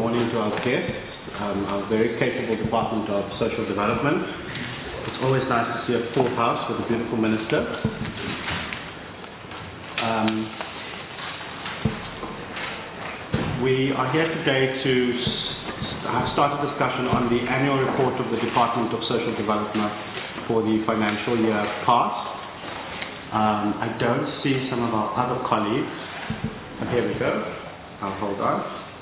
morning to our guests, our very capable Department of Social Development. It's always nice to see a full house with a beautiful minister. We are here today to start a discussion on the annual report of the Department of Social Development for the financial year past. I don't see some of our other colleagues. Here we go. I'll hold on.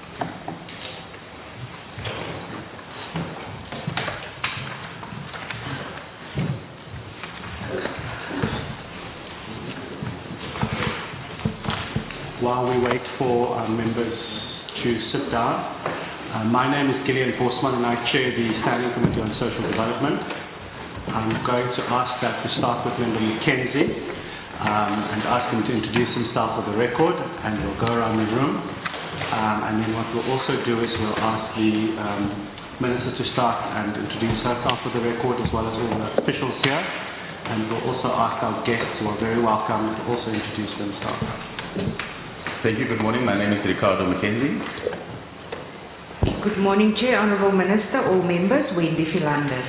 While we wait for our members to sit down, my name is Gillian Bosman and I chair the Standing Committee on Social Development. I'm going to ask that we start with Linda McKenzie and ask him to introduce himself for the record, and we'll go around the room. And then what we'll also do is we'll ask the minister to start and introduce herself for the record, as well as all the officials here. And we'll also ask our guests, who are very welcome, to also introduce themselves. Thank you. Good morning. My name is Ricardo McKenzie. Good morning, Chair, Honourable Minister, all members, Wendy Philanders.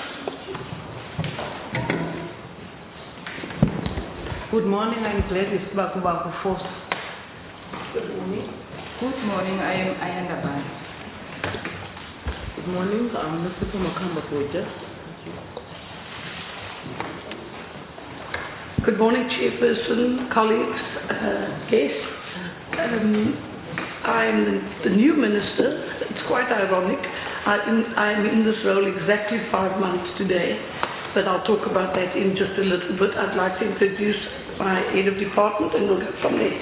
Good morning, I'm Gladys Bakubaku Force. Good morning. Good morning, I am Ayanda Ban. Good morning, I'm Mr. Makamba Poja. Good morning, Chairperson, colleagues, guests. I'm the new minister. It's quite ironic. I'm in this role exactly 5 months today, but I'll talk about that in just a little bit. I'd like to introduce my head of department and we'll go from there.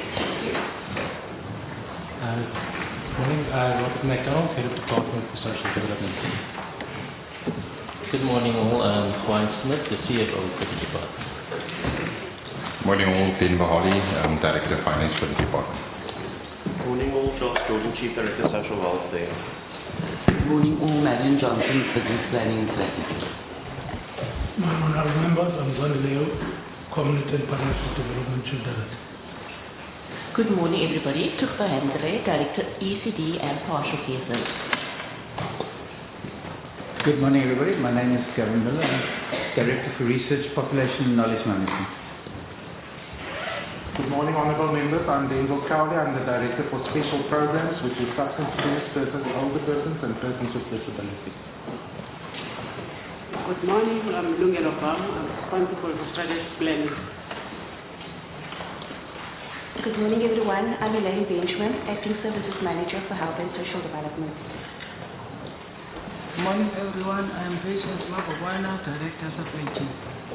Good morning, Robert McDonald, head of department for social development. Good morning all, Juan Smith, the CFO for the department. Morning all, Ben Bahali, Director of Finance for the department. Morning all, Josh Jordan, Chief Director, Social Welfare. Good morning all, Marion Johnson, Business Planning and Strategy. My honourable members, I'm Zani Leo, Community and Partnership Development Chief Director. Good morning everybody, Tuchba Hendre, Director ECD and Partial Care Service. Good morning everybody, my name is Kevin Miller, I'm Director for Research, Population and Knowledge Management. Good morning, honourable members. I'm Denzel Crowley. I'm the Director for Special Programs, which is substance abuse, persons, older persons, and persons with disabilities. Good morning, I'm Lungelo Bam. I'm responsible for strategic planning. Good morning, everyone. I'm Elaine Benjamin, Acting Services Manager for Health and Social Development. Good morning, everyone. I'm Patience Mababwana, Director Supply.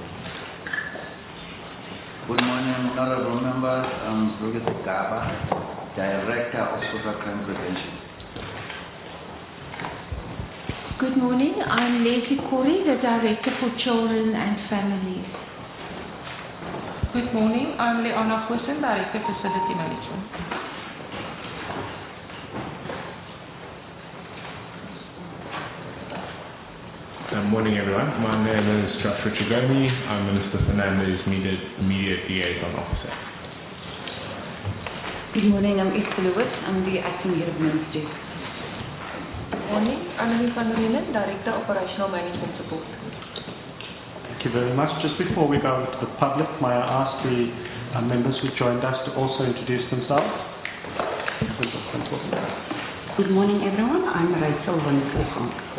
Good morning, honourable members. I'm Zugis Gaba, Director of Social Crime Prevention. Good morning, I'm Leslie Corey, the Director for Children and Families. Good morning, I'm Leona Goosen, Director of Facility Management. Good morning everyone, my name is Joshua Chigami, I'm Minister Fernandez, Media Liaison Officer. Good morning, I'm Esther Lewis, I'm the Acting Head of Ministry. Good morning, Annelie van Reenen, Director Operational Management Support. Thank you very much. Just before we go to the public, may I ask the members who joined us to also introduce themselves? Good morning everyone, I'm Rachel Van.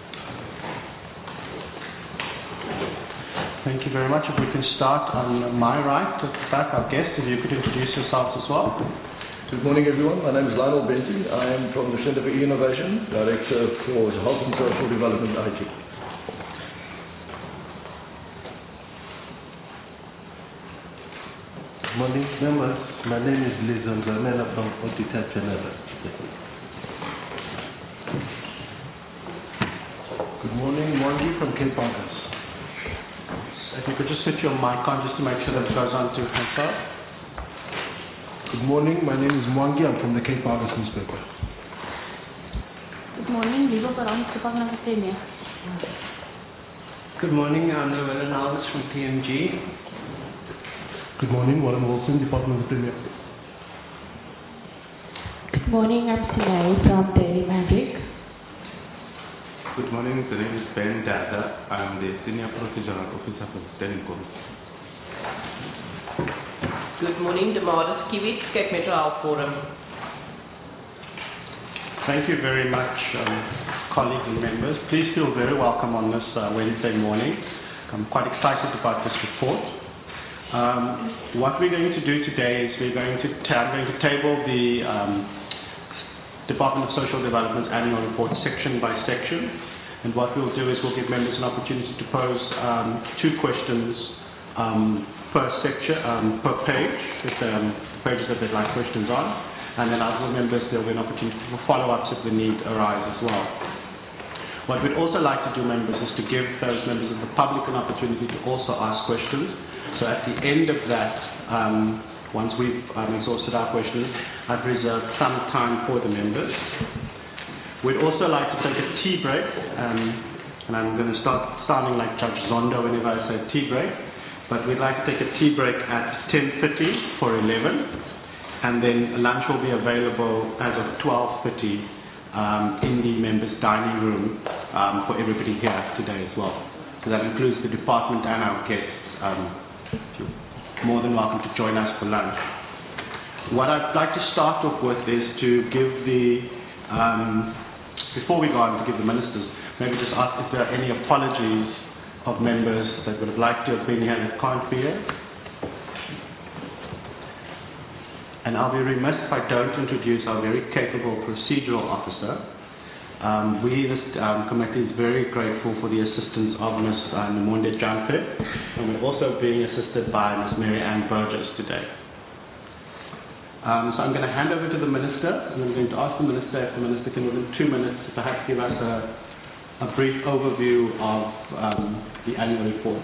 Thank you very much. If we can start on my right, at the back, our guest, if you could introduce yourselves as well. Good morning, everyone. My name is Lionel Bentley. I am from the Centre for E-Innovation, Director for Health and Social Development IT. Good morning, members. My name is Lizon Zamela from Auditor General. Good morning, Mwangi from Cape Partners. If you could just switch your mic on just to make sure that it goes on to myself. Good morning, my name is Mwangi, I'm from the Cape Partners newspaper. Good morning, Livo Baron, Department of Premier. Good morning, I'm Llewellyn Alves from PMG. Good morning, Warren Wilson, Department of Premier. Good morning, I'm Sinai from Dairyman. Good morning, the name is Ben Dada. I'm the Senior Procedural Officer for the Standing Committee. Good morning, Damaris Kiewit, Cape Metro Health Forum. Thank you very much, colleagues and members. Please feel very welcome on this Wednesday morning. I'm quite excited about this report. What we're going to do today is I'm going to table the Department of Social Development Annual Report section by section. And what we'll do is we'll give members an opportunity to pose 2 questions per section, per page, if pages that they'd like questions on. And then other members, there will be an opportunity for follow-ups if the need arises as well. What we'd also like to do, members, is to give those members of the public an opportunity to also ask questions. So at the end of that, once we've exhausted our questions, I've reserved some time for the members. We'd also like to take a tea break, and I'm going to start sounding like Judge Zondo whenever I say tea break, but we'd like to take a tea break at 10:30 for 11, and then lunch will be available as of 12:30 in the members' dining room for everybody here today as well. So that includes the department and our guests. More than welcome to join us for lunch. What I'd like to start off with is to give the, before we go on to give the ministers, maybe just ask if there are any apologies of members that would have liked to have been here that can't be here. And I'll be remiss if I don't introduce our very capable procedural officer. We, this committee, is very grateful for the assistance of Ms. Namonde Jampe, and we're also being assisted by Ms. Mary Ann Burgess today. So I'm going to hand over to the Minister, and I'm going to ask the Minister if the Minister can, within 2 minutes, perhaps give us a brief overview of the annual report.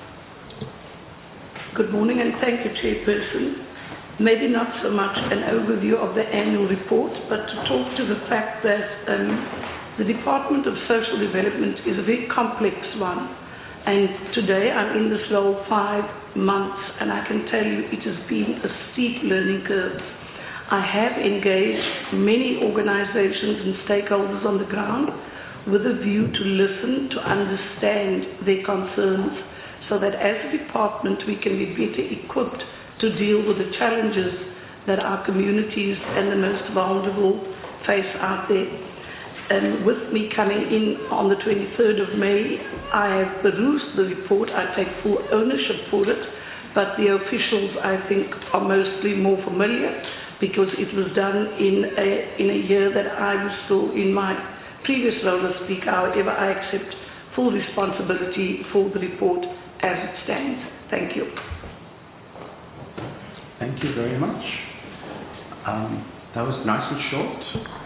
Good morning and thank you, Chairperson. Maybe not so much an overview of the annual report, but to talk to the fact that the Department of Social Development is a very complex one. And today I'm in this role 5 months, and I can tell you it has been a steep learning curve. I have engaged many organizations and stakeholders on the ground with a view to listen, to understand their concerns, so that as a department we can be better equipped to deal with the challenges that our communities and the most vulnerable face out there. And with me coming in on the 23rd of May, I have perused the report. I take full ownership for it, but the officials, I think, are mostly more familiar because it was done in a year that I was still in my previous role as Speaker. However, I accept full responsibility for the report as it stands. Thank you. Thank you very much. That was nice and short.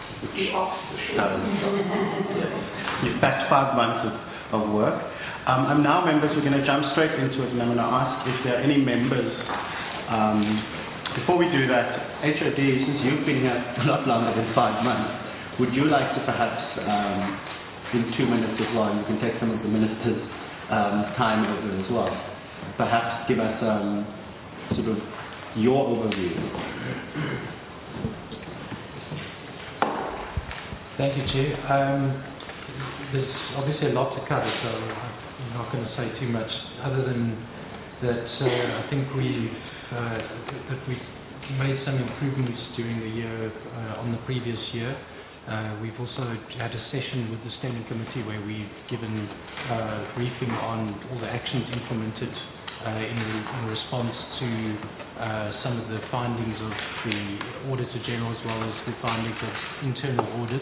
You've passed 5 months of work. And now, members, we're going to jump straight into it, and I'm going to ask if there are any members. Before we do that, HOD, since you've been here a lot longer than 5 months, would you like to perhaps, in 2 minutes as well, you can take some of the minister's time over as well, perhaps give us sort of your overview. Thank you, Chair. There's obviously a lot to cover, so I'm not going to say too much other than that I think we've made some improvements during the year on the previous year. We've also had a session with the Standing Committee where we've given a briefing on all the actions implemented in response to some of the findings of the Auditor General as well as the findings of internal audit.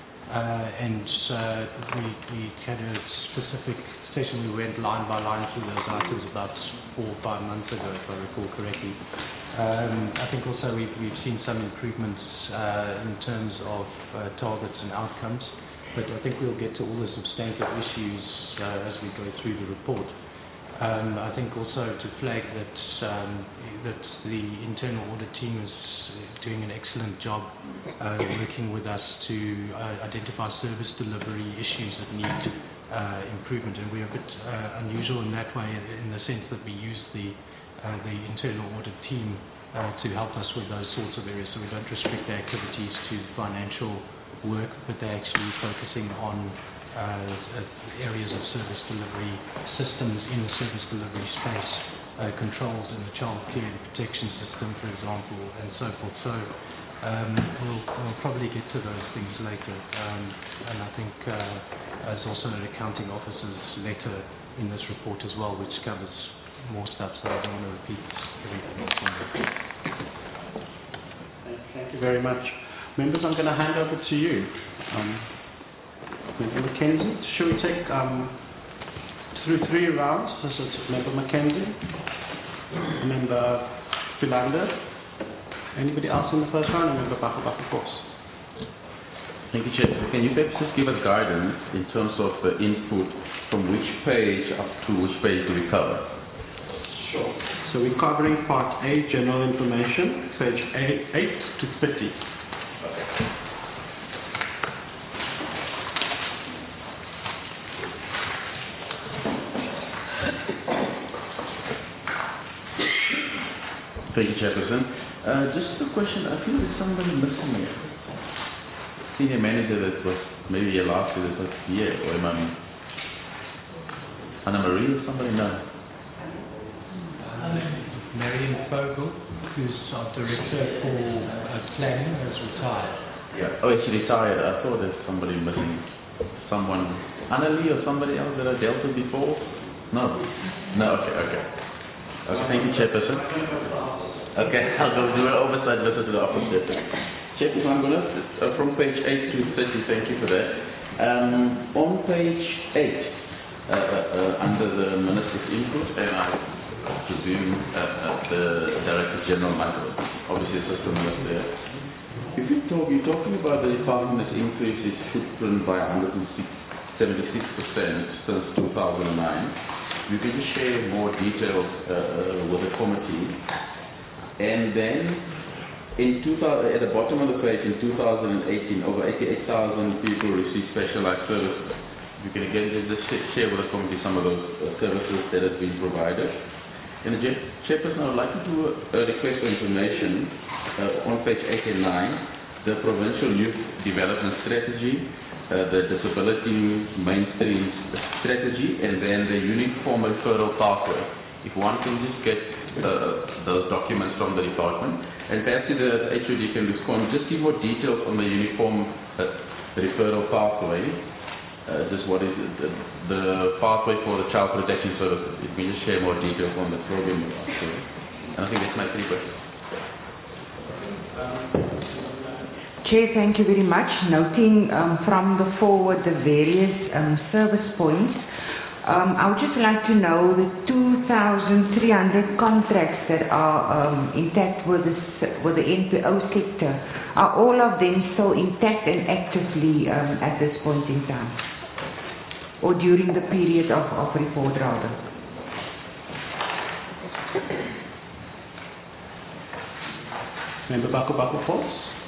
We had a specific session. We went line by line through those items about 4 or 5 months ago, if I recall correctly. I think also we've seen some improvements in terms of targets and outcomes, but I think we'll get to all the substantive issues as we go through the report. I think also to flag that the internal audit team is doing an excellent job working with us to identify service delivery issues that need improvement, and we're a bit unusual in that way in the sense that we use the internal audit team to help us with those sorts of areas, so we don't restrict their activities to financial work, but they're actually focusing on areas of service delivery, systems in the service delivery space, controls in the child care and protection system, for example, and so forth. So we'll probably get to those things later. And I think there's also an accounting officer's letter in this report as well, which covers more stuff, so I don't want to repeat everything that's in there. Thank you very much. Members, I'm going to hand over to you. Member Mackenzie, should we take through 3 rounds? This is Member Mackenzie, Member Philander. Anybody else in the first round? And Member Baku, of course. Thank you, Chair. Can you perhaps just give us guidance in terms of the input from which page up to which page do we cover? Sure. So we're covering Part A, General Information, page 8 to 30. Thank you, Chairperson. Just a question. I feel there's somebody missing here. Senior manager that was maybe here last year, that was here, or am I? Anna Marie or somebody? No. Marion Fogel, who's our director for planning, has retired. Yeah. Oh, she retired. I thought there's somebody missing. Someone. Anna Lee or somebody else that I dealt with before? No. No. Okay. Okay. Okay. Thank you, Chairperson. Okay, I'll go do an oversight visit to the office. Chairperson, I'm going to, from page 8 to 30, thank you for that. On page 8, under the Minister's input, and I presume the Director General Michael, obviously Assistant Minister. If you're talking about the department has increased its footprint by 176% since 2009, you can just share more details with the committee. And then, at the bottom of the page, in 2018, over 88,000 people received specialized services. You can again just share with the committee some of those services that have been provided. And the Chairperson, I would like to do a request for information on page 8 and 9, the Provincial Youth Development Strategy, the Disability Mainstream Strategy, and then the Uniform Referral Pathway. If one can just get those documents from the department, and perhaps the HOD can respond, just give more details on the uniform referral pathway, just what is the pathway for the child protection services. If we just share more details on the program. And I think that's my 3 questions. Chair, thank you very much. Noting from the forward the various service points, I would just like to know the 2,300 contracts that are intact with the NPO sector. Are all of them still intact and actively at this point in time? Or during the period of report rather? Member Baku Falls.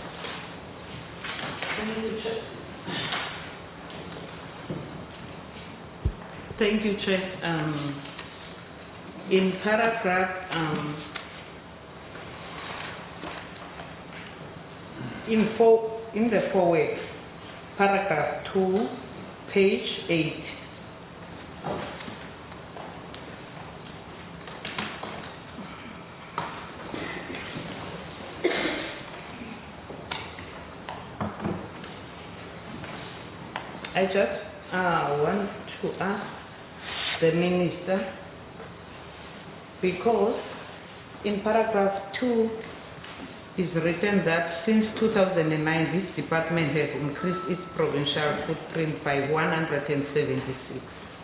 Thank you, Chair. In paragraph, in the forward, paragraph 2, page 8. I just want to ask the Minister, because in paragraph 2 is written that since 2009 this department has increased its provincial footprint by 176.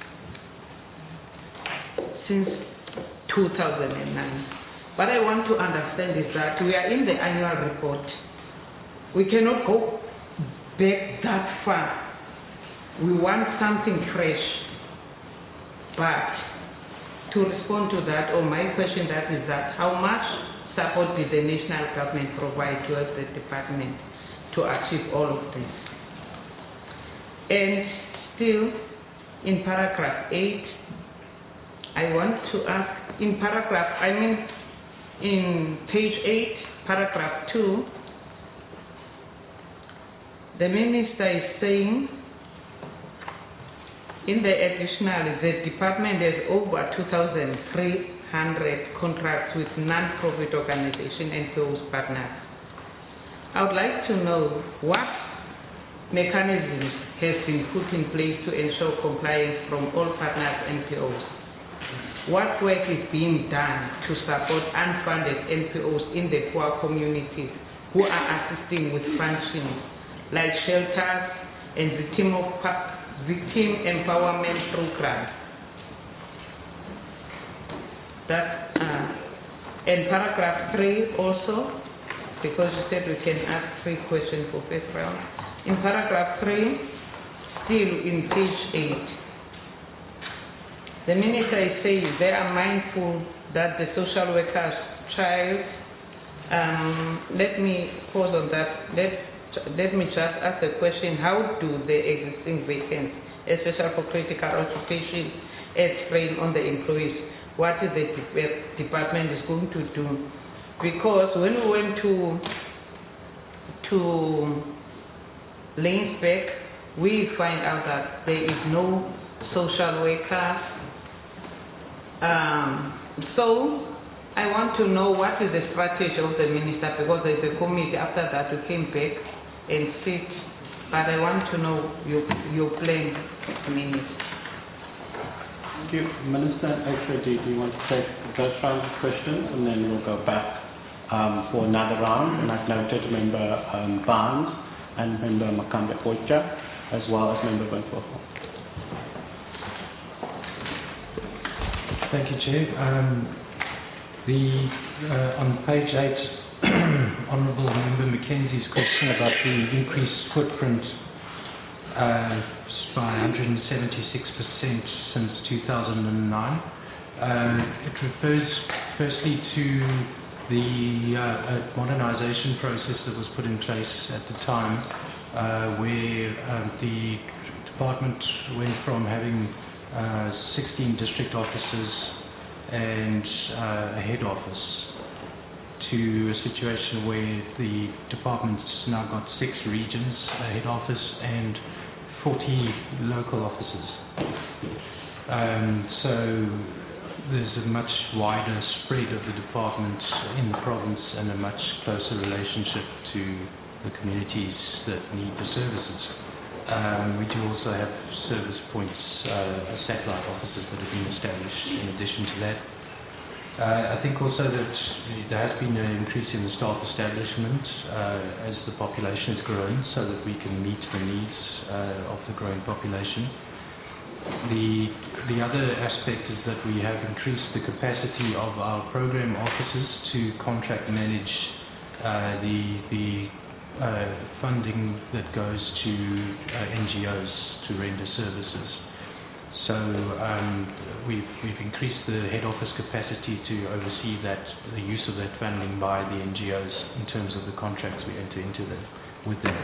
Since 2009. What I want to understand is that we are in the annual report. We cannot go back that far. We want something fresh. But to respond to that, or my question that is that, how much support did the national government provide towards the department to achieve all of this? And still, in paragraph 8, I want to ask, in page 8, paragraph 2, the Minister is saying In the additional, the department has over 2,300 contracts with non-profit organization NPOs partners. I would like to know what mechanisms has been put in place to ensure compliance from all partners NPOs. What work is being done to support unfunded NPOs in the poor communities who are assisting with functions like shelters and victim empowerment programs? And paragraph 3 also, because you said we can ask 3 questions for first round. In paragraph 3, still in page 8, the minister is saying they are mindful that the social worker's child, let me pause on that. Let me just ask the question, how do the existing vacancies, especially for critical occupation, add strain on the employees? What is the department is going to do? Because when we went to Laingsburg, we find out that there is no social worker. So I want to know what is the strategy of the minister, because there is a committee after that we came back and sit, but I want to know your plan, Minister. Thank you. Minister, actually, do you want to take the first round of questions and then we'll go back for another round? And I've noted Member Barnes and Member Makambe Ocha, as well as Member Benfofo. Thank you, Chair. On page 8, Honourable Member Mackenzie's question about the increased footprint by 176% since 2009. It refers firstly to the modernisation process that was put in place at the time, where the department went from having 16 district offices and a head office to a situation where the department's now got 6 regions, a head office, and 40 local offices. So there's a much wider spread of the department in the province and a much closer relationship to the communities that need the services. We do also have service points, satellite offices that have been established in addition to that. I think also that there has been an increase in the staff establishment as the population has grown, so that we can meet the needs of the growing population. The other aspect is that we have increased the capacity of our program officers to contract manage the funding that goes to NGOs to render services. So we've increased the head office capacity to oversee the use of that funding by the NGOs in terms of the contracts we enter into with them.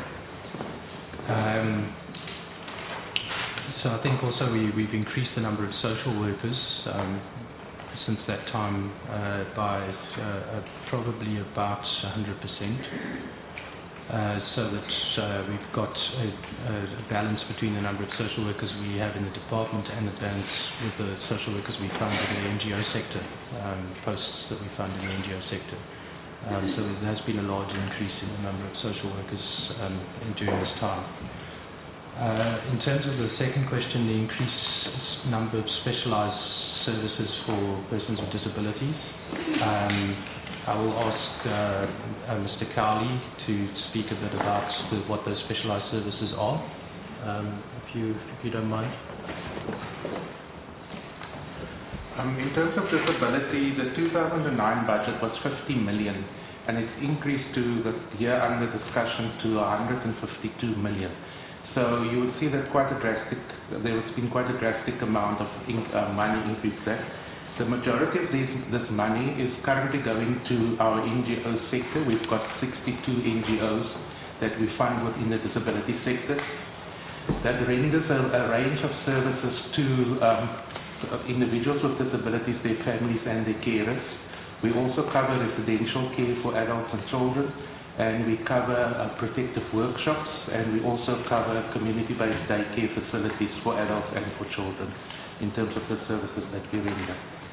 So I think also we've increased the number of social workers since that time by probably about 100%. So that we've got a balance between the number of social workers we have in the department and the balance with the social workers we fund in the NGO sector, posts that we fund in the NGO sector. So there has been a large increase in the number of social workers during this time. In terms of the second question, the increased number of specialised services for persons with disabilities, I will ask Mr. Cowley to speak a bit about what those specialised services are, if you don't mind. In terms of disability, the 2009 budget was 50 million, and it's increased to the year under discussion to 152 million. So you will see that there has been quite a drastic amount of money increase there. The majority of this money is currently going to our NGO sector. We've got 62 NGOs that we fund within the disability sector. That renders a range of services to individuals with disabilities, their families and their carers. We also cover residential care for adults and children, And we cover protective workshops, and we also cover community-based daycare facilities for adults and for children in terms of the services that we render.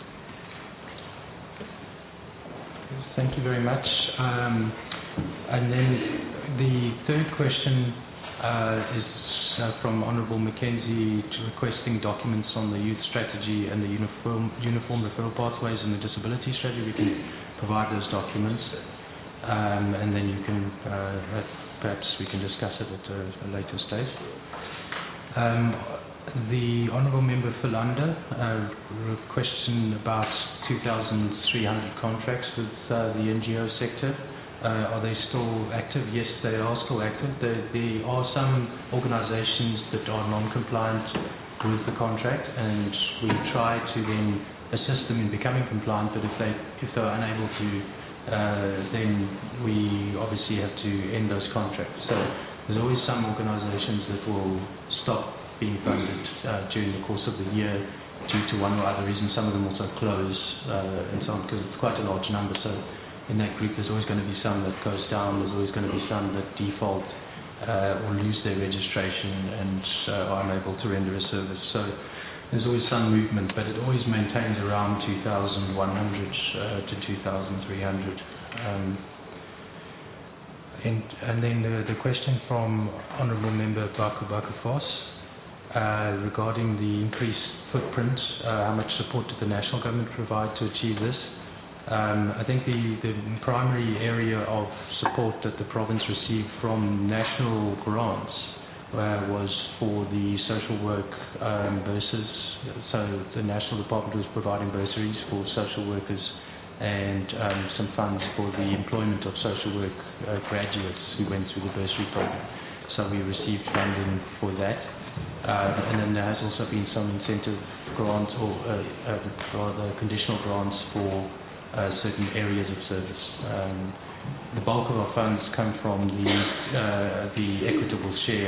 Thank you very much. And then the third question is from Honourable Mackenzie requesting documents on the youth strategy and the uniform referral pathways and the disability strategy. We can provide those documents, and then you can perhaps we can discuss it at a later stage. The Honourable Member Philander question about 2,300 contracts with the NGO sector. Are they still active? Yes, they are still active. There are some organizations that are non-compliant with the contract, and we try to then assist them in becoming compliant, but if they're unable to, then we obviously have to end those contracts. So there's always some organizations that will stop being funded during the course of the year due to one or other reason. Some of them also close and so on, because it's quite a large number. So in that group, there's always going to be some that goes down. There's always going to be some that default or lose their registration and are unable to render a service. So there's always some movement, but it always maintains around 2,100 to 2,300. And then the question from Honourable Member Baku Foss regarding the increased footprint, how much support did the national government provide to achieve this? I think the primary area of support that the province received from national grants was for the social work bursaries. So the National Department was providing bursaries for social workers and some funds for the employment of social work graduates who went through the bursary program. So we received funding for that. And then there has also been some incentive grants or rather conditional grants for certain areas of service. The bulk of our funds come from the equitable share.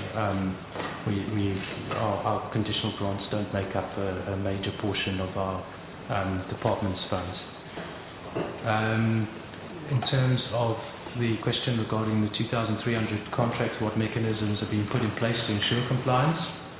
Our conditional grants don't make up a major portion of our department's funds. In terms of the question regarding the 2,300 contracts, what mechanisms are being put in place to ensure compliance?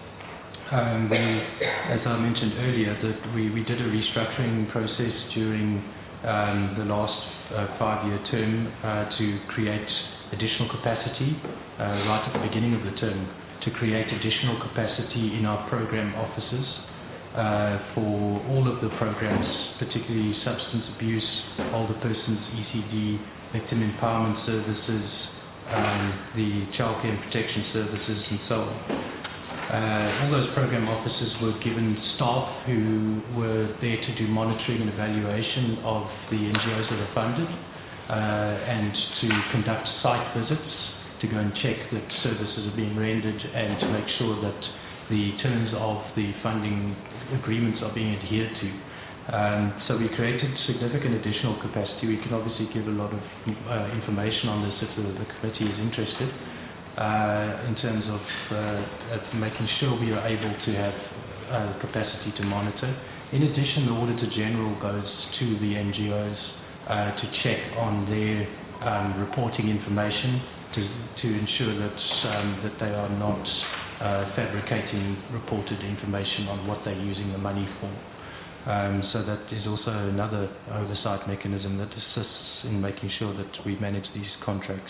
As I mentioned earlier, that we did a restructuring process during the last 5-year term to create additional capacity right at the beginning of the term, to create additional capacity in our program offices for all of the programs, particularly substance abuse, older persons, ECD, victim empowerment services, the childcare and protection services, and so on. All those program officers were given staff who were there to do monitoring and evaluation of the NGOs that are funded and to conduct site visits to go and check that services are being rendered and to make sure that the terms of the funding agreements are being adhered to. So we created significant additional capacity. We can obviously give a lot of information on this if the committee is interested. In terms of making sure we are able to have capacity to monitor. In addition, the Auditor General goes to the NGOs to check on their reporting information to ensure that they are not fabricating reported information on what they're using the money for. So that is also another oversight mechanism that assists in making sure that we manage these contracts.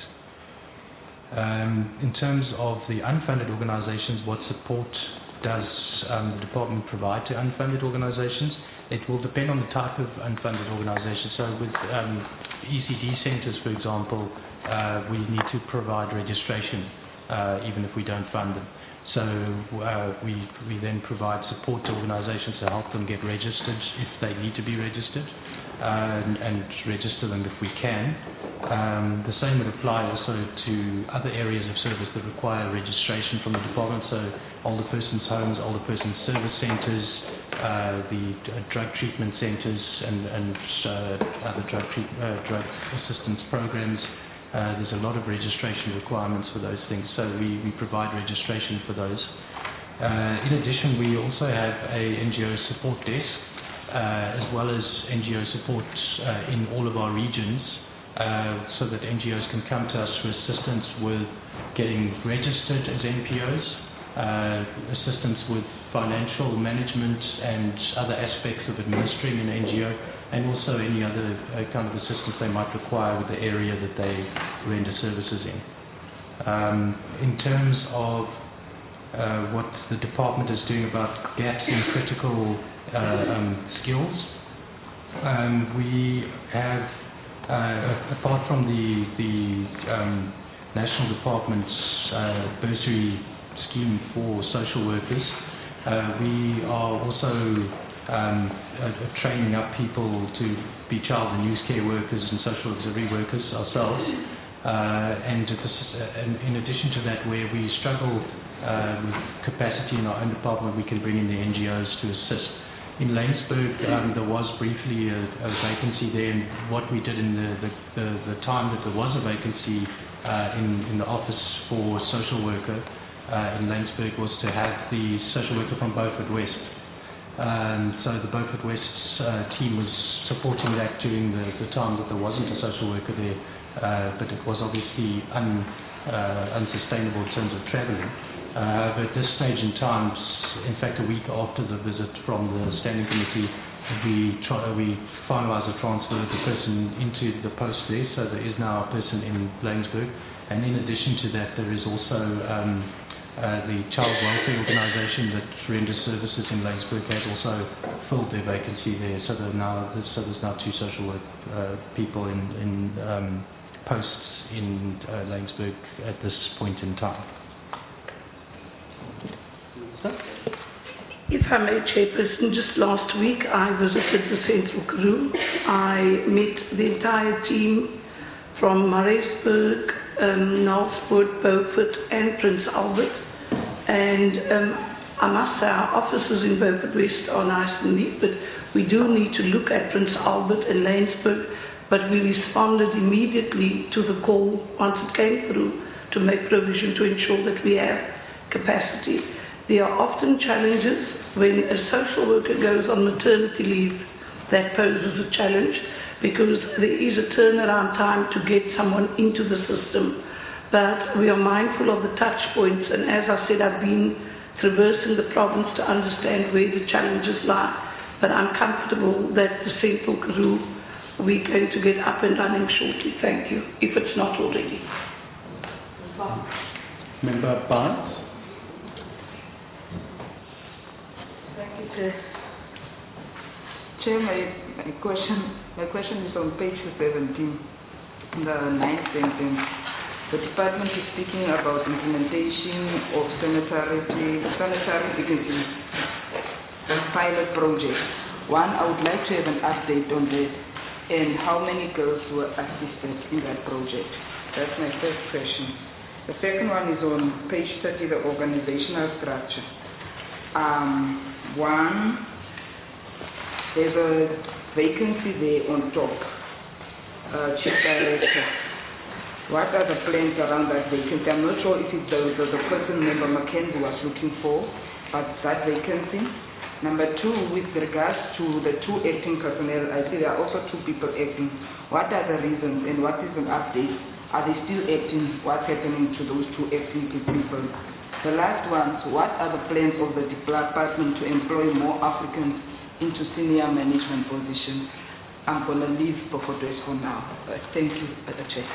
In terms of the unfunded organizations, what support does the department provide to unfunded organizations? It will depend on the type of unfunded organization. So with ECD centers, for example, we need to provide registration even if we don't fund them. So we then provide support to organizations to help them get registered if they need to be registered and register them if we can. The same would apply also to other areas of service that require registration from the department, so older persons' homes, older persons' service centres, the drug treatment centres and other drug assistance programs. There's a lot of registration requirements for those things, so we provide registration for those. In addition, we also have a NGO support desk, as well as NGO support in all of our regions so that NGOs can come to us for assistance with getting registered as NPOs, assistance with financial management and other aspects of administering an NGO, and also any other kind of assistance they might require with the area that they render services in. In terms of what the department is doing about gaps in critical skills, we have, apart from the National Department's bursary scheme for social workers, we are also training up people to be child and youth care workers and social auxiliary workers ourselves. And in addition to that, where we struggle with capacity in our own department, we can bring in the NGOs to assist. In Laingsburg, there was briefly a vacancy there, and what we did in the time that there was a vacancy in the office for social worker in Laingsburg was to have the social worker from Beaufort West. So the Beaufort West team was supporting that during the time that there wasn't a social worker there, but it was obviously unsustainable in terms of travelling. But at this stage in time, in fact a week after the visit from the Standing Committee, we finalised a transfer of the person into the post there, so there is now a person in Laingsburg. And in addition to that, there is also the Child Welfare Organisation that renders services in Laingsburg has also filled their vacancy there, so there's now 2 social work people in posts in Laingsburg at this point in time. If I may, Chairperson, just last week I visited the Central Karoo. I met the entire team from Maritzburg, Northwood, Beaufort and Prince Albert. And I must say our offices in Beaufort West are nice and neat, but we do need to look at Prince Albert and Laingsburg. But we responded immediately to the call once it came through to make provision to ensure that we have capacity. There are often challenges when a social worker goes on maternity leave. That poses a challenge because there is a turnaround time to get someone into the system. But we are mindful of the touch points, and as I said, I've been traversing the province to understand where the challenges lie. But I'm comfortable that the Central Karoo, we're going to get up and running shortly. Thank you, if it's not already. Member Barnes. Thank you, Chair. Chair, my question is on page 17, the 9th sentence. The department is speaking about implementation of sanitary dignity pilot project. One, I would like to have an update on that and how many girls were assisted in that project. That's my first question. The second one is on page 30, the organizational structure. One, there's a vacancy there on top, Chief Director. What are the plans around that vacancy? I'm not sure if it's the person Member Mackenzie was looking for, but that vacancy. Number 2, with regards to the 2 acting personnel, I see there are also 2 people acting. What are the reasons and what is an update? Are they still acting? What's happening to those 2 acting people? The last one, so what are the plans of the department to employ more Africans into senior management positions? I'm going to leave Beaufort West for now. Thank you, Madam Chair.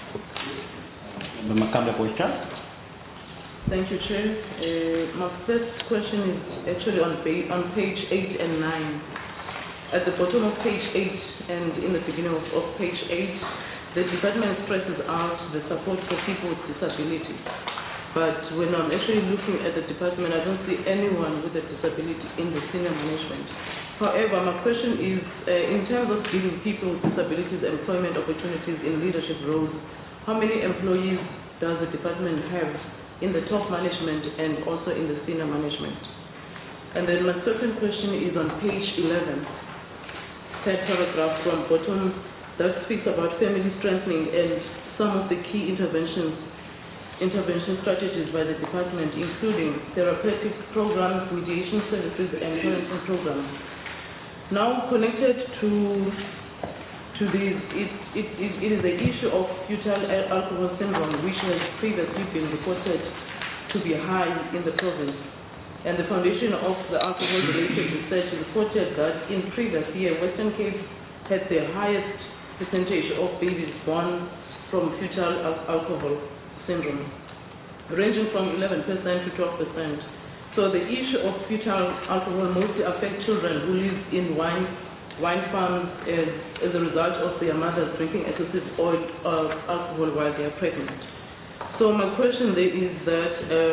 Thank you, Chair. My first question is actually on page 8 and 9. At the bottom of page 8 and in the beginning of page 8, the department stresses out the support for people with disability. But when I'm actually looking at the department, I don't see anyone with a disability in the senior management. However, my question is, in terms of giving people with disabilities employment opportunities in leadership roles, how many employees does the department have in the top management and also in the senior management? And then my second question is on page 11, third paragraph from bottom, that speaks about family strengthening and some of the key intervention strategies by the department, including therapeutic programs, mediation services, and parenting programs. Now, connected to to this, it is the issue of fetal alcohol syndrome, which has previously been reported to be high in the province. And the Foundation of the Alcohol-Related Research reported that in previous year, Western Cape had the highest percentage of babies born from fetal alcohol syndrome, ranging from 11% to 12%. So the issue of fetal alcohol mostly affects children who live in wine farms as a result of their mothers drinking excessive alcohol while they are pregnant. So my question there is that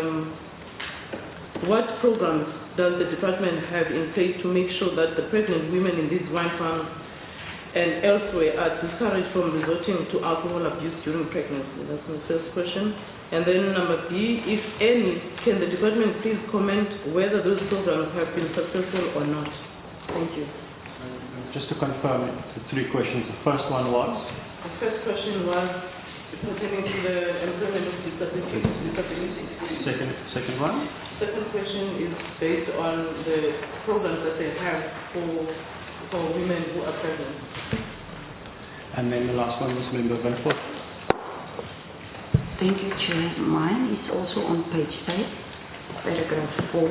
what programs does the department have in place to make sure that the pregnant women in these wine farms and elsewhere are discouraged from resorting to alcohol abuse during pregnancy? That's my first question. And then number B, if any, can the department please comment whether those programs have been successful or not? Thank you. Just to confirm the three questions. The first one was? The first question was pertaining to the employment of disability. Second one? Second question is based on the programs that they have for women who are pregnant. And then the last one was Member Benford. Thank you, Chair. Mine is also on page 8, paragraph 4.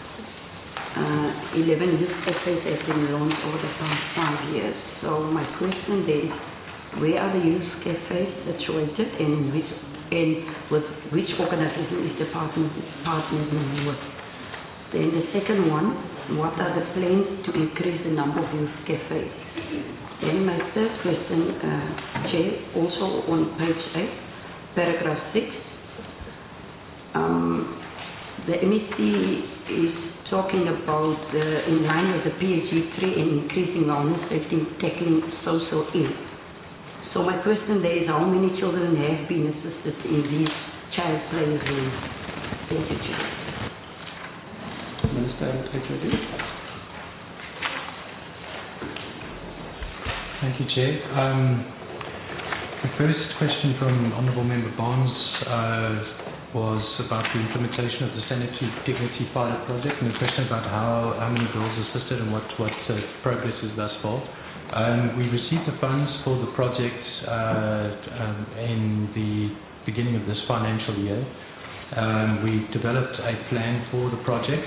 11 youth cafes have been launched over the past 5 years. So my question there is, where are the youth cafes situated and with which organization is the partnering with? Then the second one, what are the plans to increase the number of youth cafes? Then my third question, Chair, also on page 8, paragraph 6, the MEC is talking about in line with the PHG 3 and increasing wellness safety, tackling social ill. So my question there is, how many children have been assisted in these child play rooms? Thank you, Chair. Minister, I will take your lead. Thank you, Chair. The first question from Honourable Member Barnes was about the implementation of the Sanitary Dignity Pilot Project, and the question about how many girls assisted and what progress is thus far. We received the funds for the project in the beginning of this financial year. We developed a plan for the project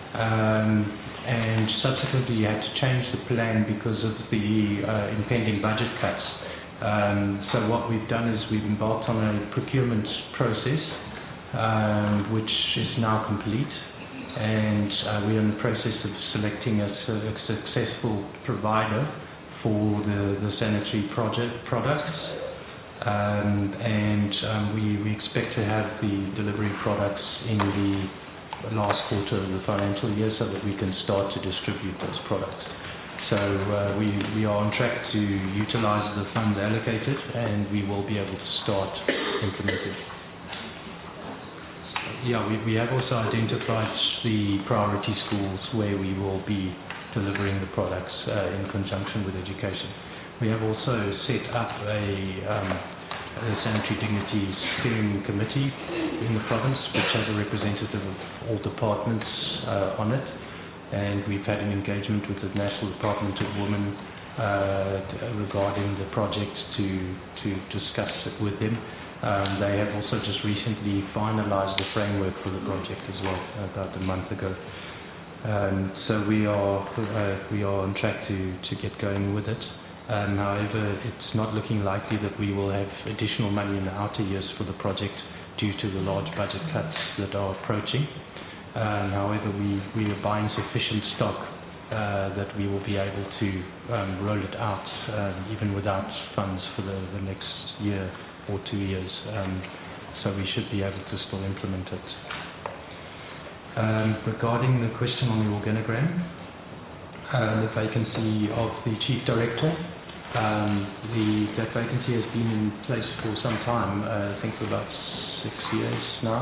and subsequently had to change the plan because of the impending budget cuts. So what we've done is we've embarked on a procurement process which is now complete, and we're in the process of selecting a successful provider for the sanitary products, and we expect to have the delivery products in the last quarter of the financial year so that we can start to distribute those products. So we are on track to utilize the funds allocated, and we will be able to start implementing. Yeah, we have also identified the priority schools where we will be delivering the products in conjunction with education. We have also set up a Sanitary Dignity Steering Committee in the province, which has a representative of all departments on it. And we've had an engagement with the National Department of Women regarding the project to discuss it with them. They have also just recently finalized the framework for the project as well, about a month ago. So we are on track to get going with it. However, it's not looking likely that we will have additional money in the outer years for the project due to the large budget cuts that are approaching. However, we are buying sufficient stock that we will be able to roll it out even without funds for the next year or 2 years. So we should be able to still implement it. Regarding the question on the organogram, the vacancy of the Chief Director, that vacancy has been in place for some time, I think for about 6 years now.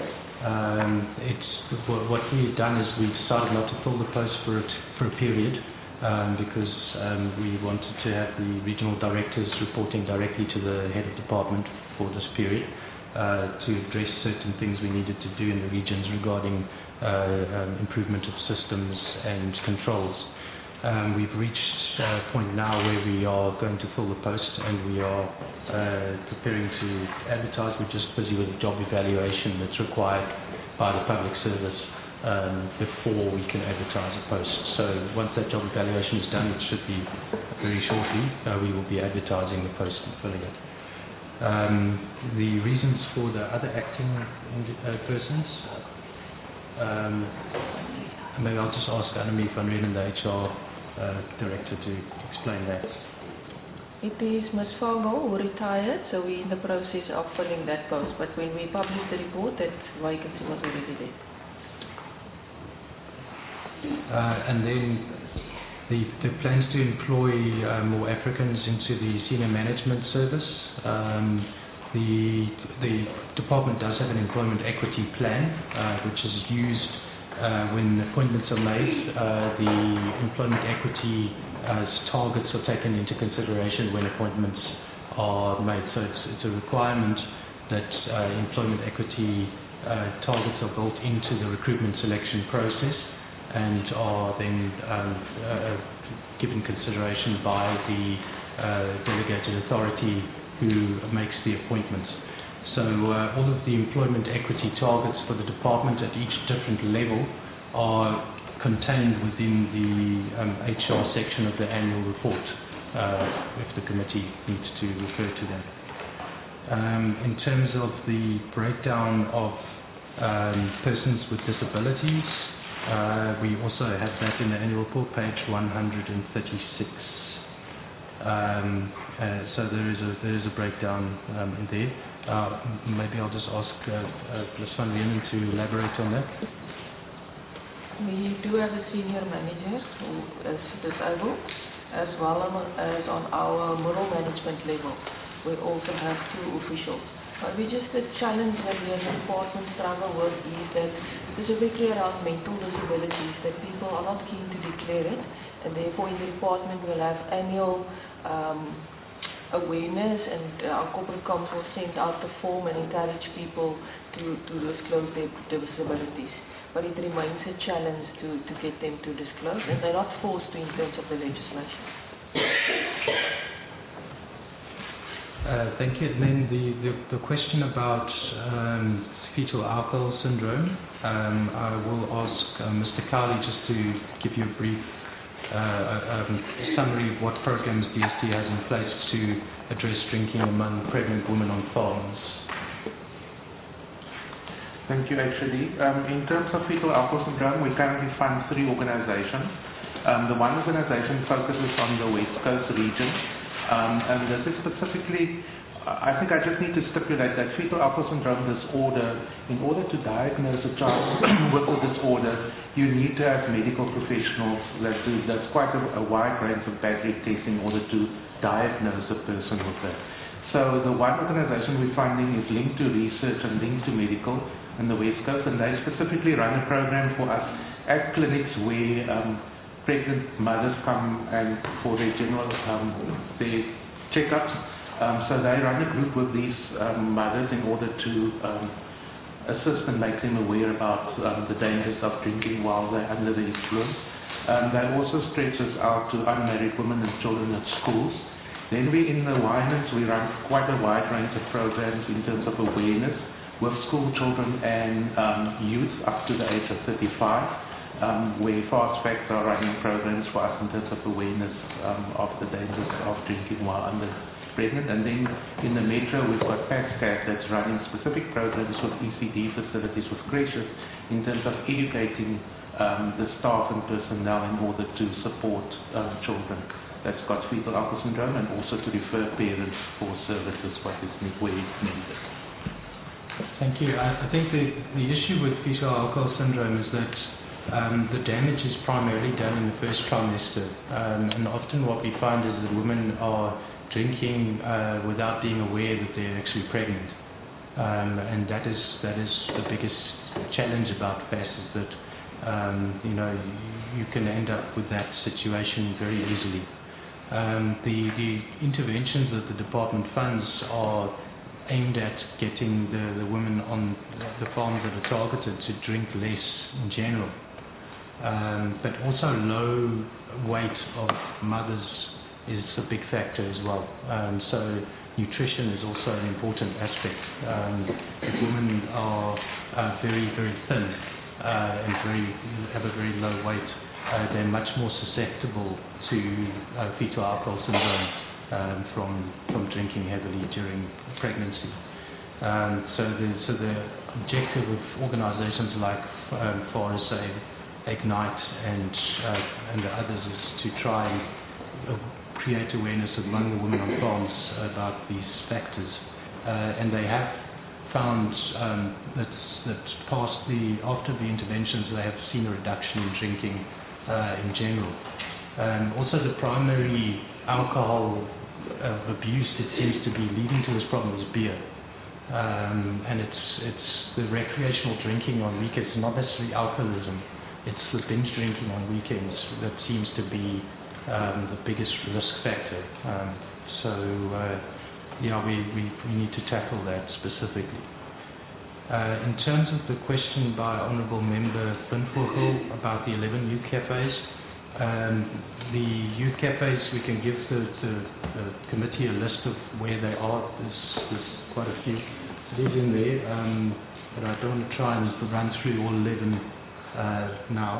What we've done is we've decided not to fill the post for a period because we wanted to have the regional directors reporting directly to the head of department for this period to address certain things we needed to do in the regions regarding improvement of systems and controls. We've reached a point now where we are going to fill the post and we are preparing to advertise. We're just busy with the job evaluation that's required by the public service before we can advertise a post. So once that job evaluation is done, it should be very shortly, we will be advertising the post and filling it. The reasons for the other acting persons, maybe I'll just ask Annemie van Renen, the HR Director, to explain that. It is Ms. Fogel who retired, so we're in the process of filling that post. But when we published the report, that vacancy was already there. And then the plans to employ more Africans into the senior management service. The department does have an employment equity plan, which is used when appointments are made. The employment equity targets are taken into consideration when appointments are made. So it's a requirement that employment equity targets are built into the recruitment selection process and are then given consideration by the delegated authority who makes the appointments. So all of the employment equity targets for the department at each different level are contained within the HR section of the annual report, if the committee needs to refer to that. In terms of the breakdown of persons with disabilities, we also have that in the annual report, page 136. So there is a breakdown in there. Maybe I'll just ask Ms. van Renen to elaborate on that. We do have a senior manager who is disabled, as well as on our middle management level. We also have 2 officials. But we just the challenge that we as a department struggle with is that specifically around mental disabilities, that people are not keen to declare it, and therefore in the department we'll have annual awareness, and our corporate comms will send out the form and encourage people to disclose their disabilities. But it remains a challenge to get them to disclose, and they're not forced to in terms of the legislation. Thank you. And then the question about fetal alcohol syndrome, I will ask Mr. Cowley just to give you a brief summary of what programs DST has in place to address drinking among pregnant women on farms. Thank you, HOD. In terms of fetal alcohol syndrome, we currently fund 3 organizations. The one organization focuses on the West Coast region, and this is specifically, I think I just need to stipulate that fetal alcohol syndrome disorder, in order to diagnose a child with the disorder, you need to have medical professionals that do, that's quite a wide range of battery tests in order to diagnose a person with that. So the one organization we're funding is linked to research and linked to medical in the West Coast, and they specifically run a program for us at clinics where pregnant mothers come and for their general their checkups. So they run a group with these mothers in order to assist and make them aware about the dangers of drinking while they're under the influence. They also stretch us out to unmarried women and children at schools. Then we in the Winans, we run quite a wide range of programs in terms of awareness with school children and youth up to the age of 35, where Fast Facts are running programs for us in terms of awareness of the dangers of drinking while under pregnant. And then in the metro, we've got PAXCAT that's running specific programs with ECD facilities, with creches, in terms of educating the staff and personnel in order to support children that's got fetal alcohol syndrome, and also to refer parents for services where it's needed. Thank you. I think the issue with fetal alcohol syndrome is that the damage is primarily done in the first trimester, and often what we find is that women are drinking without being aware that they're actually pregnant, and that is the biggest challenge about FAS, is that you can end up with that situation very easily. The interventions that the department funds are aimed at getting the women on the farms that are targeted to drink less in general. but also low weight of mothers is a big factor as well. So nutrition is also an important aspect. If women are very, very thin and have a very low weight, they're much more susceptible to fetal alcohol syndrome from drinking heavily during pregnancy. So the objective of organizations like FARSA, Ignite and the others is to try and create awareness among the women on farms about these factors. And they have found that after the interventions they have seen a reduction in drinking in general. Also the primary alcohol abuse that seems to be leading to this problem is beer. And it's the recreational drinking on weekends, not necessarily alcoholism, it's the binge drinking on weekends that seems to be the biggest risk factor. We need to tackle that specifically. In terms of the question by Honourable Member Binvogel about the 11 youth cafes, the youth cafes, we can give the committee a list of where they are. There's quite a few. It is in there, but I don't want to try and run through all 11 now.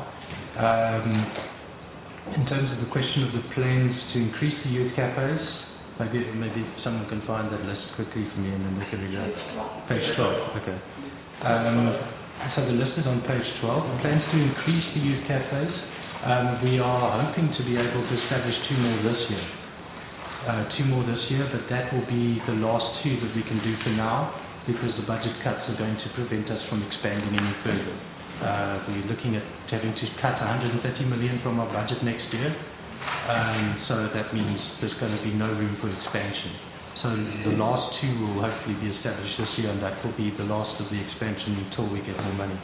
In terms of the question of the plans to increase the youth cafes, maybe someone can find that list quickly for me and then we can read it. Page 12, okay. So the list is on page 12. Plans to increase the youth cafes. We are hoping to be able to establish 2 more this year. 2 more this year, but that will be the last 2 that we can do for now because the budget cuts are going to prevent us from expanding any further. We're looking at having to cut 130 million from our budget next year, so that means there's going to be no room for expansion. So the last 2 will hopefully be established this year, and that will be the last of the expansion until we get more money.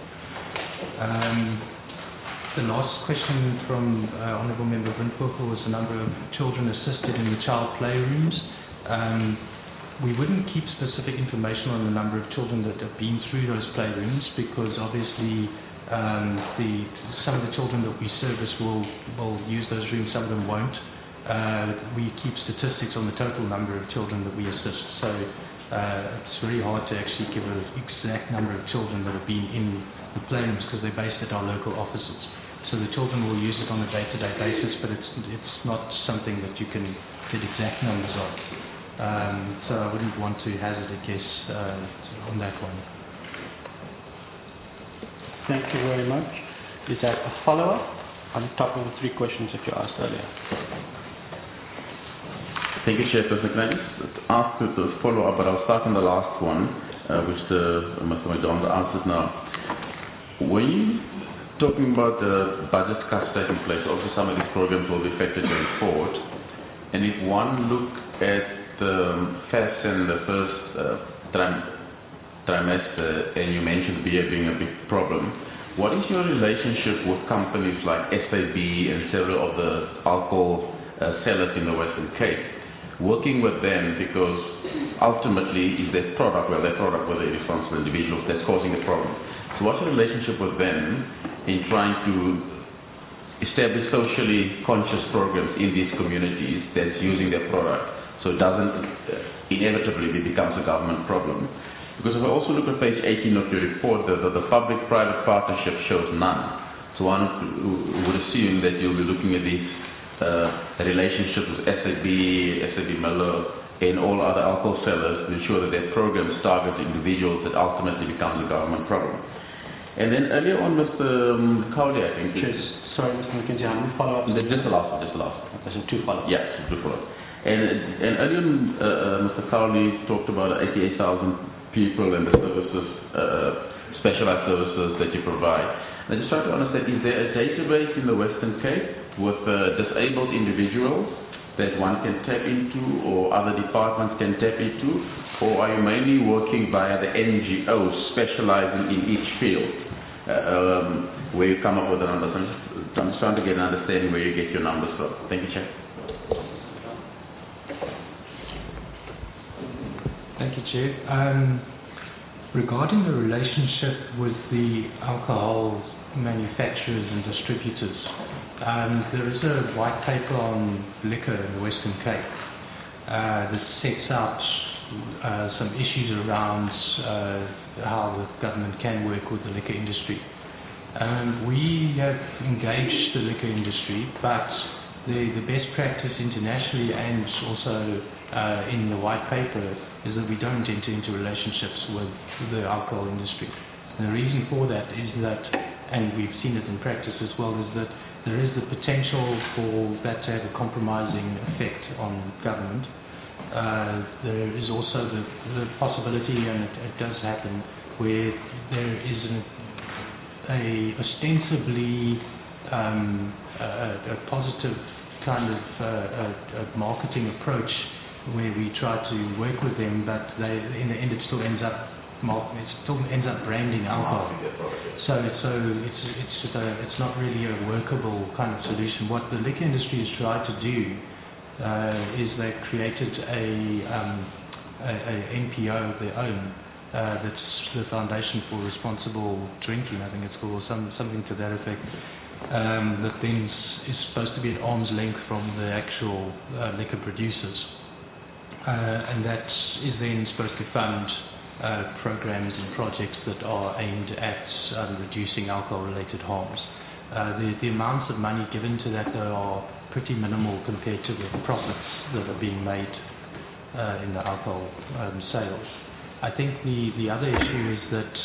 The last question from Honourable Member Binvogel was the number of children assisted in the child playrooms. We wouldn't keep specific information on the number of children that have been through those playrooms because obviously some of the children that we service will use those rooms, some of them won't. We keep statistics on the total number of children that we assist, so it's very hard to actually give an exact number of children that have been in the playrooms because they're based at our local offices. So the children will use it on a day-to-day basis, but it's not something that you can get exact numbers of. So I wouldn't want to hazard a guess on that one. Thank you very much. Is that a follow-up on top of the 3 questions that you asked earlier? Thank you, Chairperson. Can I just ask you to follow up, but I'll start on the last one, which Mr. McDonald answered now. When you talking about the budget cuts taking place, also some of these programs will be affected going forward, and if one look at the FAS in the first trimester, and you mentioned beer being a big problem, what is your relationship with companies like SAB and several of the alcohol sellers in the Western Cape? Working with them, because ultimately is their product, whether they're responsible individuals, that's causing the problem. So what's your relationship with them in trying to establish socially conscious programs in these communities that's using their product so it doesn't inevitably becomes a government problem? Because if I also look at page 18 of your report, the public-private partnership shows none. So one would assume that you'll be looking at these relationships with SAB Miller, and all other alcohol sellers to ensure that their programs target individuals that ultimately becomes a government problem. And then earlier on, Mr. Cowley, I think. Sorry, Mr. McKenzie, how many follow-ups? Just the last one. Okay, so 2 follow-ups. Yeah, 2 follow-ups. And earlier on, Mr. Cowley talked about 88,000 people and the services, specialized services that you provide. I just try to understand, is there a database in the Western Cape with disabled individuals that one can tap into or other departments can tap into, or are you mainly working via the NGOs specializing in each field where you come up with the numbers? I'm just trying to get an understanding where you get your numbers from. Thank you, Chair. Thank you, Chair. Regarding the relationship with the alcohol manufacturers and distributors. There is a white paper on liquor in the Western Cape that sets out some issues around how the government can work with the liquor industry. We have engaged the liquor industry, but the best practice internationally and also in the white paper is that we don't enter into relationships with the alcohol industry. And the reason for that is that, and we've seen it in practice as well, is that there is the potential for that to have a compromising effect on government. There is also the possibility, and it does happen, where there is a ostensibly a positive kind of a marketing approach where we try to work with them, but in the end it still ends up branding alcohol. So it's not really a workable kind of solution. What the liquor industry has tried to do is they've created a NPO of their own that's the Foundation for Responsible Drinking, I think it's called, something to that effect, that then is supposed to be at arm's length from the actual liquor producers. And that is then supposed to fund programs and projects that are aimed at reducing alcohol-related harms. The amounts of money given to that, though, are pretty minimal compared to the profits that are being made in the alcohol sales. I think the other issue is that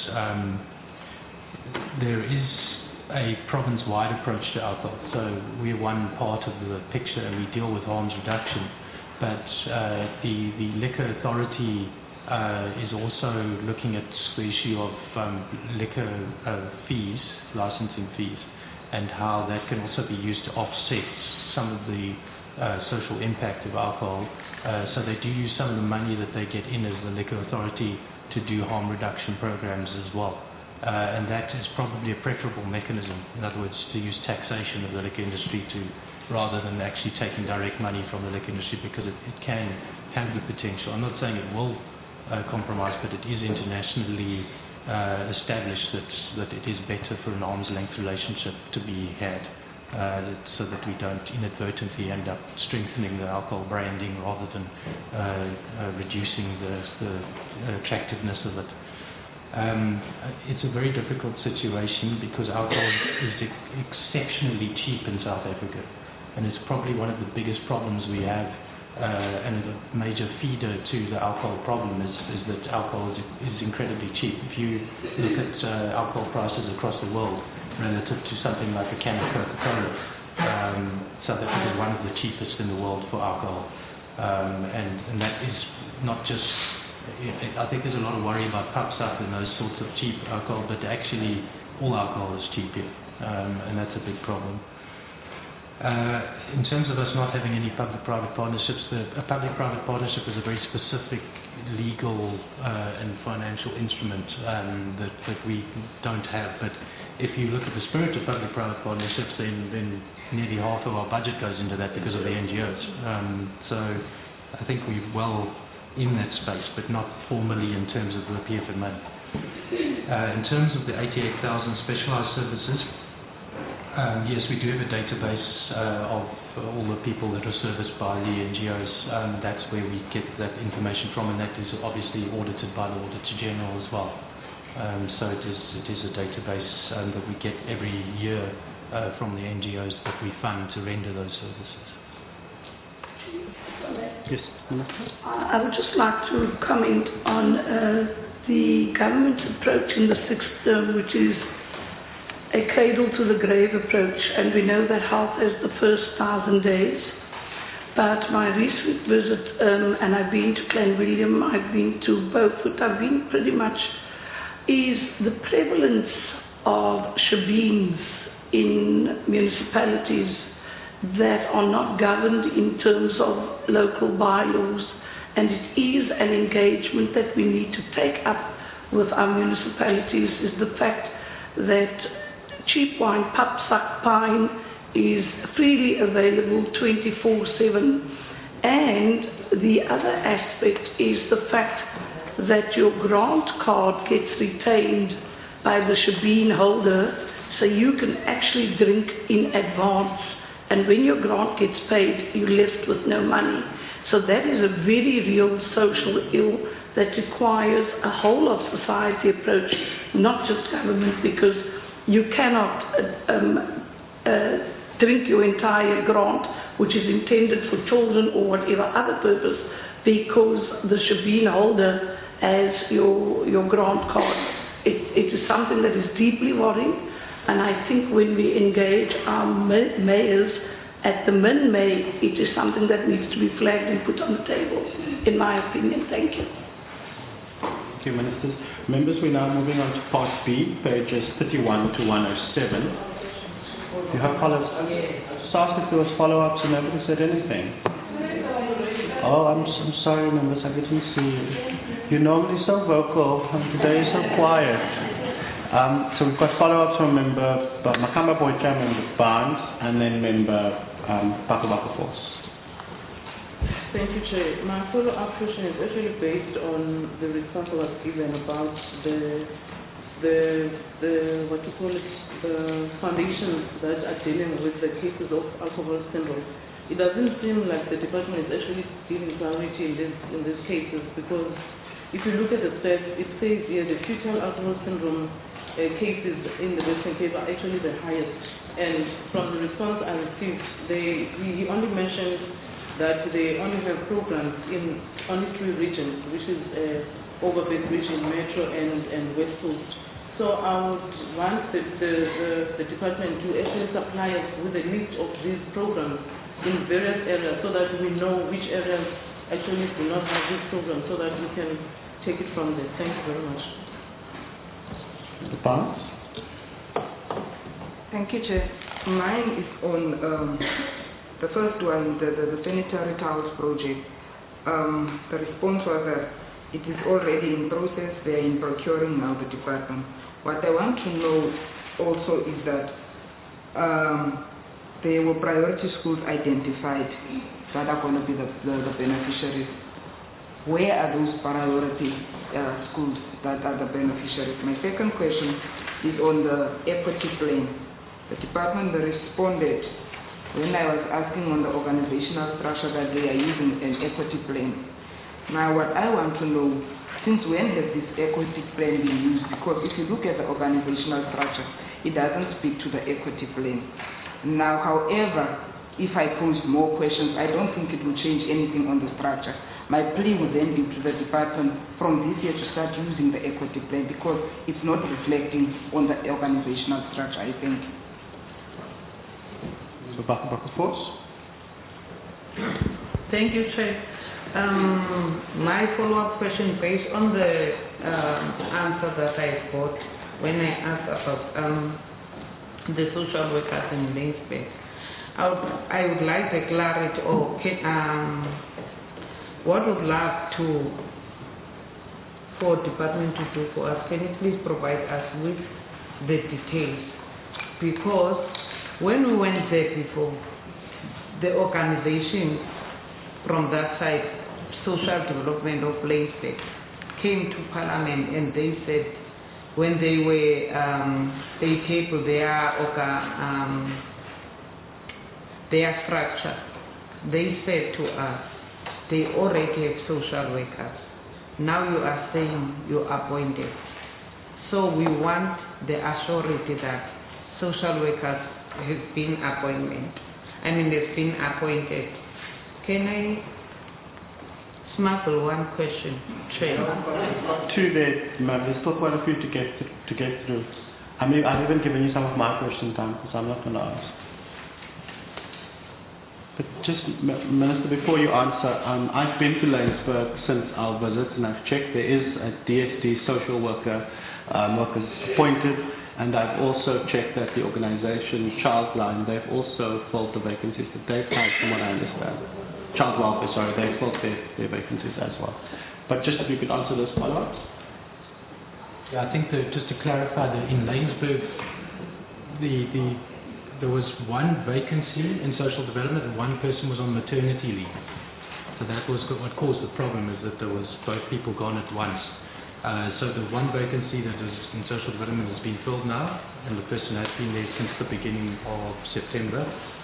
there is a province-wide approach to alcohol. So we're one part of the picture and we deal with harms reduction. But the Liquor Authority is also looking at the issue of liquor fees, licensing fees, and how that can also be used to offset some of the social impact of alcohol. So they do use some of the money that they get in as the Liquor Authority to do harm reduction programs as well. And that is probably a preferable mechanism, in other words, to use taxation of the liquor industry rather than actually taking direct money from the liquor industry, because it can have the potential. I'm not saying it will compromise, but it is internationally established that it is better for an arm's length relationship to be had, so that we don't inadvertently end up strengthening the alcohol branding rather than reducing the attractiveness of it. It's a very difficult situation because alcohol is exceptionally cheap in South Africa, and it's probably one of the biggest problems we have, and a major feeder to the alcohol problem is that alcohol is incredibly cheap. If you look at alcohol prices across the world relative to something like a can of Coca-Cola, South Africa is one of the cheapest in the world for alcohol, and that is not just, I think there's a lot of worry about Pubsup and those sorts of cheap alcohol, but actually all alcohol is cheap here, and that's a big problem. In terms of us not having any public-private partnerships, a public-private partnership is a very specific legal and financial instrument that we don't have. But if you look at the spirit of public-private partnerships, then nearly half of our budget goes into that because of the NGOs. So I think we're well in that space, but not formally in terms of the PFM money. In terms of the 88,000 specialised services, yes, we do have a database of all the people that are serviced by the NGOs. That's where we get that information from, and that is obviously audited by the Auditor General as well. So it is a database that we get every year from the NGOs that we fund to render those services. Yes, I would just like to comment on the government's approach in the sixth term, which is a cradle to the grave approach, and we know that health is the first 1,000 days. But my recent visit, and I've been to Clanwilliam, I've been to Beaufort, I've been pretty much, is the prevalence of shebeens in municipalities that are not governed in terms of local bylaws, and it is an engagement that we need to take up with our municipalities, is the fact that cheap wine, Pubsup Pine, is freely available 24/7, and the other aspect is the fact that your grant card gets retained by the shebeen holder, So you can actually drink in advance, and when your grant gets paid, you're left with no money. So that is a very real social ill that requires a whole of society approach, not just government, because you cannot drink your entire grant, which is intended for children or whatever other purpose, because the shebeen holder has your grant card. It is something that is deeply worrying, and I think when we engage our mayors at the May, it is something that needs to be flagged and put on the table, in my opinion. Thank you. Thank you, Ministers. Members, we're now moving on to Part B, pages 31 to 107. You have follow-ups? Just asked if there was follow-ups and nobody said anything. Oh, I'm sorry, members, I didn't see you. You're normally so vocal, and today is so quiet. So we've got follow-ups from Member Makamba Boycha, Member Barnes, and then Member Bakabaka Force. Thank you, Chair. My follow-up question is actually based on the response I was given about the what you call it, the foundations that are dealing with the cases of alcohol syndrome. It doesn't seem like the department is actually giving priority in these cases, because if you look at the stats, it says here the fetal alcohol syndrome cases in the Western Cape are actually the highest. And from the response I received, he only mentioned that they only have programs in only 3 regions, which is Overberg region, Metro, and West Coast. So I would want the department to actually supply us with a list of these programs in various areas, so that we know which areas actually do not have this program, so that we can take it from there. Thank you very much. Mr. Barnes? Thank you, Chair. Mine is on the first one, the sanitary towels project. The response was that it is already in process. They are in procuring now, the department. What I want to know also is that there were priority schools identified that are going to be the beneficiaries. Where are those priority schools that are the beneficiaries? My second question is on the equity plan. The department responded when I was asking on the organizational structure that they are using an equity plan. Now what I want to know, since when has this equity plan been used? Because if you look at the organizational structure, it doesn't speak to the equity plan. Now, however, if I pose more questions, I don't think it will change anything on the structure. My plea would then be to the department from this year to start using the equity plan, because it's not reflecting on the organizational structure, I think. So, Bakabaka Force? Thank you, Chair. My follow-up question based on the answer that I got when I asked about the social workers in Laingsburg. I would like the clarity, or what would love for department to do for us. Can you please provide us with the details? Because when we went there before, the organization from that side, Social Development of Laingsburg, came to Parliament and they said, when they were, they tabled their structure, they said to us, they already have social workers. Now you are saying you appointed. So we want the assurity that social workers have been appointed. Can I smuggle one question? Two there, ma'am. There's still quite a few to get through. I've even given you some of my question time, because I'm not going to ask. But just, Minister, before you answer, I've been to Laingsburg since our visit, and I've checked. There is a DSD social workers appointed, and I've also checked that the organization Childline, they've also filled the vacancies that they've had, from what I understand. Child welfare, sorry, they've filled their vacancies as well. But just if you could answer those follow-ups. Yeah, I think just to clarify that in Laingsburg, there was one vacancy in social development and one person was on maternity leave. So that was what caused the problem, is that there was both people gone at once. So the one vacancy that is in social development has been filled now, and the person has been there since the beginning of September.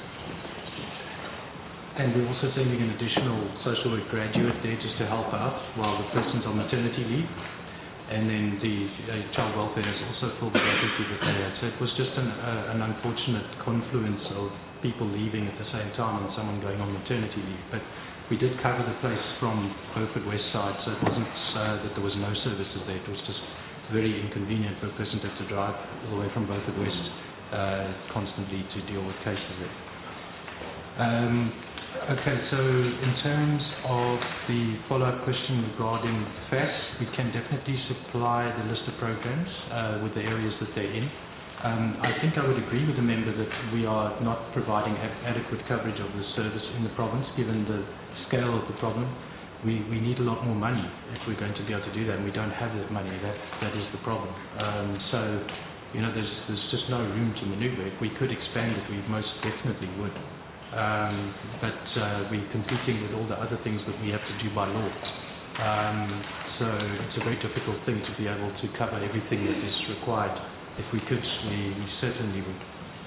And we're also sending an additional social work graduate there just to help out while the person's on maternity leave. And then the child welfare has also filled the vacancy that they had. So it was just an unfortunate confluence of people leaving at the same time and someone going on maternity leave. But we did cover the place from Beaufort West side, so it wasn't that there was no services there. It was just very inconvenient for a person to have to drive all the way from Beaufort West constantly to deal with cases there. Okay, so in terms of the follow-up question regarding FAS, we can definitely supply the list of programs with the areas that they're in. I think I would agree with the member that we are not providing adequate coverage of the service in the province, given the scale of the problem. We need a lot more money if we're going to be able to do that, and we don't have that money. That is the problem. So, you know, there's just no room to maneuver. If we could expand it, we most definitely would. But we're competing with all the other things that we have to do by law. So it's a very difficult thing to be able to cover everything that is required. If we could, we certainly would.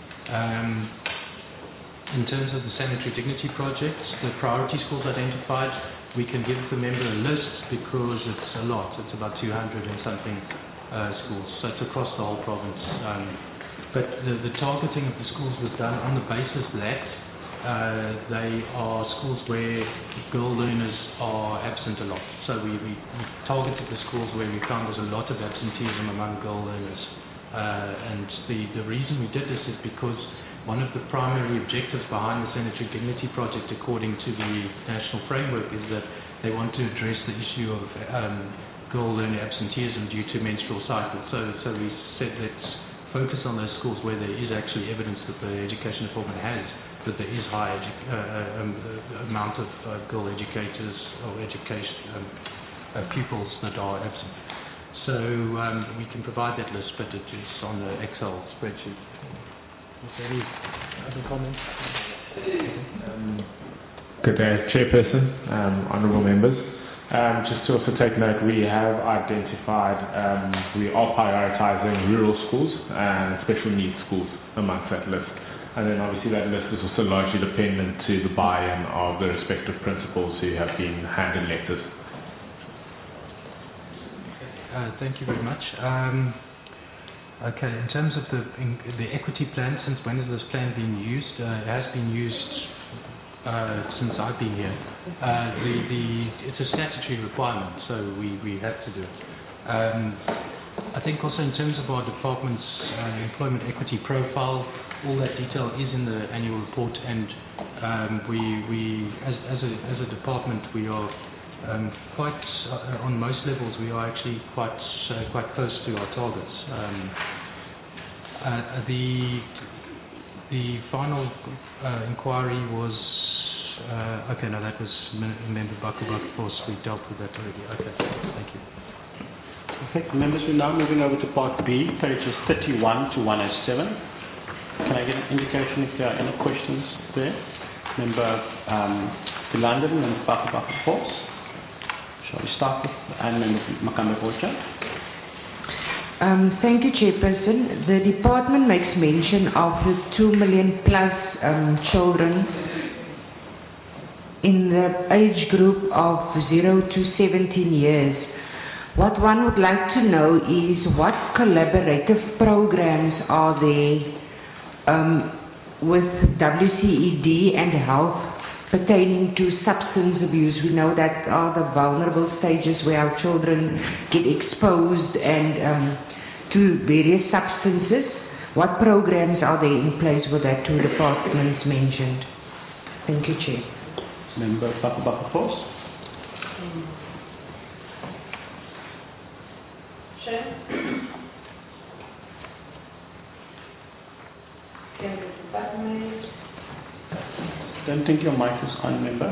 In terms of the sanitary dignity project, the priority schools identified, we can give the member a list because it's a lot. It's about 200 and something schools. So it's across the whole province. But the targeting of the schools was done on the basis that they are schools where girl learners are absent a lot. So we targeted the schools where we found there's a lot of absenteeism among girl learners. And the reason we did this is because one of the primary objectives behind the Sanitary Dignity Project, according to the national framework, is that they want to address the issue of girl learner absenteeism due to menstrual cycles. So we said let's focus on those schools where there is actually evidence that the education department has that there is high amount of girl educators or pupils that are absent. So we can provide that list, but it is on the Excel spreadsheet. Is there any other comments? Good day, Chairperson, honourable members. Just to also take note, we have identified, we are prioritising rural schools and special needs schools amongst that list. And then obviously that list is also largely dependent to the buy-in of the respective principals who have been handed letters. Thank you very much. Okay, in terms of the equity plan, since when has this plan been used? It has been used since I've been here. It's a statutory requirement, so we have to do it. I think also in terms of our department's employment equity profile, all that detail is in the annual report, and we as a department, we are quite on most levels. We are actually quite close to our targets. The final inquiry was okay. No, that was Member Bakubak. We dealt with that already. Okay, thank you. Okay, members, we're now moving over to Part B, pages 31 to 107. Can I get an indication if there are any questions there? Member Philander, Member Bakubak, of course. Shall we start with Member Makambe Bocha? Thank you, Chairperson. The department makes mention of the 2 million plus children in the age group of 0 to 17 years. What one would like to know is what collaborative programs are there with WCED and health pertaining to substance abuse. We know that are the vulnerable stages where our children get exposed and to various substances. What programs are there in place with that two departments mentioned? Thank you, Chair. Member Bakubak, of course. Don't think your mic is on, member.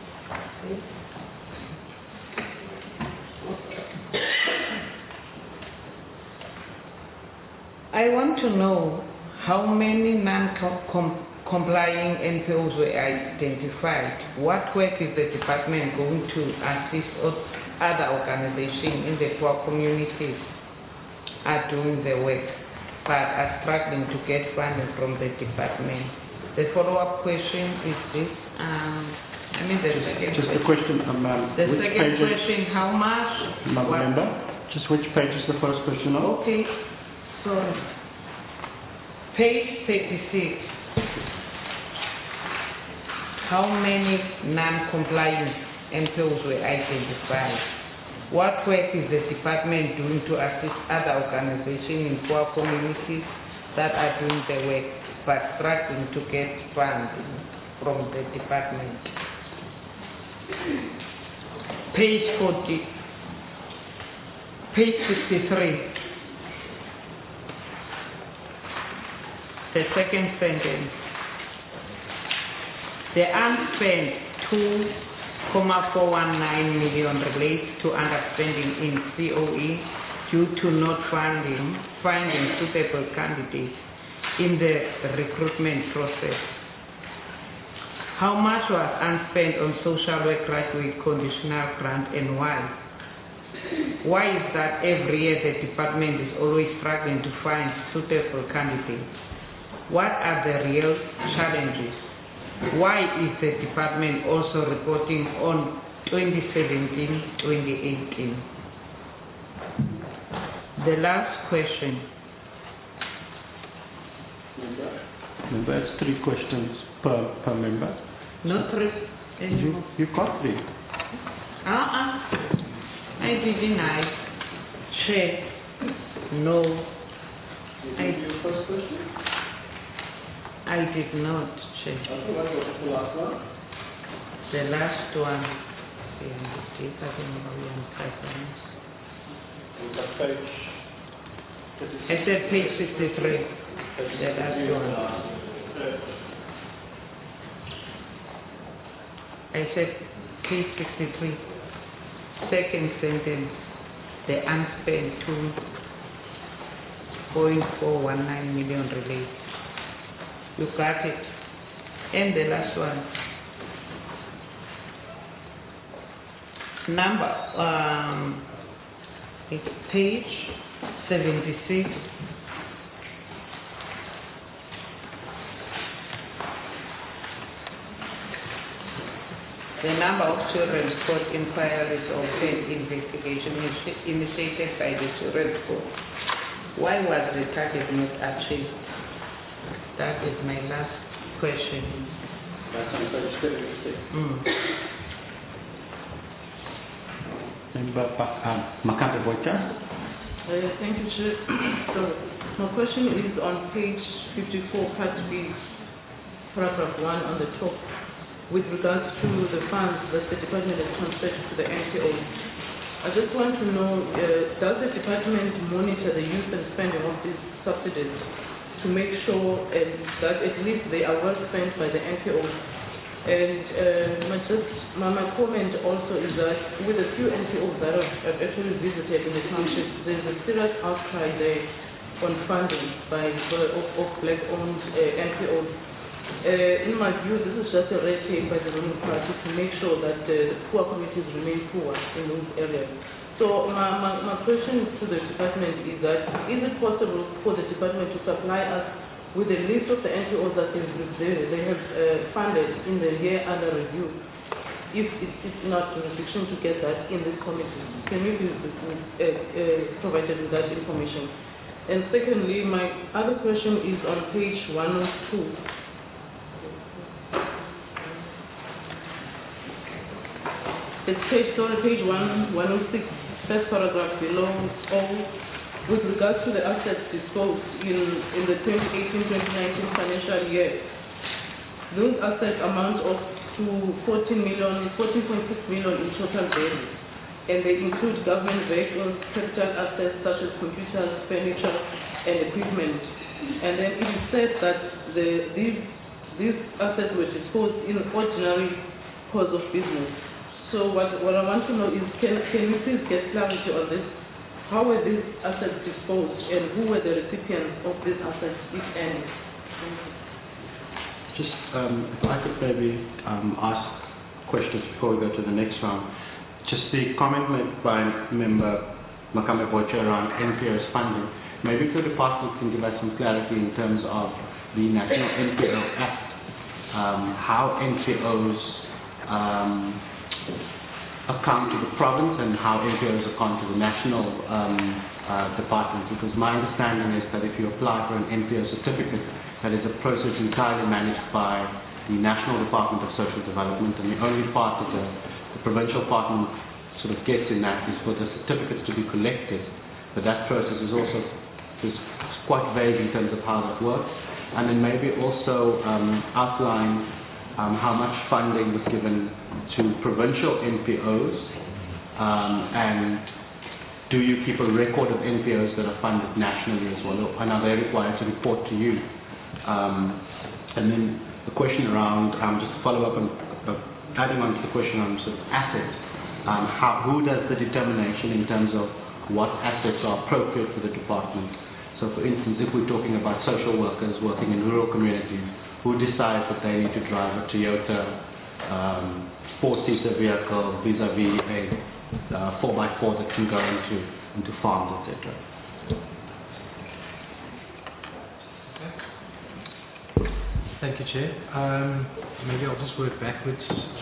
I want to know how many non-complying NPOs were identified. What work is the department going to assist or other organizations in the poor communities are doing the work but are struggling to get funding from the department. The follow-up question is this. Just the question, the which second page question, how much? Member, just which page is the first question on? Okay, sorry. Page 36. How many non-compliant NPOs were identified? What work is the department doing to assist other organizations in poor communities that are doing the work but struggling to get funding from the department? Page 40, page 63. The second sentence. The unspent 2.419 million relates to underspending in COE due to not finding suitable candidates in the recruitment process. How much was unspent on social work graduate conditional grant and why? Why is that every year the department is always struggling to find suitable candidates? What are the real challenges? Why is the department also reporting on 2017-2018? The last question. Member, it's 3 questions per member. Not 3 anymore. You've got 3. I didn't. Chair. No. I did not, Chair. The last one? The last one. I said page 63. The last one. I said page 63. Second sentence. The unspent 2.419 million relates. You got it. And the last one. It's page 76. The number of children's court inquiries or failed investigation initiated by the children's court. Why was the target not achieved? That is my last question. That's on page 76. Member Makate Boyka. Thank you, Chair. So, my question is on page 54, part B, paragraph 1 on the top, with regards to the funds that the department has transferred to the NPO. I just want to know, does the department monitor the use and spending of these subsidies to make sure that at least they are well spent by the NPO? And my comment also is that with a few NPOs that I've actually visited in the township, there's a serious outcry there on funding by of black-owned NPOs. In my view, this is just a red tape by the ruling party to make sure that poor communities remain poor in those areas. So my question to the department is that, is it possible for the department to supply us with a list of the NPOs that they have funded in the year under review, if it's not jurisdiction to get that in this committee? Can you be provided with that information? And secondly, my other question is on page 102. It's page 106, first paragraph below, with regards to the assets disposed in the 2018-2019 financial year. Those assets amount up to 14.6 million in total value, and they include government vehicles, capital assets such as computers, furniture, and equipment. And then it is said that these assets were disposed in ordinary course of business. So what I want to know is, can you please get clarity on this? How were these assets disposed, and who were the recipients of these assets, if any? Just if I could maybe ask questions before we go to the next round. just the comment made by Member Makame Bocha around NPO's funding. Maybe the department can give us some clarity in terms of the National NPO Act, how NPOs account to the province and how NPOs account to the national department. Because my understanding is that if you apply for an NPO certificate, that is a process entirely managed by the National Department of Social Development, and the only part that the provincial department sort of gets in that is for the certificates to be collected. But that process is also quite vague in terms of how that works. And then maybe also outline how much funding was given to provincial NPOs, and do you keep a record of NPOs that are funded nationally as well, and are they required to report to you? And then the question around, just to follow up on, adding on to the question on sort of assets, who does the determination in terms of what assets are appropriate for the department? So for instance, if we're talking about social workers working in rural communities, who decides that they need to drive a Toyota four-seater vehicle vis-a-vis a 4x4 that can go into farms, etc.? Thank you, Chair. Maybe I'll just work backwards.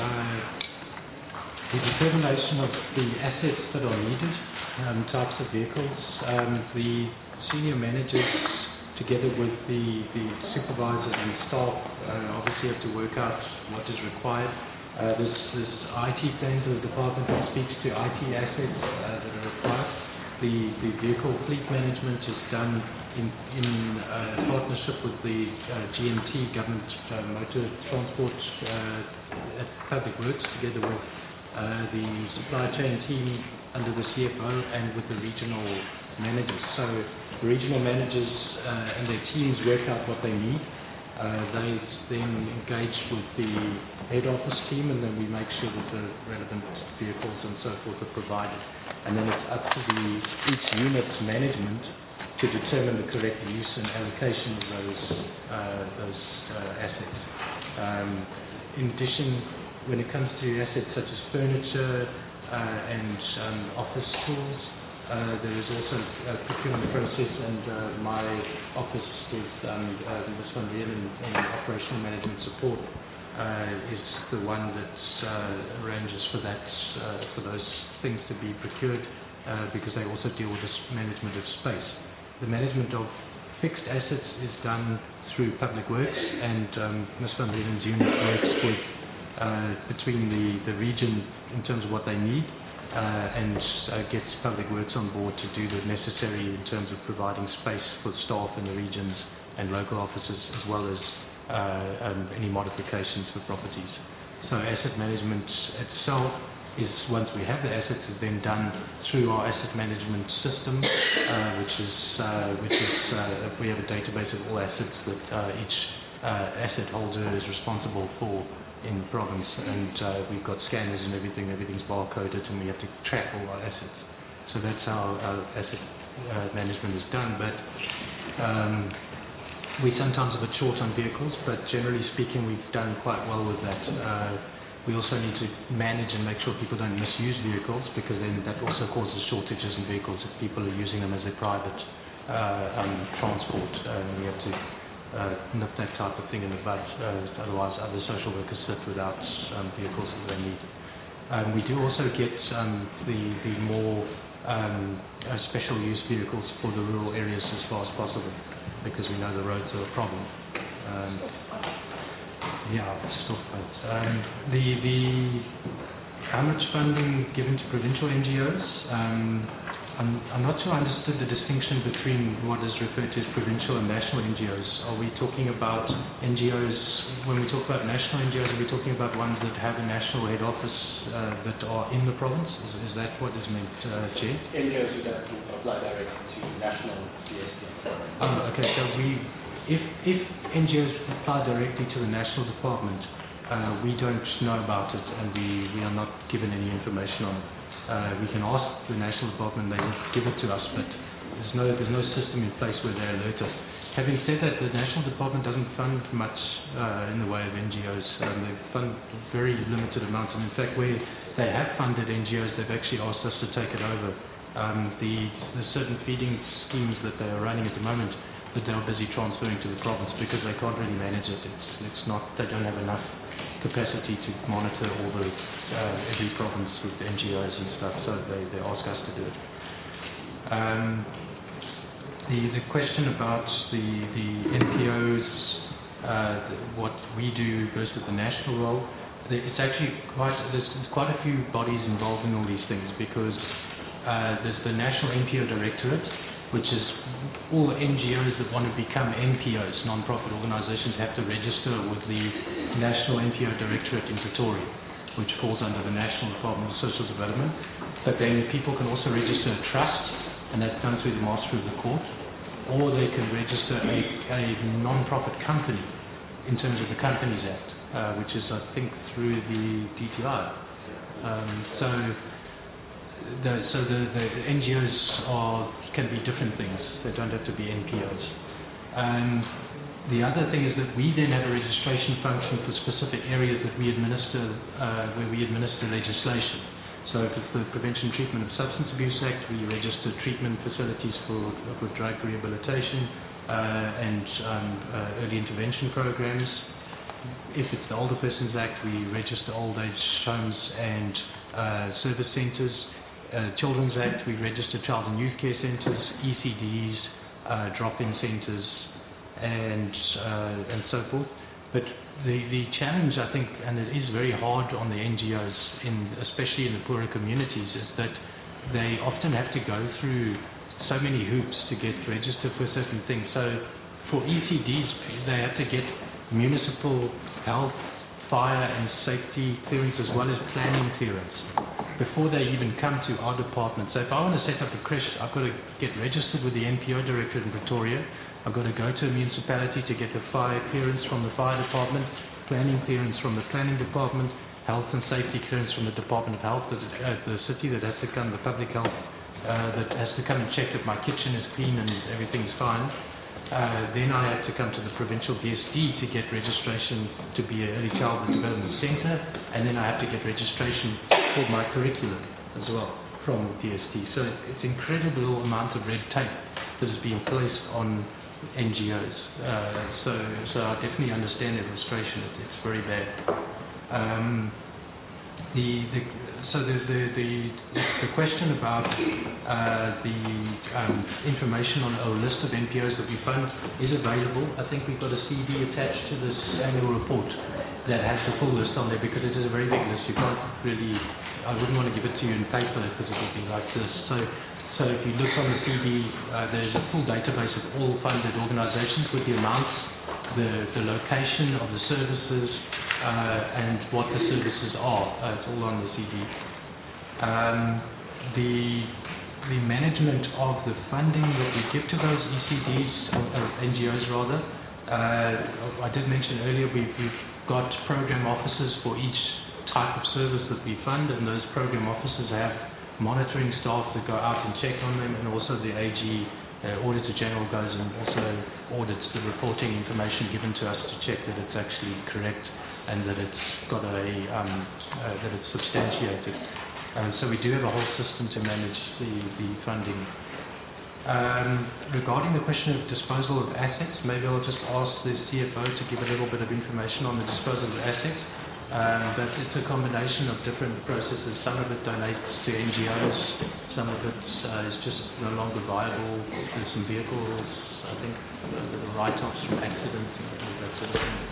The determination of the assets that are needed, types of vehicles, the senior managers together with the supervisors and staff obviously have to work out what is required. This IT plan to the department that speaks to IT assets that are required. The vehicle fleet management is done in partnership with the GMT, Government Motor Transport at Public Works, together with the supply chain team under the CFO and with the regional managers. So the regional managers and their teams work out what they need. They then engage with the head office team, and then we make sure that the relevant vehicles and so forth are provided. And then it's up to each unit's management to determine the correct use and allocation of those assets. In addition, when it comes to assets such as furniture and office tools, there is also a procurement process, and my office with Ms. Van Reen in operational management support is the one that arranges for that, for those things to be procured, because they also deal with the management of space. The management of fixed assets is done through Public Works, and Ms. Van Reen's unit works with between the region in terms of what they need, and gets Public Works on board to do the necessary in terms of providing space for staff in the regions and local offices, as well as any modifications for properties. So asset management itself is, once we have the assets, is then done through our asset management system, which is we have a database of all assets that each asset holder is responsible for in the province, and we've got scanners and everything's barcoded, and we have to track all our assets. So that's how our asset management is done. But we sometimes a bit short on vehicles, but generally speaking, we've done quite well with that. We also need to manage and make sure people don't misuse vehicles, because then that also causes shortages in vehicles if people are using them as their private transport. We have to nip that type of thing in the bud, otherwise other social workers sit without vehicles that they need. We do also get the more special use vehicles for the rural areas as far as possible, because we know the roads are a problem. How much funding given to provincial NGOs? I'm not sure I understood the distinction between what is referred to as provincial and national NGOs. Are we talking about NGOs, when we talk about national NGOs, are we talking about ones that have a national head office that are in the province? Is that what is meant, Chair? NGOs who don't apply directly to national CSD. Okay, so if NGOs apply directly to the national department, we don't know about it, and we are not given any information on it. We can ask the national department, they will give it to us, but there's no system in place where they alert us. Having said that, the National Department doesn't fund much in the way of NGOs. They fund very limited amounts, and in fact, where they have funded NGOs, they've actually asked us to take it over. The certain feeding schemes that they are running at the moment, that they are busy transferring to the province because they can't really manage it. It's not, they don't have enough capacity to monitor all the every province with NGOs and stuff, so they ask us to do it. The question about the NPOs, what we do versus the national role, it's actually there's quite a few bodies involved in all these things, because there's the National NPO Directorate, which is all NGOs that want to become NPOs, non-profit organizations, have to register with the National NPO Directorate in Pretoria, which falls under the National Department of Social Development. But then people can also register a trust, and that's done through the Master of the Court, or they can register a non-profit company in terms of the Companies Act, which is, I think, through the DTI. So the NGOs can be different things. They don't have to be NPOs. The other thing is that we then have a registration function for specific areas that we administer, where we administer legislation. So if it's the Prevention and Treatment of Substance Abuse Act, we register treatment facilities for drug rehabilitation and early intervention programs. If it's the Older Persons Act, we register old age homes and service centres. Children's Act, we register child and youth care centres, ECDs, drop-in centres, and so forth. But the challenge, I think, and it is very hard on the NGOs, especially in the poorer communities, is that they often have to go through so many hoops to get registered for certain things. So for ECDs, they have to get municipal health, fire and safety clearance, as well as planning clearance, before they even come to our department. So if I want to set up a creche, I've got to get registered with the NPO Directorate in Pretoria. I've got to go to a municipality to get the fire clearance from the fire department, planning clearance from the planning department, health and safety clearance from the Department of Health, the city that has to come, the public health that has to come and check that my kitchen is clean and everything's fine. Then I had to come to the provincial DSD to get registration to be an early childhood development centre, and then I have to get registration for my curriculum as well from DSD. So it's incredible amount of red tape that is being placed on NGOs. So I definitely understand their frustration. It's very bad. So the question about the information on a list of NPOs that we fund is available. I think we've got a CD attached to this annual report that has the full list on there, because it is a very big list. You can't really, I wouldn't want to give it to you in paper because it would be like this. So if you look on the CD, there's a full database of all funded organizations with the amounts, the location of the services, and what the services are. It's all on the CD. The management of the funding that we give to those ECDs, or NGOs rather, I did mention earlier we've got program officers for each type of service that we fund, and those program officers have monitoring staff that go out and check on them, and also the AG, Auditor General, goes and also audits the reporting information given to us to check that it's actually correct and that it's got that it's substantiated. So we do have a whole system to manage the funding. Regarding the question of disposal of assets, maybe I'll just ask the CFO to give a little bit of information on the disposal of assets. But it's a combination of different processes. Some of it donates to NGOs, some of it is just no longer viable. There's some vehicles, I think, the write-offs from accidents and that sort of thing.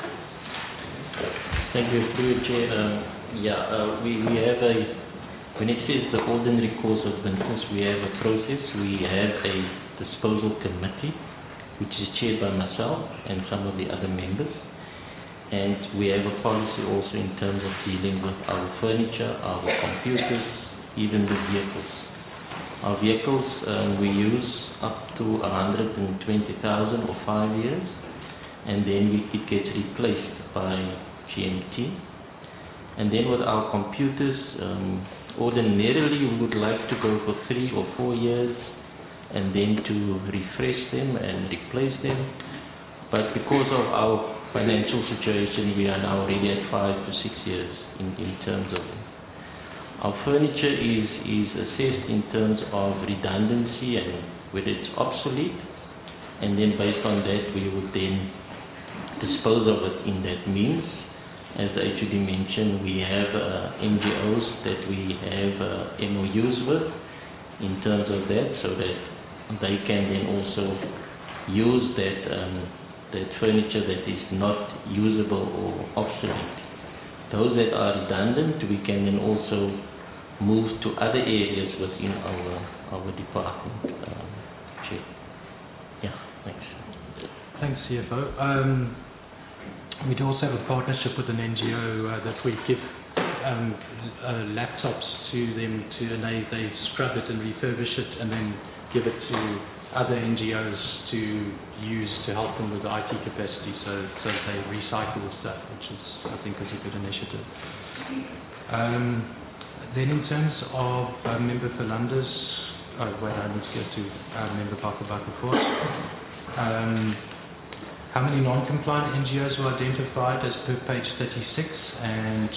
Thank you, Chair. We have when it says the ordinary course of business, we have a process. We have a disposal committee, which is chaired by myself and some of the other members. And we have a policy also in terms of dealing with our furniture, our computers, even the vehicles. Our vehicles, we use up to 120,000 or 5 years, and then it gets replaced by GMT. And then with our computers, ordinarily we would like to go for 3 or 4 years, and then to refresh them and replace them. But because of our financial situation, we are now already at 5 to 6 years in terms of it. Our furniture is assessed in terms of redundancy and whether it's obsolete, and then based on that we would then dispose of it in that means. As the HUD mentioned, we have NGOs that we have MOUs with in terms of that, so that they can then also use that furniture that is not usable or obsolete. Those that are redundant, we can then also move to other areas within our department. Chair. Yeah, thanks. Thanks, CFO. We do also have a partnership with an NGO that we give laptops to them and they scrub it and refurbish it and then give it to other NGOs to use to help them with the IT capacity, so they recycle the stuff, which I think is a good initiative. Then in terms of Member Philander's, I need to go to Member Bakabaka first. How many non-compliant NGOs were identified as per page 36, and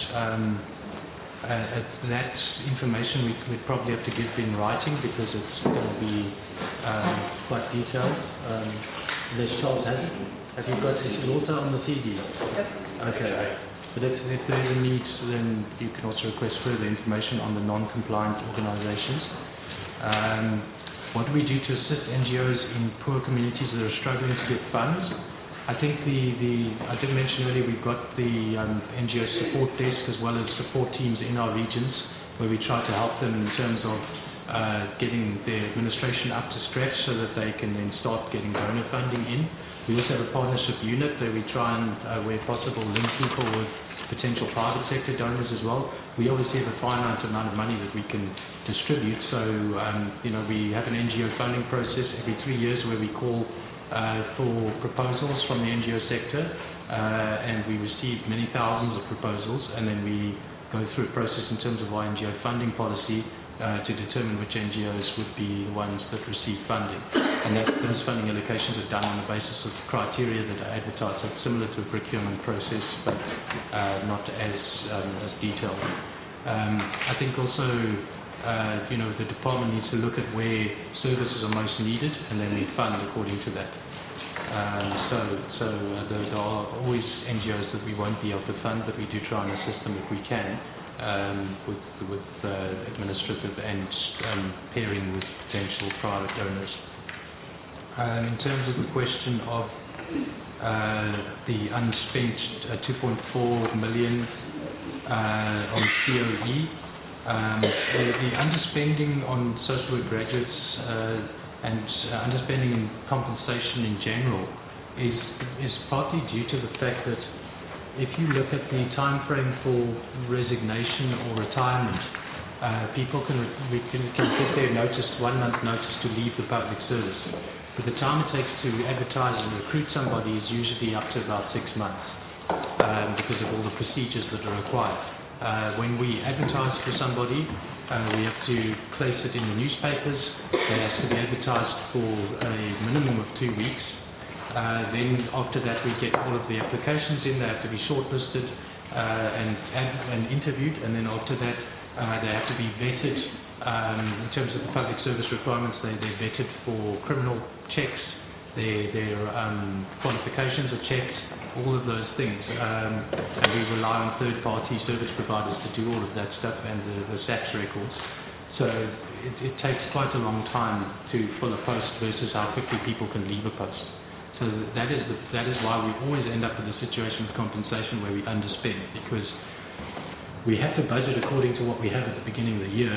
that information we'd probably have to give in writing because it's going to be quite detailed. Les Charles has it. Have you got his daughter on the CD? Okay. But if there's a need, then you can also request further information on the non-compliant organizations. What do we do to assist NGOs in poor communities that are struggling to get funds? I think I did mention earlier we've got the NGO support desk as well as support teams in our regions where we try to help them in terms of getting their administration up to stretch so that they can then start getting donor funding in. We also have a partnership unit where we try and, where possible, link people with potential private sector donors as well. We obviously have a finite amount of money that we can distribute, so we have an NGO funding process every 3 years where we call for proposals from the NGO sector, and we receive many thousands of proposals, and then we go through a process in terms of our NGO funding policy to determine which NGOs would be the ones that receive funding. And those funding allocations are done on the basis of criteria that are advertised, so it's similar to a procurement process, but not as detailed. I think also the department needs to look at where services are most needed, and then we fund according to that. There are always NGOs that we won't be able to fund, but we do try and assist them if we can with administrative and pairing with potential private donors. In terms of the question of the unspent 2.4 million on COE, the underspending on social work graduates and underspending in compensation in general is partly due to the fact that if you look at the time frame for resignation or retirement, people can get their notice, 1 month notice to leave the public service. But the time it takes to advertise and recruit somebody is usually up to about 6 months because of all the procedures that are required. When we advertise for somebody, we have to place it in the newspapers. It has to be advertised for a minimum of 2 weeks. Then after that we get all of the applications in. They have to be shortlisted and interviewed, and then after that they have to be vetted in terms of the public service requirements. They're vetted for criminal checks, their qualifications are checked, all of those things, and we rely on third-party service providers to do all of that stuff and the SAPS records. So it takes quite a long time to fill a post versus how quickly people can leave a post. So that is why we always end up with a situation with compensation where we underspend, because we have to budget according to what we have at the beginning of the year,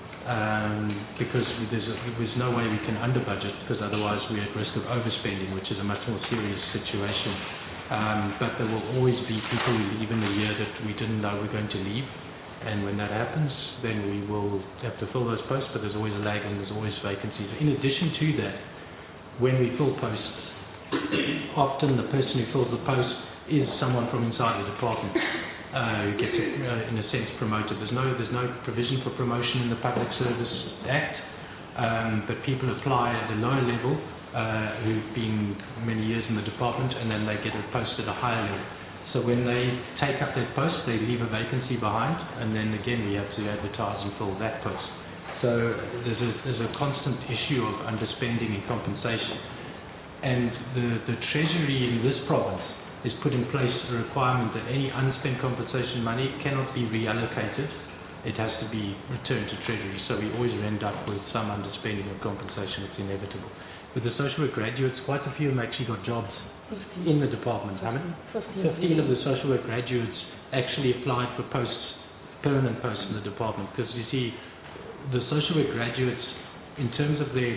because there's no way we can under budget, because otherwise we're at risk of overspending, which is a much more serious situation. But there will always be people who leave in the year that we didn't know were going to leave, and when that happens, then we will have to fill those posts, but there's always a lag and there's always vacancies. In addition to that, when we fill posts, often the person who fills the post is someone from inside the department who gets, in a sense, promoted. There's no provision for promotion in the Public Service Act, but people apply at the lower level who've been many years in the department, and then they get a post at a higher level. So when they take up that post, they leave a vacancy behind, and then again we have to advertise and fill that post. So there's a constant issue of underspending in compensation. And the Treasury in this province has put in place a requirement that any unspent compensation money cannot be reallocated. It has to be returned to Treasury. So we always end up with some underspending of compensation. It's inevitable. With the social work graduates, quite a few of them actually got jobs 15. In the department. How many? 15 of the social work graduates actually applied for posts, permanent posts in the department. Because you see, the social work graduates, in terms of their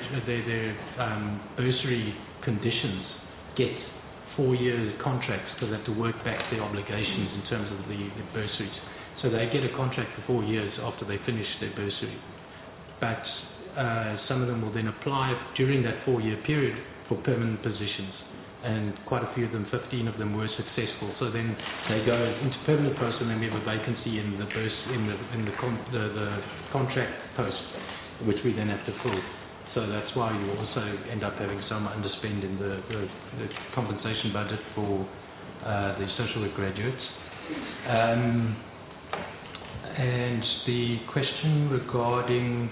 bursary conditions, get 4-year contracts because they have to work back their obligations in terms of the bursaries. So they get a contract for 4 years after they finish their bursary. But some of them will then apply during that 4-year period for permanent positions. And quite a few of them, 15 of them, were successful. So then they go into permanent posts, and then we have a vacancy in the contract post, which we then have to fill. So that's why you also end up having some underspend in the compensation budget for the social work graduates. And the question regarding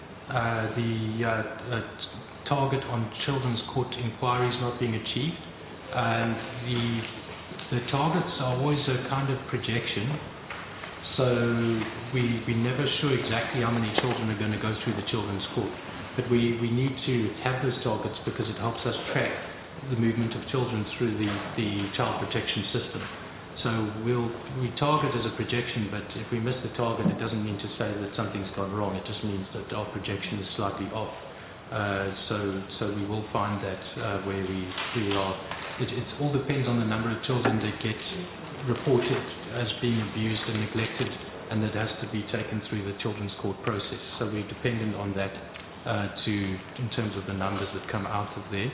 the target on children's court inquiries not being achieved, and the targets are always a kind of projection. So we're never sure exactly how many children are going to go through the children's court. But we need to have those targets because it helps us track the movement of children through the child protection system. So we target as a projection, but if we miss the target, it doesn't mean to say that something's gone wrong. It just means that our projection is slightly off. So we will find that where we are. It all depends on the number of children that get reported as being abused and neglected, and that has to be taken through the children's court process. So we're dependent on that in terms of the numbers that come out of there.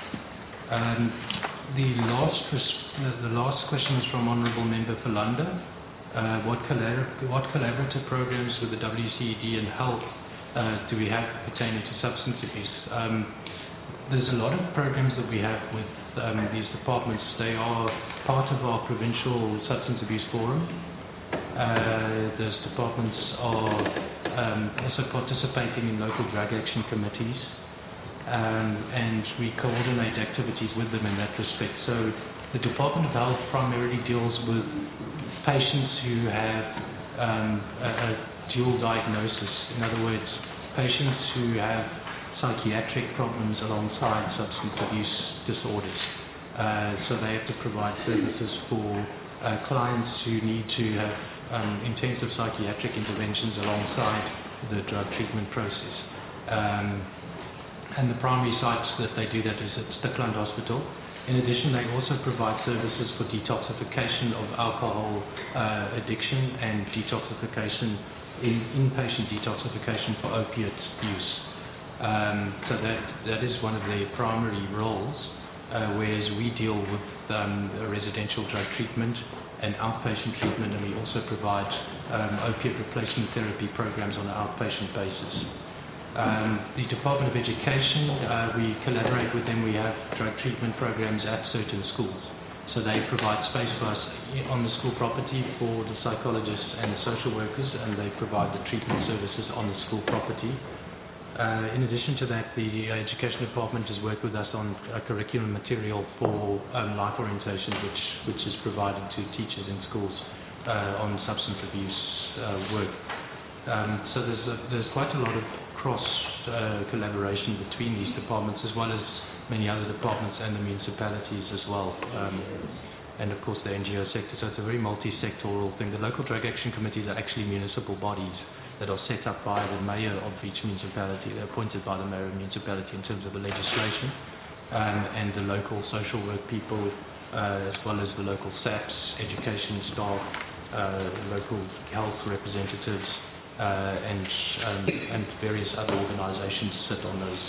The last question is from Honourable Member Philanda. What collaborative programs with the WCED and health do we have pertaining to substance abuse? There's a lot of programs that we have with these departments. They are part of our provincial substance abuse forum. Those departments are also participating in local drug action committees, and we coordinate activities with them in that respect. So the Department of Health primarily deals with patients who have a dual diagnosis. In other words, patients who have psychiatric problems alongside substance abuse disorders. So they have to provide services for clients who need to have intensive psychiatric interventions alongside the drug treatment process. And the primary sites that they do that is at Stickland Hospital. In addition, they also provide services for detoxification of alcohol addiction and detoxification, inpatient detoxification for opiate use. So that is one of their primary roles, whereas we deal with residential drug treatment and outpatient treatment, and we also provide opiate replacement therapy programs on an outpatient basis. The Department of Education, we collaborate with them. We have drug treatment programs at certain schools. So they provide space for us on the school property for the psychologists and the social workers, and they provide the treatment services on the school property. In addition to that, the Education Department has worked with us on curriculum material for life orientation, which is provided to teachers in schools on substance abuse work. So there's quite a lot of cross collaboration between these departments, as well as many other departments and the municipalities as well, and of course the NGO sector. So it's a very multi-sectoral thing. The local drug action committees are actually municipal bodies that are set up by the mayor of each municipality. They're appointed by the mayor of the municipality in terms of the legislation, and the local social work people, as well as the local SAPs, education staff, local health representatives, and various other organizations sit on those.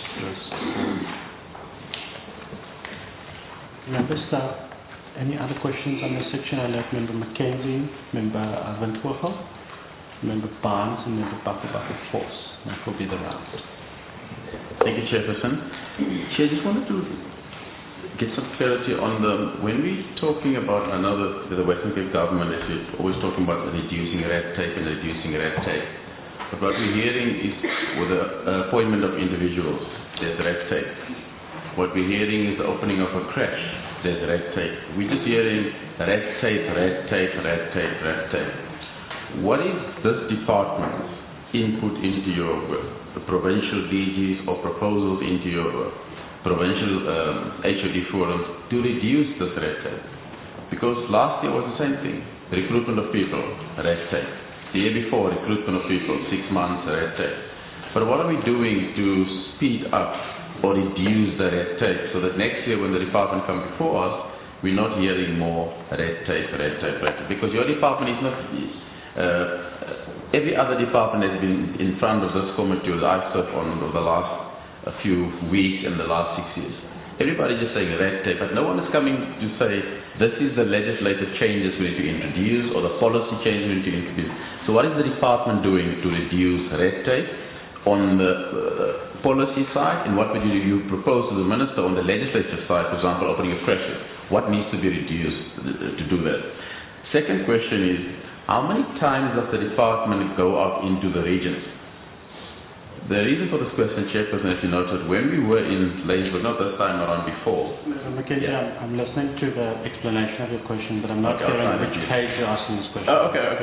Members, any other questions on this section? I left Member Mackenzie, Member Van Tuchel, Member Barnes, and Member Bucker Force. That will be the round. Thank you, Chairperson. Chair, I just wanted to get some clarity on when we're talking about, I know the Western Cape government is always talking about reducing red tape and reducing red tape. But what we're hearing is with the appointment of individuals, there's red tape. What we're hearing is the opening of a creche, there's red tape. We're just hearing red tape, red tape, red tape, red tape. What is this department's input into your provincial DGs or proposals into your provincial HOD forums to reduce this red tape? Because last year was the same thing. Recruitment of people, red tape. The year before, recruitment of people, 6 months, red tape. But what are we doing to speed up or reduce the red tape so that next year when the department comes before us, we're not hearing more red tape, red tape, red tape? Because your department is not... every other department has been in front of this committee that I've served on over the last few weeks and the last 6 years. Everybody just saying red tape, but no one is coming to say this is the legislative changes we need to introduce or the policy changes we need to introduce. So what is the department doing to reduce red tape on the policy side, and what would you propose to the minister on the legislative side, for example, opening of creches? What needs to be reduced to do that? Second question is, how many times does the department go out into the regions? The reason for this question, Chairperson, as you noted, when we were in Lanesburg, not this time around before. Mackenzie, I'm listening to the explanation of your question, but I'm not hearing which page you're asking this question. Oh, okay.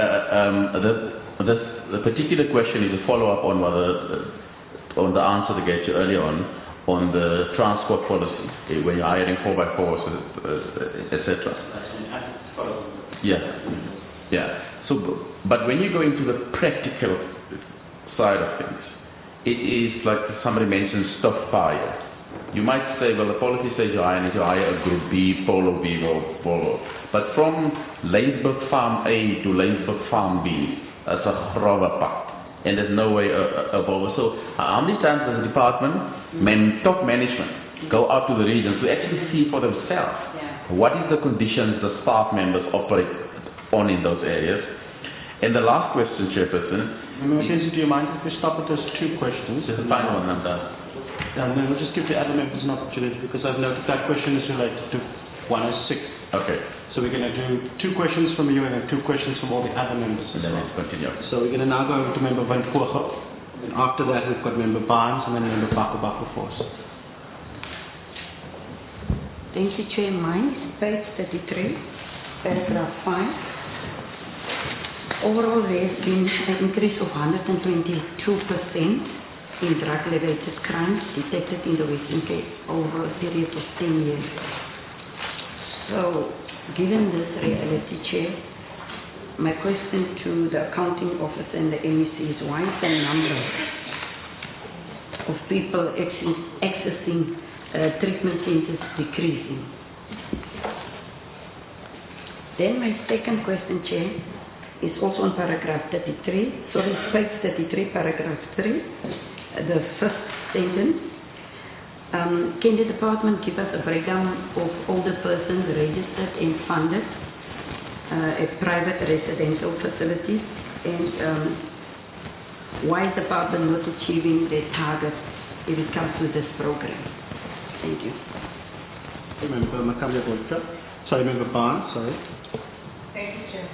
The particular question is a follow-up on on the answer they gave you earlier on the transport policy, when you're hiring 4x4s, etc. Yeah. So, but when you go into the practical side of things, it is like somebody mentioned stop fire. You might say, well, the policy says you need to hire a group B, Polo B, or Polo. But from Lanesburg Farm A to Lanesburg Farm B, that's a rubber part. And there's no way above. So how many times does the department, top management, go out to the regions to actually see for themselves what is the conditions the staff members operate on in those areas? And the last question, Chairperson. Mackenzie, do you mind if we stop with those two questions? Just the final one, I'm done. And then we'll just give the other members an opportunity, because I've noted that question is related to 106. Okay. So we're going to do 2 questions from you and then 2 questions from all the other members. And then let's continue. So we're going to now go over to Member Van Koegel. And after that, we've got Member Barnes and then Member Baku for us. Thank you, Chair. Mine is page 33, paragraph 5. Overall, there has been an increase of 122% in drug-related crimes detected in the Western Cape over a period of 10 years. So, given this reality, Chair, my question to the Accounting Office and the MEC is, why is the number of people accessing treatment centers decreasing? Then my second question, Chair, is also on paragraph 33. So it's page 33, paragraph 3, the first sentence. Can the department give us a breakdown of older persons registered and funded at private residential facilities? And why is the department not achieving their targets if it comes to this program? Thank you. Member Member Barnes, sorry. Thank you, Chair.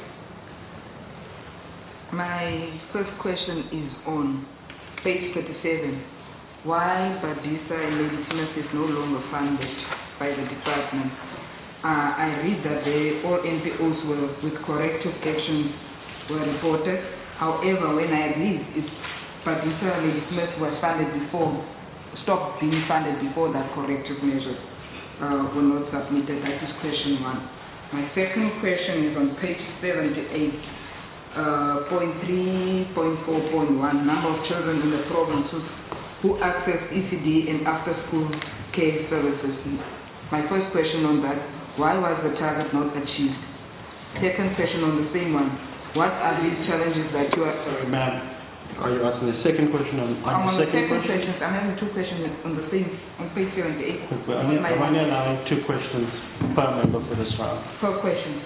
My first question is on page 37. Why Badisa and Lady Smith is no longer funded by the department? I read that all NPOs were with corrective actions were reported. However, when I read it, Badisa and Lady Smith was funded before, stopped being funded before that corrective measures were not submitted. That is question 1. My second question is on page 78. Point 3.4.1, number of children in the province who access ECD and after-school care services. My first question on that, why was the target not achieved? Second question on the same one, what are these challenges that you are... Sorry, ma'am, are you asking the second question on the second question? I'm having 2 questions on the same, on page 78. I'm only allowing 2 questions per member for this round. Per question.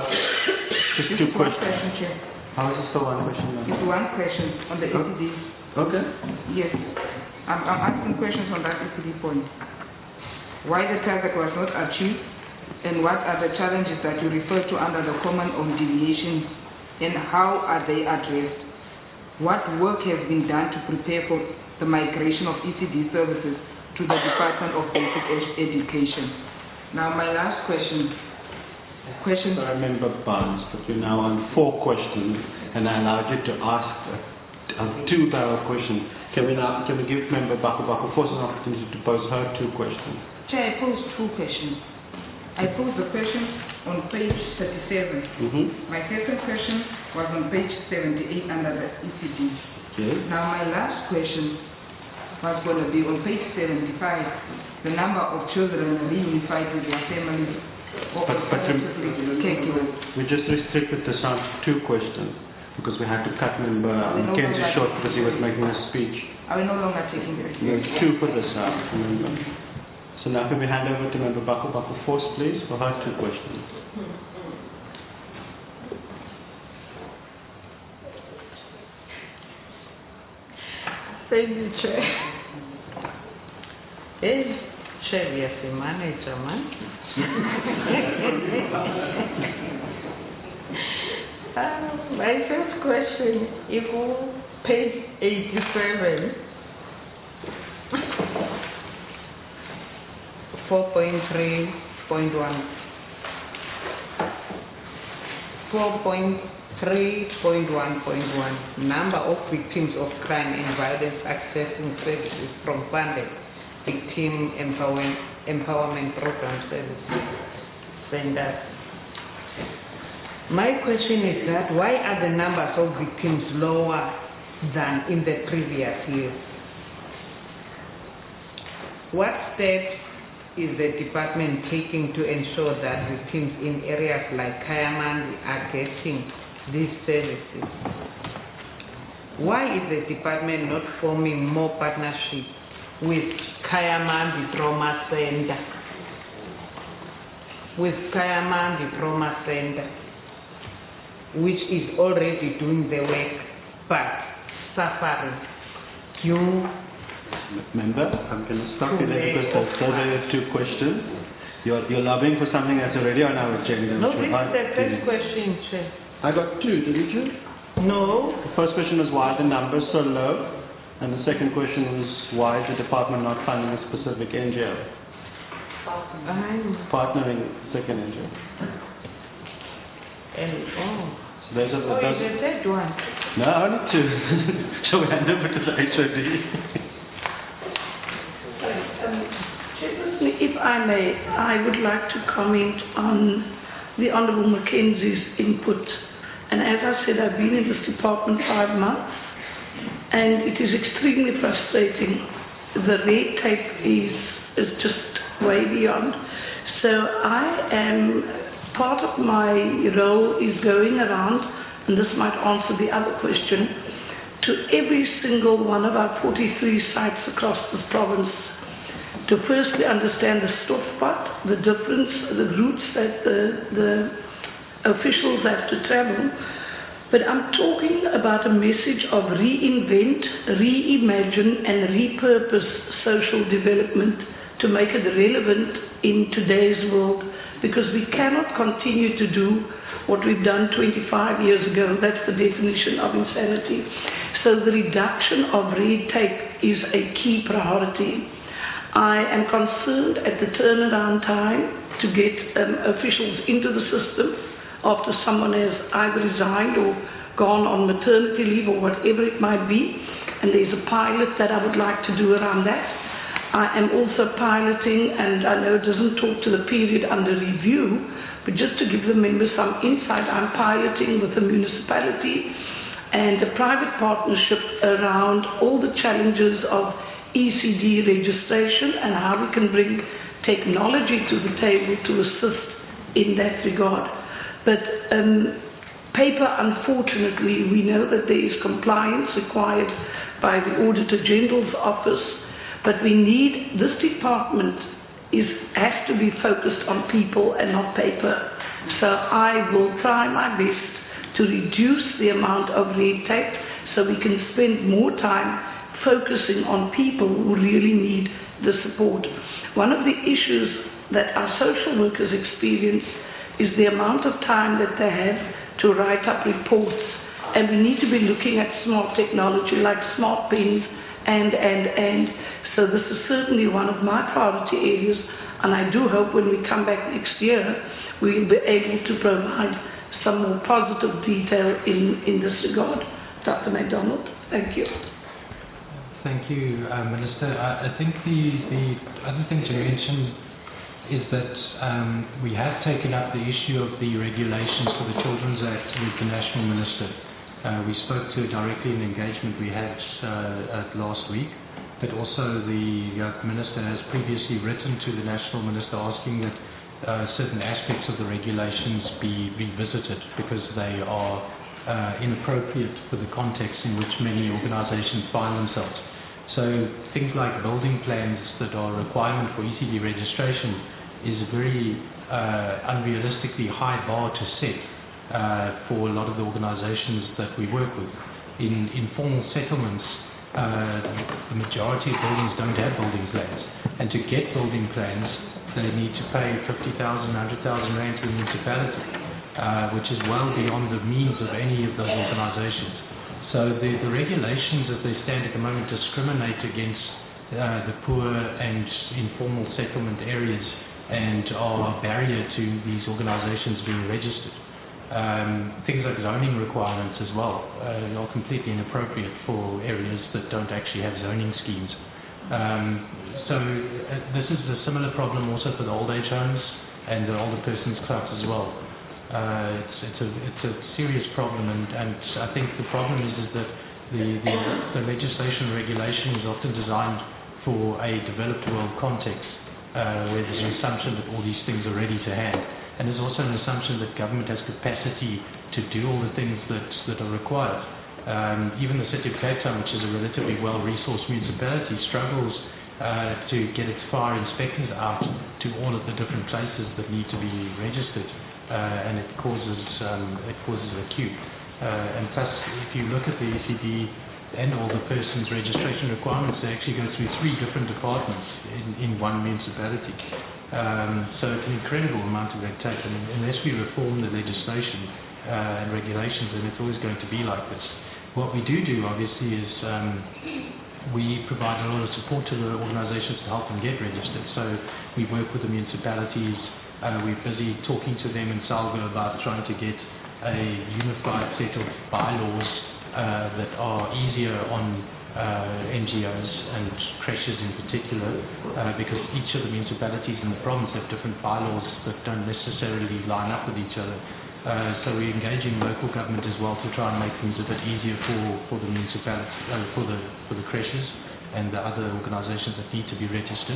Just 2 questions. Question, Chair. How is this the 1 question? It's 1 question on the ECD. Okay. Yes. I'm asking questions on that ECD point. Why the target was not achieved, and what are the challenges that you refer to under the comment on deviations, and how are they addressed? What work has been done to prepare for the migration of ECD services to the Department of Basic Education? Now, my last question. I remember, Barnes, that you're now on 4 questions, and I allowed you to ask a 2 barrel question. Can we give Member Baku first an opportunity to pose her 2 questions? Chair, I posed 2 questions. I posed the question on page 37. My second question was on page 78 under the ECD. Yes. Now, my last question was going to be on page 75, the number of children reunified with their families. We just restricted this on 2 questions because we had to cut Member Mackenzie short because he was making a speech. Are we no longer taking the There's 2 for this house, remember. So now can we hand over to Member Baku first, please, for her 2 questions. Thank you, Chair. Hey, Chair, yes, the manager, man. My first question, if on page 87, 4.3.1. 4.3.1.1 number of victims of crime and violence accessing services from funded victim empowerment program services centers. My question is that why are the numbers of victims lower than in the previous years? What steps is the department taking to ensure that victims in areas like Kayamandi are getting these services? Why is the department not forming more partnerships with Kayamandi Trauma Center? Which is already doing the work but suffering due. Member, I'm going to stop you there because there's still 2 questions. You're lobbying for something that's already on our agenda. No, this is the first question, Chair. I got 2, didn't you? No. The first question was why the numbers so low, and the second question was why is the department not funding a specific NGO? Partnering with the second NGO. So those are the is the third one? No, only 2. So we hand over to the HOD. If I may, I would like to comment on the Honourable Mackenzie's input. And as I said, I've been in this department 5 months, and it is extremely frustrating. The red tape is just way beyond. So part of my role is going around, and this might answer the other question, to every single one of our 43 sites across this province, to firstly understand the stofpad, the difference, the routes that the officials have to travel. But I'm talking about a message of reinvent, reimagine and repurpose social development to make it relevant in today's world, because we cannot continue to do what we've done 25 years ago. That's the definition of insanity. So the reduction of red tape is a key priority. I am concerned at the turnaround time to get officials into the system after someone has either resigned or gone on maternity leave or whatever it might be. And there's a pilot that I would like to do around that. I am also piloting, and I know it doesn't talk to the period under review, but just to give the members some insight, I'm piloting with the municipality and a private partnership around all the challenges of ECD registration and how we can bring technology to the table to assist in that regard. But paper, unfortunately, we know that there is compliance required by the Auditor General's office, but we need, this department has to be focused on people and not paper. So I will try my best to reduce the amount of red tape so we can spend more time focusing on people who really need the support. One of the issues that our social workers experience is the amount of time that they have to write up reports, and we need to be looking at smart technology like smart pens and. So this is certainly one of my priority areas, and I do hope when we come back next year, we'll be able to provide some more positive detail in this regard. Dr. MacDonald, thank you. Thank you, Minister. I think the other thing to mention is that we have taken up the issue of the regulations for the Children's Act with the National Minister. We spoke to directly in the engagement we had last week, but also the Minister has previously written to the National Minister asking that certain aspects of the regulations be revisited because they are inappropriate for the context in which many organizations find themselves. So things like building plans that are a requirement for ECD registration is a very unrealistically high bar to set for a lot of the organizations that we work with. In informal settlements, the majority of buildings don't have building plans, and to get building plans they need to pay 50,000, 100,000 rand to the municipality, which is well beyond the means of any of those organizations. So the regulations as they stand at the moment discriminate against the poor and informal settlement areas and are a barrier to these organizations being registered. Things like zoning requirements as well are completely inappropriate for areas that don't actually have zoning schemes. So this is a similar problem also for the old age homes and the older persons clubs as well. It's a serious problem, and I think the problem is that the legislation and regulation is often designed for a developed world context where there's an assumption that all these things are ready to hand. And there's also an assumption that government has capacity to do all the things that are required. Even the City of Cape Town, which is a relatively well-resourced municipality, struggles to get its fire inspectors out to all of the different places that need to be registered, and it causes a queue. And plus, if you look at the ECD and all the persons' registration requirements, they actually go through 3 different departments in one municipality. So it's an incredible amount of red tape, and unless we reform the legislation and regulations, then it's always going to be like this. What we do obviously is we provide a lot of support to the organizations to help them get registered. So we work with the municipalities, we're busy talking to them in Salgo about trying to get a unified set of bylaws that are easier on NGOs and creches in particular, because each of the municipalities in the province have different bylaws that don't necessarily line up with each other. So we're engaging local government as well to try and make things a bit easier for the municipality, for the creches and the other organisations that need to be registered.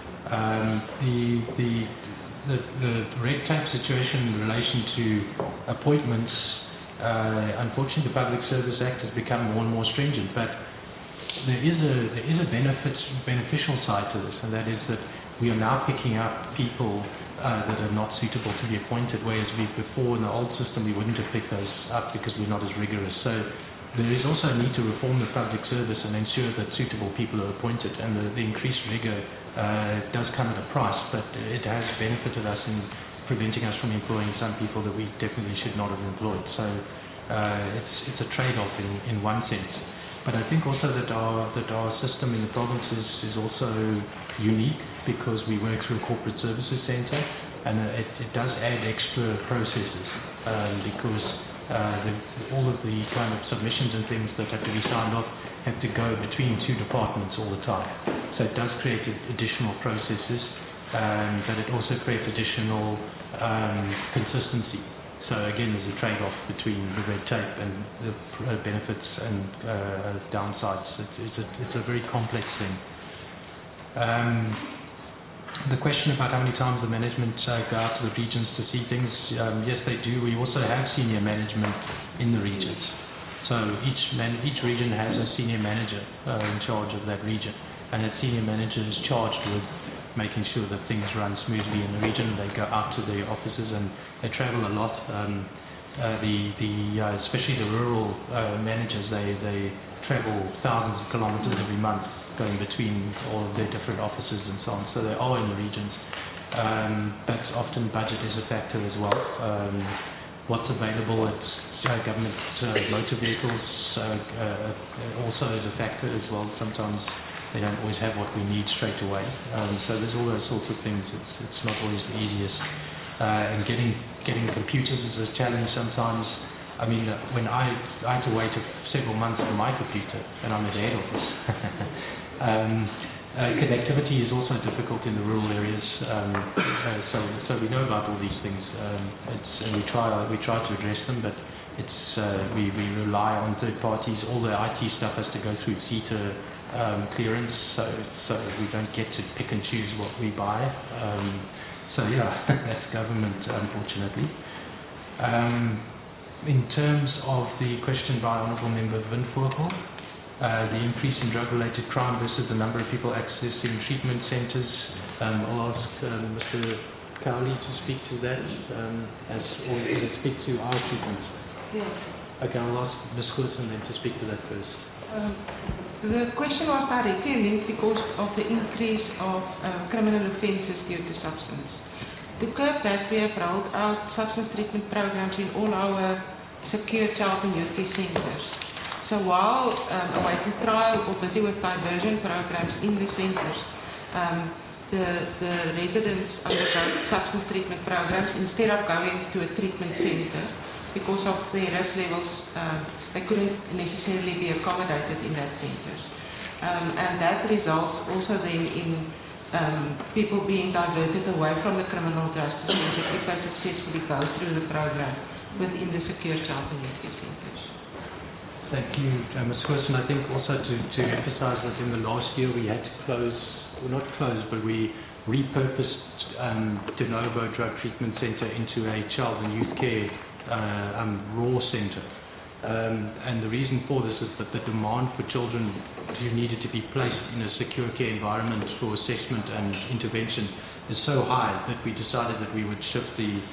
The red tape situation in relation to appointments, unfortunately, the Public Service Act has become more and more stringent, but there is a beneficial side to this, and that is that we are now picking up people that are not suitable to be appointed, whereas before in the old system we wouldn't have picked those up because we're not as rigorous. So there is also a need to reform the public service and ensure that suitable people are appointed, and the increased rigor does come at a price, but it has benefited us in preventing us from employing some people that we definitely should not have employed. So it's a trade-off in one sense. But I think also that our system in the province is also unique because we work through a corporate services centre, and it does add extra processes because all of the kind of submissions and things that have to be signed off have to go between 2 departments all the time. So it does create additional processes, but it also creates additional consistency. So again, there's a trade-off between the red tape and the benefits and downsides. It's a very complex thing. The question about how many times the management go out to the regions to see things, yes, they do. We also have senior management in the regions. So each region has a senior manager in charge of that region, and that senior manager is charged with making sure that things run smoothly in the region. They go out to their offices and they travel a lot. especially the rural managers, they travel thousands of kilometers every month going between all of their different offices and so on. So they are in the regions. But often budget is a factor as well. What's available at government motor vehicles also is a factor as well. Sometimes they don't always have what we need straight away. So there's all those sorts of things. It's not always the easiest. And getting computers is a challenge sometimes. I mean, when I had to wait several months for my computer, and I'm at the head office. Connectivity is also difficult in the rural areas, so we know about all these things, and we try to address them, but we rely on third parties. All the IT stuff has to go through CETA clearance, so we don't get to pick and choose what we buy. So yeah, that's government, unfortunately. In terms of the question by Honourable Member Windvoortel, the increase in drug-related crime versus the number of people accessing treatment centres, I'll ask Mr. Cowley to speak to that, or speak to our treatments. Yeah. Okay, I'll ask Ms. Goosen then to speak to that first. The question was directly linked because of the increase of criminal offences due to substance. To curb that, we have rolled out substance treatment programs in all our secure child and youth care centres. So while awaiting trial or busy with diversion programs in the centres, the residents undergo substance treatment programs instead of going to a treatment centre because of their risk levels. They couldn't necessarily be accommodated in that centres. And that results also then in people being diverted away from the criminal justice centre if they successfully go through the program within the secure child and youth care centres. Thank you, Ms. Goosen. I think also to emphasise that in the last year we had to close, well not close, but we repurposed De Novo Drug Treatment Centre into a child and youth care raw centre. And the reason for this is that the demand for children who needed to be placed in a secure care environment for assessment and intervention is so high that we decided that we would shift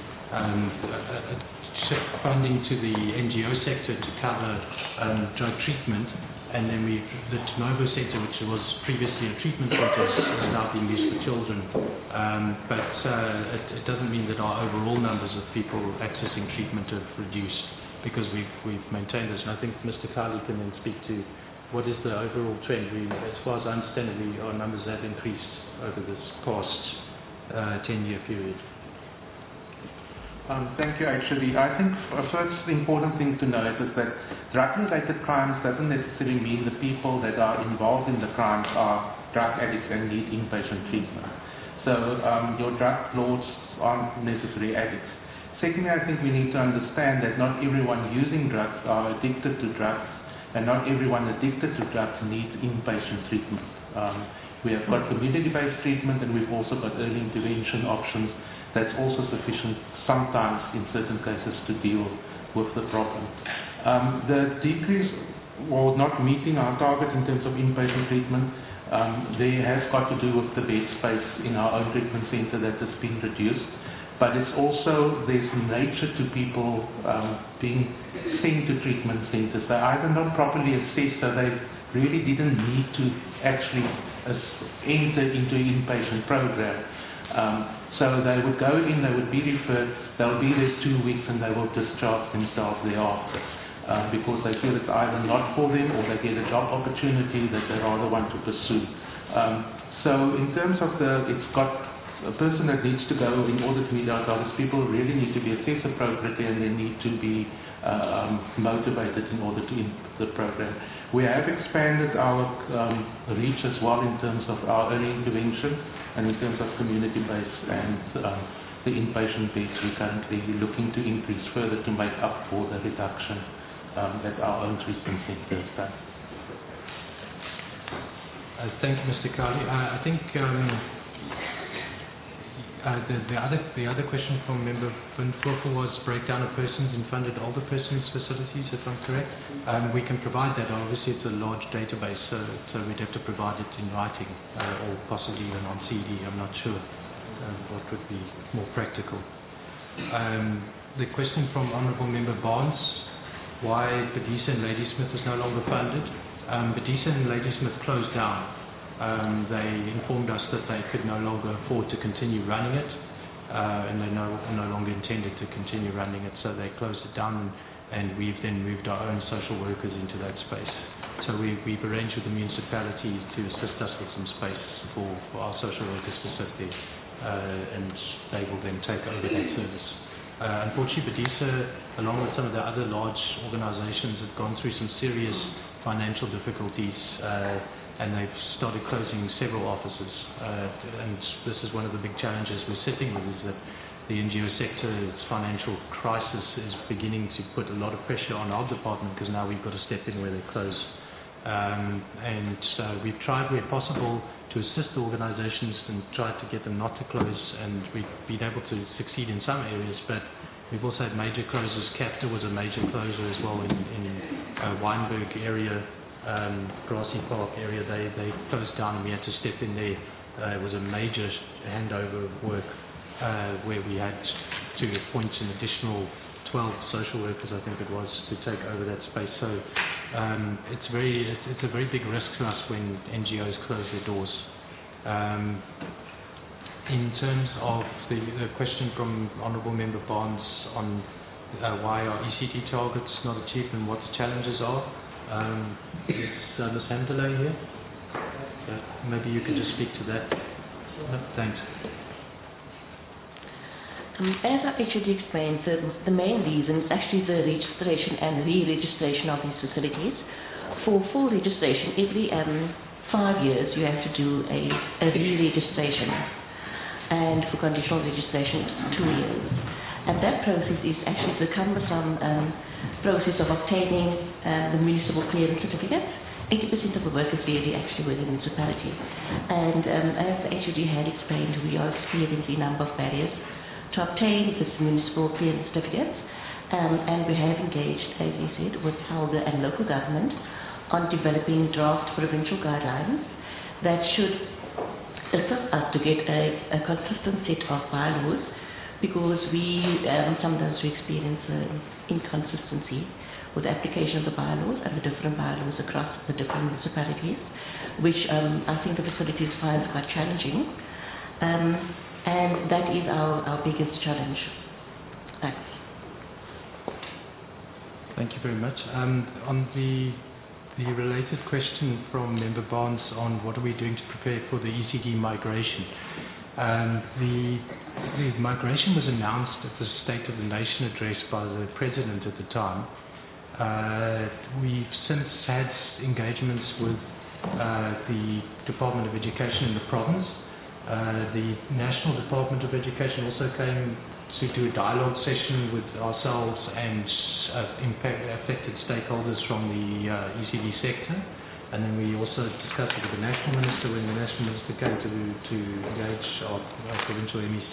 funding to the NGO sector to cover drug treatment, and then the De Novo Centre, which was previously a treatment centre, is now being used for children. But it doesn't mean that our overall numbers of people accessing treatment have reduced, because we've maintained this. And I think Mr. Kali can then speak to what is the overall trend. As far as I understand it, our numbers have increased over this past 10-year period. Thank you. Actually, I think first the important thing to note is that drug-related crimes doesn't necessarily mean the people that are involved in the crimes are drug addicts and need inpatient treatment. So your drug lords aren't necessarily addicts. Secondly, I think we need to understand that not everyone using drugs are addicted to drugs, and not everyone addicted to drugs needs inpatient treatment. We have got community-based treatment, and we've also got early intervention options that's also sufficient sometimes in certain cases to deal with the problem. The decrease, or not meeting our target in terms of inpatient treatment, they have got to do with the bed space in our own treatment centre that has been reduced. But it's also, there's nature to people being sent to treatment centres. They're either not properly assessed, so they really didn't need to actually enter into an inpatient program. So they would go in, they would be referred, they'll be there 2 weeks, and they will discharge themselves thereafter because they feel it's either not for them or they get a job opportunity that they rather want to pursue. So in terms of it's got a person that needs to go in order to meet our targets. People really need to be assessed appropriately, and they need to be motivated in order to the program. We have expanded our reach as well in terms of our early intervention and in terms of community-based and the inpatient beds. We're currently looking to increase further to make up for the reduction that our own treatment centre has done. Thank you, Mr. Kali. I think the other question from Member Windvoortel was breakdown of persons in funded older persons facilities, if I'm correct. We can provide that. Obviously, it's a large database, so we'd have to provide it in writing or possibly even on CD. I'm not sure what would be more practical. The question from Honourable Member Barnes, why Bedisa and Ladysmith is no longer funded. Bedisa and Ladysmith closed down. They informed us that they could no longer afford to continue running it, and they no longer intended to continue running it, so they closed it down, and we've then moved our own social workers into that space. So we've arranged with the municipality to assist us with some space for our social workers to sit there, and they will then take over that service. Unfortunately, Bedisa, along with some of the other large organizations, have gone through some serious financial difficulties, and they've started closing several offices. And this is one of the big challenges we're sitting with, is that the NGO sector's financial crisis is beginning to put a lot of pressure on our department, because now we've got to step in where they close. We've tried where possible to assist the organizations and tried to get them not to close, and we've been able to succeed in some areas, but we've also had major closures. Capta was a major closure as well in Wynberg area, Grassy Park area. They closed down and we had to step in there. It was a major handover of work where we had to appoint an additional 12 social workers, I think it was, to take over that space. So it's a very big risk to us when NGOs close their doors. In terms of the question from Honourable Member Barnes on why are ECD targets not achieved and what the challenges are, is Ms. Hamdalay here? Maybe you could just speak to that. Thanks. As I actually explained, the main reason is actually the registration and re-registration of these facilities. For full registration, every 5 years you have to do a re-registration, and for conditional registration it's 2 years. And that process is actually the cumbersome process of obtaining the municipal clearance certificates. 80% of the work is really actually with the municipality. And as the HOD had explained, we are experiencing a number of barriers to obtain this municipal clearance certificates, and we have engaged, as you said, with SALGA and local government on developing draft provincial guidelines that should assist us to get a consistent set of bylaws, because sometimes we experience inconsistency with the application of the bylaws and the different bylaws across the different municipalities, which I think the facilities find quite challenging. And that is our biggest challenge. Thanks. Thank you very much. On the related question from Member Barnes on what are we doing to prepare for the ECD migration. The migration was announced at the State of the Nation address by the President at the time. We've since had engagements with the Department of Education in the province. The National Department of Education also came to do a dialogue session with ourselves and affected stakeholders from the ECD sector, and then we also discussed it with the National Minister when the National Minister came to engage our provincial MEC.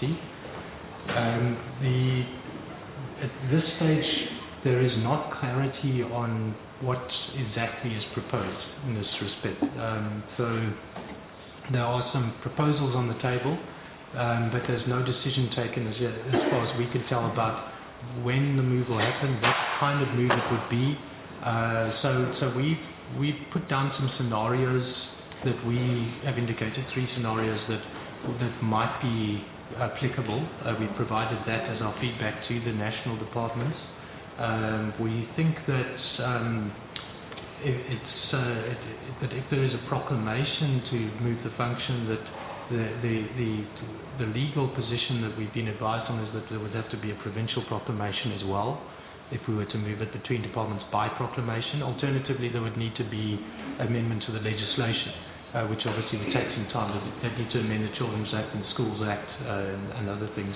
At this stage there is not clarity on what exactly is proposed in this respect. So there are some proposals on the table, but there's no decision taken as far as we can tell about when the move will happen, what kind of move it would be. So we've put down some scenarios that we have indicated, 3 scenarios that might be applicable. We provided that as our feedback to the national departments. We think that that if there is a proclamation to move the function, that the legal position that we've been advised on is that there would have to be a provincial proclamation as well if we were to move it between departments by proclamation. Alternatively, there would need to be amendment to the legislation, which obviously would take some time. They'd need to amend the Children's Act and the Schools Act and other things.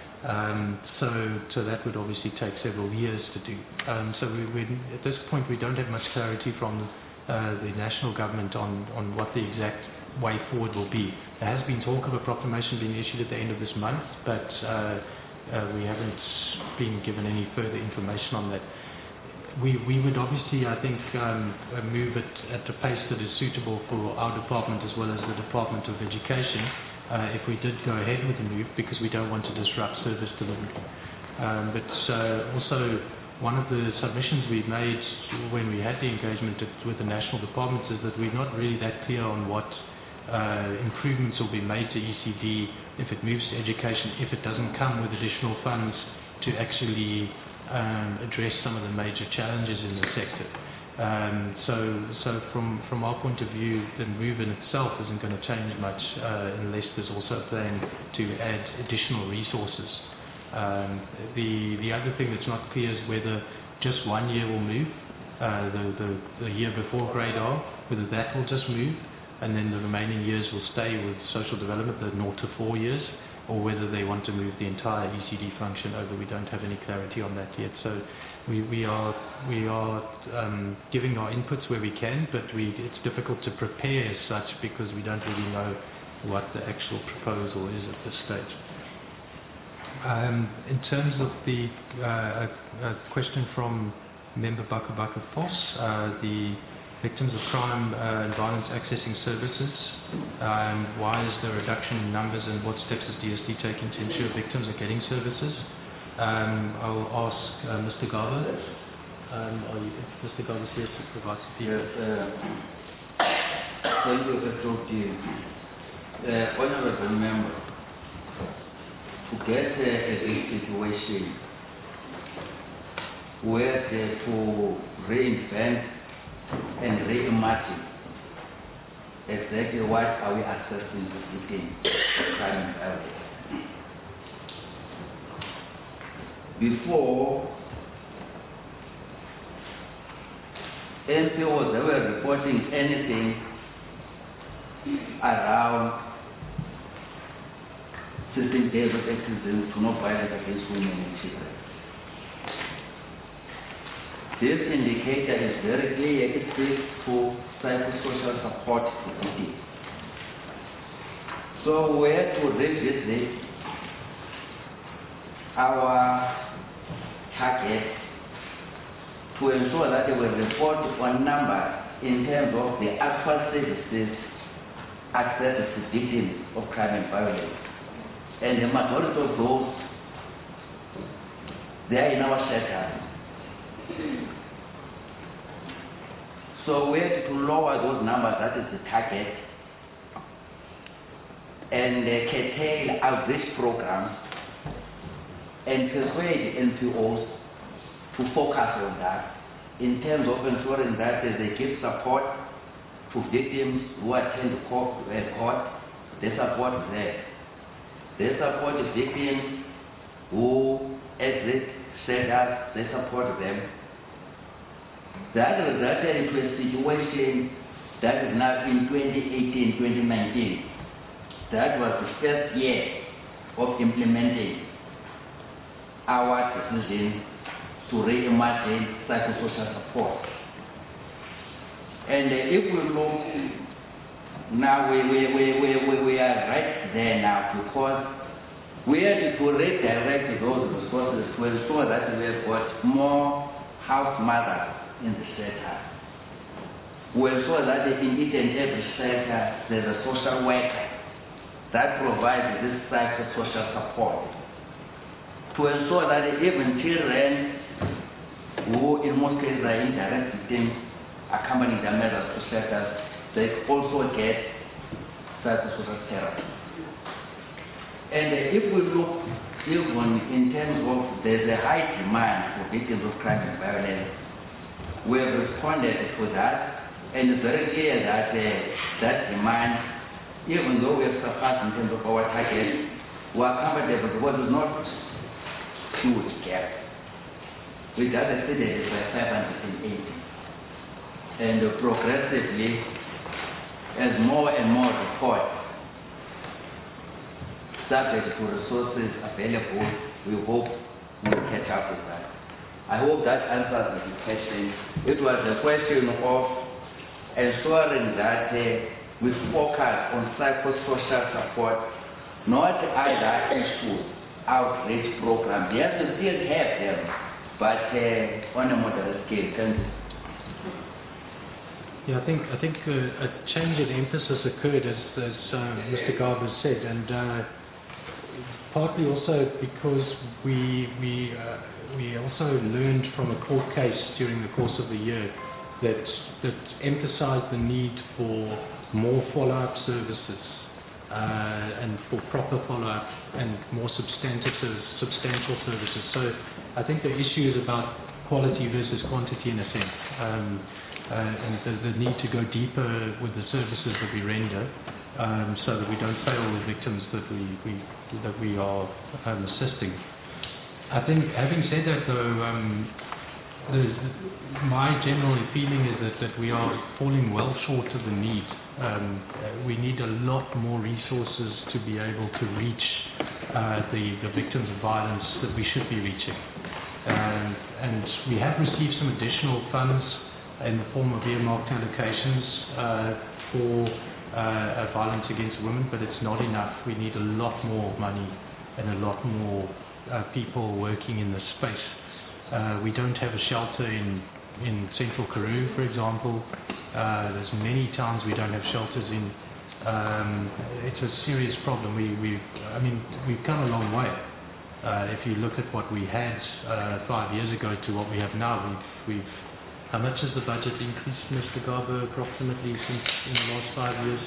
So that would obviously take several years to do. So at this point we don't have much clarity from the national government on what the exact way forward will be. There has been talk of a proclamation being issued at the end of this month, but we haven't been given any further information on that. We would obviously, I think, move it at a pace that is suitable for our department as well as the Department of Education, if we did go ahead with the move, because we don't want to disrupt service delivery. But also one of the submissions we made when we had the engagement with the national departments is that we're not really that clear on what improvements will be made to ECD if it moves to education, if it doesn't come with additional funds to actually address some of the major challenges in the sector. So from our point of view, the move in itself isn't going to change much unless there's also a plan to add additional resources. The other thing that's not clear is whether just 1 year will move, the year before grade R, whether that will just move, and then the remaining years will stay with social development, the 0 to 4 years, or whether they want to move the entire ECD function over. We don't have any clarity on that yet. So we are giving our inputs where we can, but it's difficult to prepare as such because we don't really know what the actual proposal is at this stage. In terms of the question from Member Baka Foss, the victims of crime and violence accessing services, why is there a reduction in numbers and what steps is DSD taking to ensure victims are getting services? I'll ask Mr. Garba. If Mr. Garba is here to provide some feedback. Thank you, Dr. Honorable Member. To get a situation where to reinvent and reimagine exactly what are we assessing within crime and violence. Before, NPOs were reporting anything around 16 days of accident to no violence against women and children. This indicator is very clear. It speaks to psychosocial support activities. So we have to revisit our target to ensure that we report on numbers in terms of the actual services accessed to victims of crime and violence. And the majority of those, they are in our shelters. So we have to lower those numbers, that is the target, and curtail outreach programs and persuade NPOs to focus on that in terms of ensuring that they give support to victims who attend court, they support them. They support the victims who exit shelters, they support them. That resulted into a situation that is now in 2018, 2019. That was the first year of implementing our decision to reimagine psychosocial support. And if we look now, we are right there now because we have to redirect those resources to ensure that we have got more house mothers in the shelter. We ensure that in each and every shelter there's a social worker that provides this psychosocial support. To ensure that even children who in most cases are indirect victims accompanying their mothers to shelters, they also get psychosocial therapy. And if we look even in terms of there's a high demand for victims of crime and violence, we have responded to that, and it's very clear that that demand, even though we have surpassed in terms of our target, we are comfortable because it's not huge gap. We just exceeded it by 580. And progressively, as more and more reports subject to resources available, we hope we will catch up with that. I hope that answers the question. It was a question of ensuring that we focus on psychosocial support, not either issues, outreach programs. Yes, we still have them, but on a moderate scale. Thank you. Yeah, I think a change in emphasis occurred, as Mr. Garba said, and partly also because we also learned from a court case during the course of the year that emphasized the need for more follow-up services and for proper follow-up and more substantial services. So I think the issue is about quality versus quantity in a sense, and the need to go deeper with the services that we render, so that we don't fail the victims that we are assisting. I think, having said that, though, my general feeling is that we are falling well short of the need. We need a lot more resources to be able to reach the victims of violence that we should be reaching. And we have received some additional funds in the form of earmarked allocations for violence against women, but it's not enough. We need a lot more money and a lot more people working in this space. We don't have a shelter in Central Karoo, for example. There's many towns we don't have shelters in. It's a serious problem. We've come a long way. If you look at what we had 5 years ago to what we have now, we've how much has the budget increased, Mr. Garber, approximately since in the last 5 years?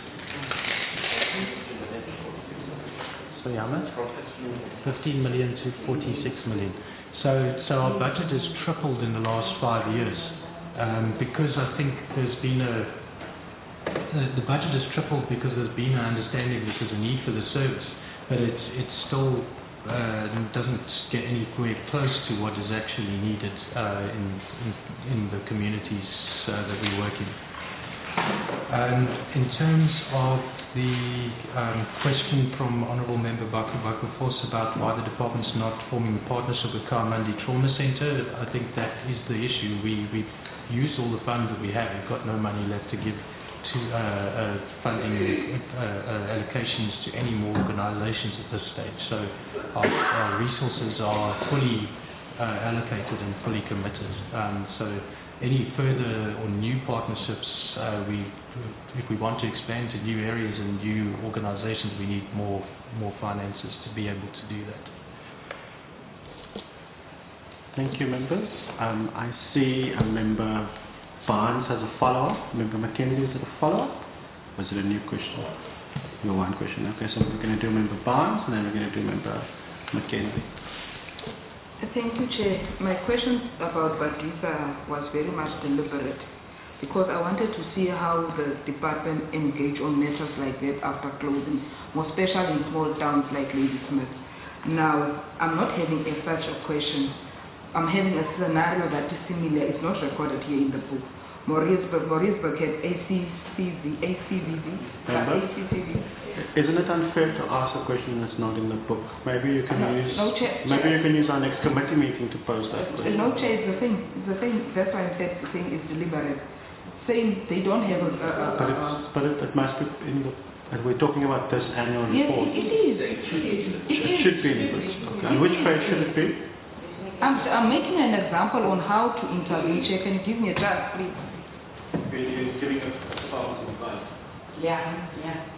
Sorry, how much? 15 million to 46 million. So our budget has tripled in the last 5 years, because I think there's been the budget has tripled because there's been an understanding that there's a need for the service, but it's still doesn't get anywhere close to what is actually needed in the communities that we work in. In terms of the question from Honourable Member Baku Vos about why the department's not forming a partnership with Kamandi Trauma Centre, I think that is the issue. We've used all the funds that we have. We've got no money left to give to funding allocations to any more organisations at this stage. So our resources are fully allocated and fully committed. So any further or new partnerships, if we want to expand to new areas and new organisations, we need more finances to be able to do that. Thank you, members. I see a member Barnes has a follow-up. Member McKenzie, is it a follow-up? Or is it a new question? Your one question. Okay, so we're going to do Member Barnes and then we're going to do Member McKenzie. Thank you, Chair. My question about Badisa was very much deliberate because I wanted to see how the department engage on matters like that after closing, more especially in small towns like Ladysmith. Now, I'm not having such a question. I'm having a scenario that is similar. It's not recorded here in the book. Mauriceburg had ACCV. Isn't it unfair to ask a question that's not in the book? Maybe you can use our next committee meeting to pose that question. No, Chair, it's the thing. That's why I said the thing is deliberate. Saying they don't have But it must be in the. And we're talking about this annual report. Yes, it is. It should be in the book. Okay. And which page should it be? I'm making an example on how to intervene. Chair, can you give me a chance, please? Giving a advice. Yeah.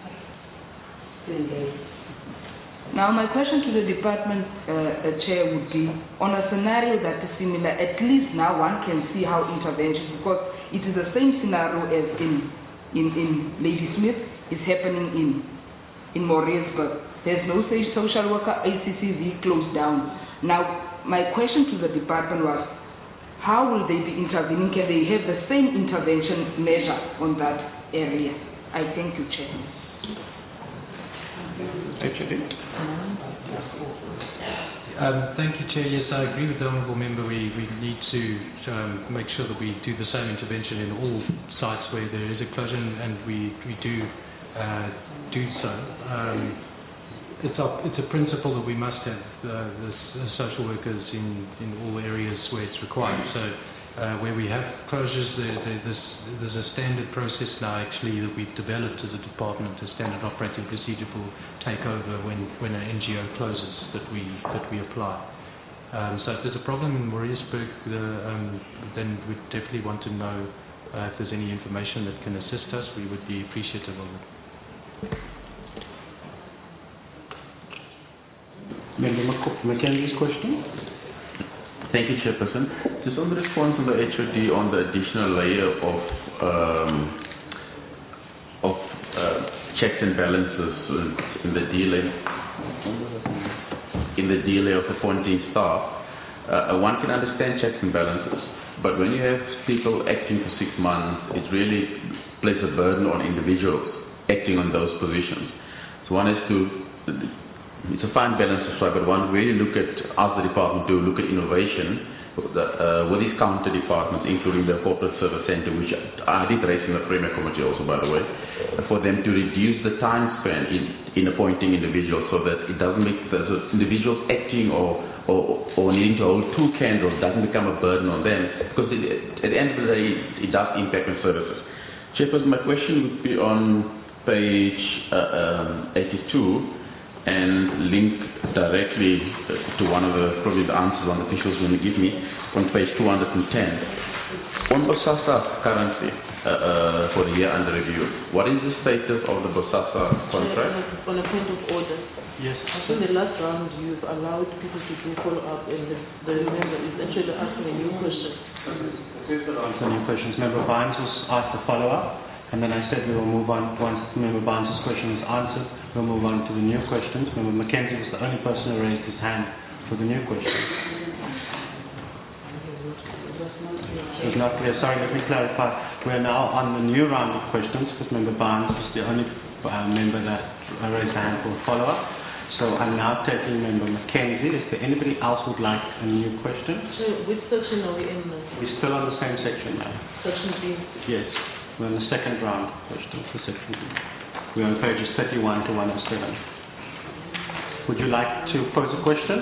Now, my question to the department chair would be, on a scenario that is similar, at least now one can see how interventions, because it is the same scenario as in Ladysmith, is happening in Mauriceburg. There's no social worker, ACCV closed down. Now, my question to the department was, how will they be intervening? Can they have the same intervention measure on that area? I thank you, Chair. Thank you, Chair. Yes, I agree with the Honourable Member. We need to make sure that we do the same intervention in all sites where there is a closure, and we do so. It's a principle that we must have the social workers in all areas where it's required. So where we have closures, there's a standard process now actually that we've developed as a department, a standard operating procedure for takeover when an NGO closes that we apply. So if there's a problem in Mauriceburg, then we definitely want to know if there's any information that can assist us. We would be appreciative of it. Member Mackenzie's question. Thank you, Chairperson. Just on the response from the HOD on the additional layer of checks and balances in the delay of appointing staff, one can understand checks and balances, but when you have people acting for 6 months, it really places a burden on individuals acting on those positions. So one has to, it's a fine balance to strike, but one really look at, ask the department to look at innovation with these counter departments, including the corporate service center, which I did raise in the Premier Committee also, by the way, for them to reduce the time span in appointing individuals so that it doesn't make the individuals acting or needing to hold 2 candles doesn't become a burden on them, because at the end of the day, it does impact on services. Chairperson, my question would be on page 82, and link directly to one of the, probably the answers one of the officials going to give me, on page 210. On Bosasa currently, for the year under review, what is the status of the Bosasa contract? On a point of order. Yes. I think the last round you've allowed people to do follow-up, and the member is actually asking a new question. Answer new questions. Member Barnes has asked a follow-up. And then I said we will move on, once Member Barnes' question is answered, we'll move on to the new questions. Member Mackenzie was the only person who raised his hand for the new question. It was not clear. Sorry, let me clarify. We're now on the new round of questions because Member Barnes is the only member that raised a hand for a follow-up. So I'm now taking Member Mackenzie. Is there anybody else who would like a new question? So which section are we in now? We're still on the same section now. Section B? Yes. We're in the second round question for section B. We're on pages 31 to 107. Would you like to pose a question?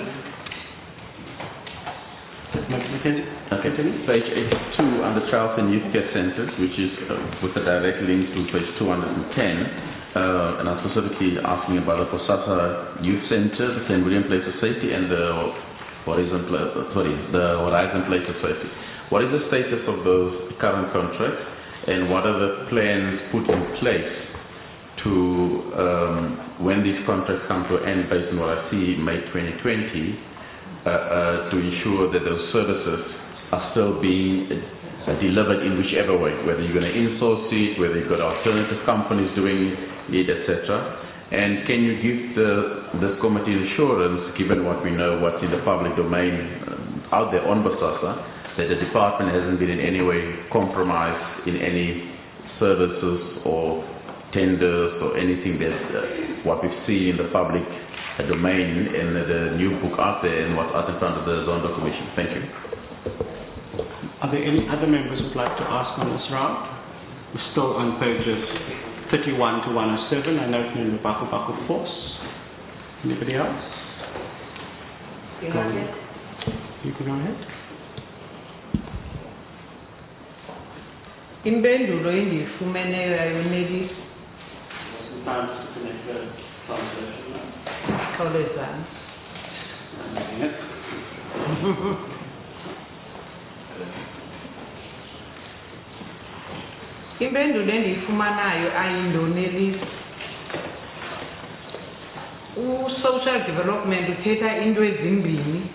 Okay, page 82 under Child and Youth Care Centres, which is with a direct link to page 210, and I'm specifically asking about the Bosasa Youth Centre, the St. William Place of Safety, and the Horizon Place of Safety. What is the status of those current contracts? And what are the plans put in place to, when these contracts come to an end, based on what I see, May 2020, to ensure that those services are still being delivered in whichever way, whether you're going to insource it, whether you've got alternative companies doing it, etc. And can you give this committee assurance, given what we know, what's in the public domain out there on Bosasa, that the department hasn't been in any way compromised in any services or tenders or anything that what we've seen in the public domain in the new book out there and what's out in front of the Zondo Commission. Thank you. Are there any other members who would like to ask on this round? We're still on pages 31 to 107. I note Member Baku Force. Anybody else? You can go ahead. Impendulo endiyifumeneyo ayonelisi. Khawulezani. Impendulo endiyifumanayo ayindonelisi. U-social development uthetha into ezimbini,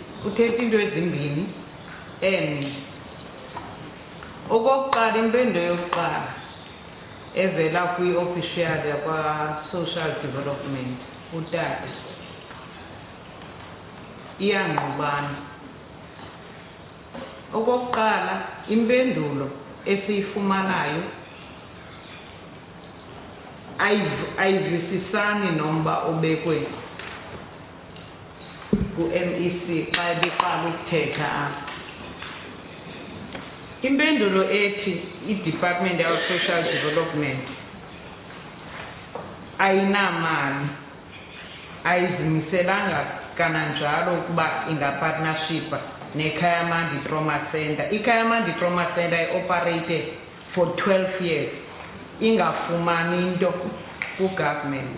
okokuqala impendulo yokuqala evela kwi-official yakwa-social development utata iyangqubana. Okokuqala impendulo esiyifumanayo ayivisisani nomba obekwe ku-MEC xa beqala ukuthetha apha. Impendulo ethi i-Department of Social Development ayinamali, ayizimiselanga kananjalo ukuba ingapartnershipa neKayamandi Trauma Center. iKayamandi Trauma Center i-operated for 12 years ingafumani into ku-government.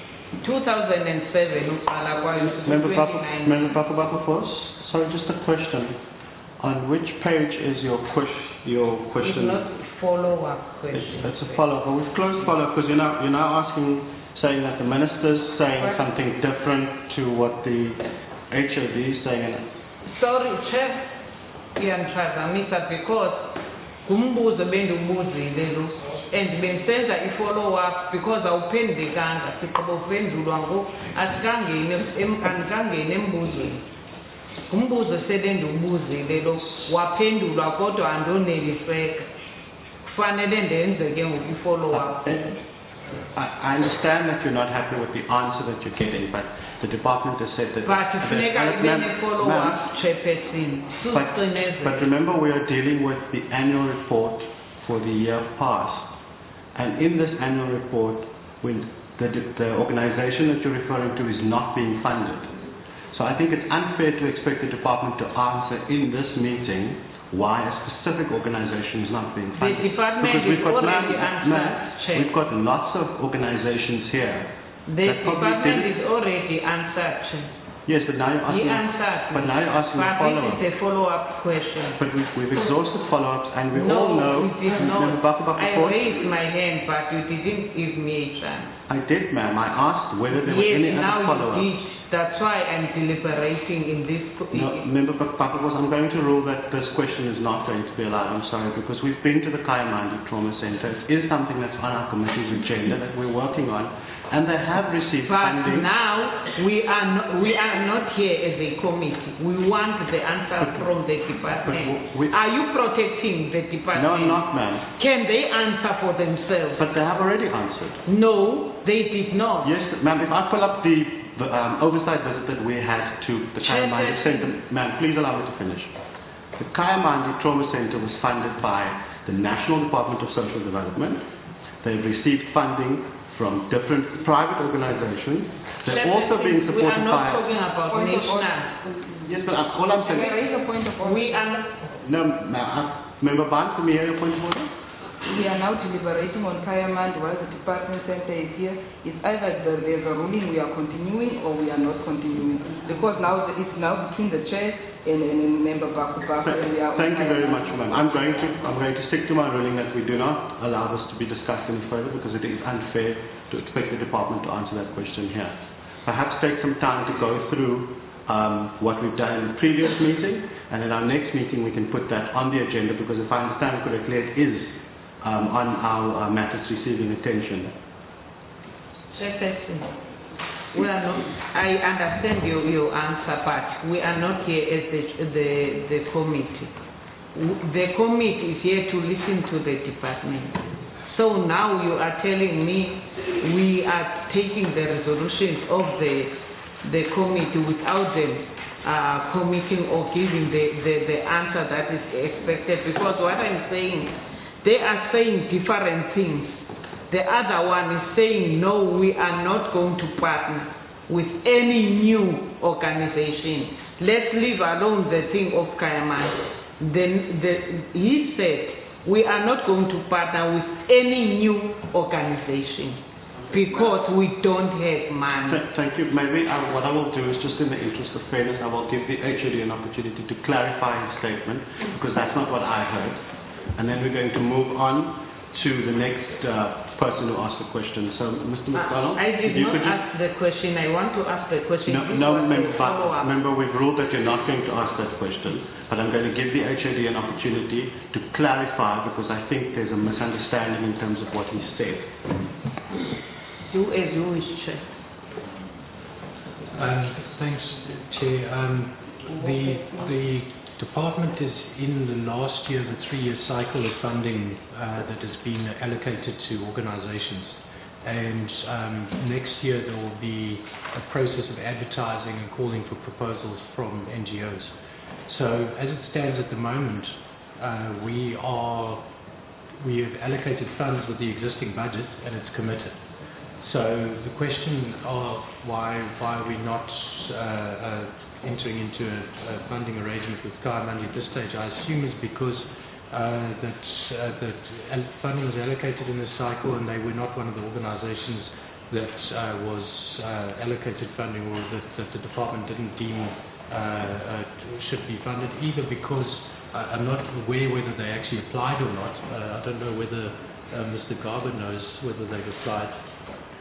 2007 uqala kwayo. Member Baku Force, sorry, just a question. On which page is your question? It's not follow-up question. It's a follow-up. But we've closed follow-up because you're now asking, saying that the minister's saying something different to what the HOD saying... Sorry, Chair, Mr. because kumbuzo bendibuzile lo and bensenza i-follow up because awuphendekanga siqobophendulwa ngo asikangene embuzweni. Umbuzo sebendiwubuzile lo waphendulwa kodwa andoneliseka. Kufanele ndenze ke ngoku i-follow up. I understand that you're not happy with the answer that you're getting, but the department has said that... But follow-up, Chairperson. But remember, we are dealing with the annual report for the year past. And in this annual report, when the organization that you're referring to is not being funded. So I think it's unfair to expect the department to answer in this meeting why a specific organization is not being funded. The department is already answered. We've got lots of organizations here. The department is already answered. Yes, but now you're asking. He answered. But now you're asking a follow-up. But this is a follow-up question. But we've exhausted follow-ups, and we all know. No, you did not. I raised my hand, but you didn't give me a chance. I did, ma'am. I asked whether there were any other follow-ups. Yes, now you did. That's why I'm deliberating in this. No, Member Papakos, I'm going to rule that this question is not going to be allowed. I'm sorry, because we've been to the Kayamandi Trauma Center. It is something that's on our committee's agenda that we're working on, and they have received funding. But now we are not here as a committee. We want the answer from the department. Are you protecting the department? No, I'm not, ma'am. Can they answer for themselves? But they have already answered. No, they did not. Yes, ma'am. If I pull up the oversight visit that we had to the Kayamandi Center. Ma'am, please allow me to finish. The Kayamandi Trauma Center was funded by the National Department of Social Development. They've received funding from different private organizations. They're also being supported by... We are not talking about national. Yes, but all I'm saying... Can I raise a point of order? We are not... No, ma'am. Member Barnes, can we hear your point of order? We are now deliberating on Kayamandi while the department center is here. It's either there's a ruling we are continuing or we are not continuing. Because now it's now between the chair and Member Baku. Thank you very much, ma'am. I'm going to stick to my ruling that we do not allow this to be discussed any further because it is unfair to expect the department to answer that question here. Perhaps take some time to go through what we've done in the previous meeting, and in our next meeting we can put that on the agenda because if I understand correctly, it is on our matters receiving attention. Chairperson, we are not, I understand your answer, but we are not here as the committee. The committee is here to listen to the department. So now you are telling me we are taking the resolutions of the committee without them committing or giving the answer that is expected, because what I'm saying, they are saying different things. The other one is saying, no, we are not going to partner with any new organization. Let's leave alone the thing of Kayamandi. Then he said, we are not going to partner with any new organization because we don't have money. Thank you. Maybe what I will do is just in the interest of fairness, I will give the HOD an opportunity to clarify his statement because that's not what I heard. And then we're going to move on to the next person who asked the question. So, Mr. McDonald, I did not ask the question. I want to ask the question. Member, we've ruled that you're not going to ask that question, but I'm going to give the HOD an opportunity to clarify because I think there's a misunderstanding in terms of what he said. Do as you wish, Chair. Thanks, Chair. The department is in the last year of a 3-year cycle of funding that has been allocated to organizations. And next year there will be a process of advertising and calling for proposals from NGOs. So as it stands at the moment, we have allocated funds with the existing budget and it's committed. So the question of why we're not entering into a funding arrangement with Kayamandi at this stage, I assume is because that funding was allocated in this cycle and they were not one of the organizations that was allocated funding or that the department didn't deem should be funded, either because I'm not aware whether they actually applied or not. I don't know whether Mr. Garber knows whether they've applied.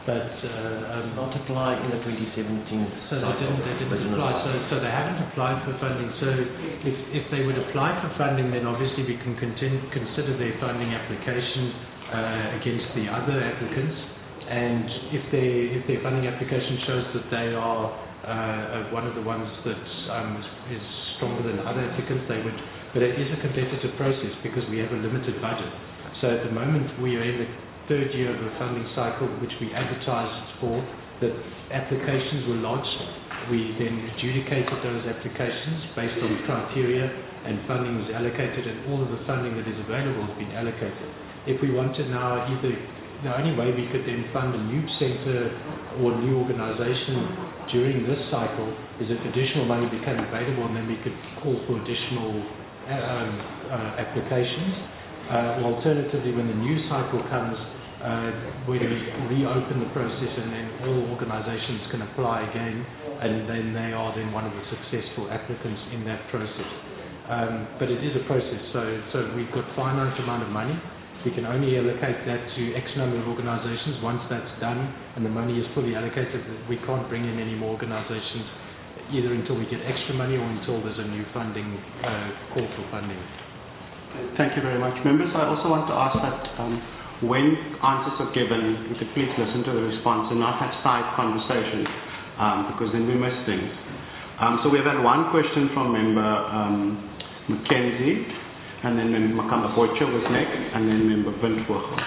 but not apply in the 2017 So they didn't apply. So they haven't applied for funding. So if they would apply for funding, then obviously we can consider their funding application against the other applicants. And if their funding application shows that they are one of the ones that is stronger than other applicants, they would. But it is a competitive process because we have a limited budget. So at the moment we are in the third year of a funding cycle, which we advertised for. The applications were lodged. We then adjudicated those applications based on criteria, and funding was allocated, and all of the funding that is available has been allocated. If we wanted now, the only way we could then fund a new centre or a new organisation during this cycle is if additional money became available, and then we could call for additional applications. Alternatively, when the new cycle comes, we reopen the process, and then all organisations can apply again, and then they are then one of the successful applicants in that process. But it is a process, so we've got finite amount of money. We can only allocate that to X number of organisations. Once that's done and the money is fully allocated, we can't bring in any more organisations either until we get extra money or until there's a new funding call for funding. Thank you very much, members. I also want to ask that when answers are given, you could please listen to the response and not have side conversations because then we miss things. So we've had one question from member Mackenzie, and then member Makamba Boycha was next, and then member Windvoort.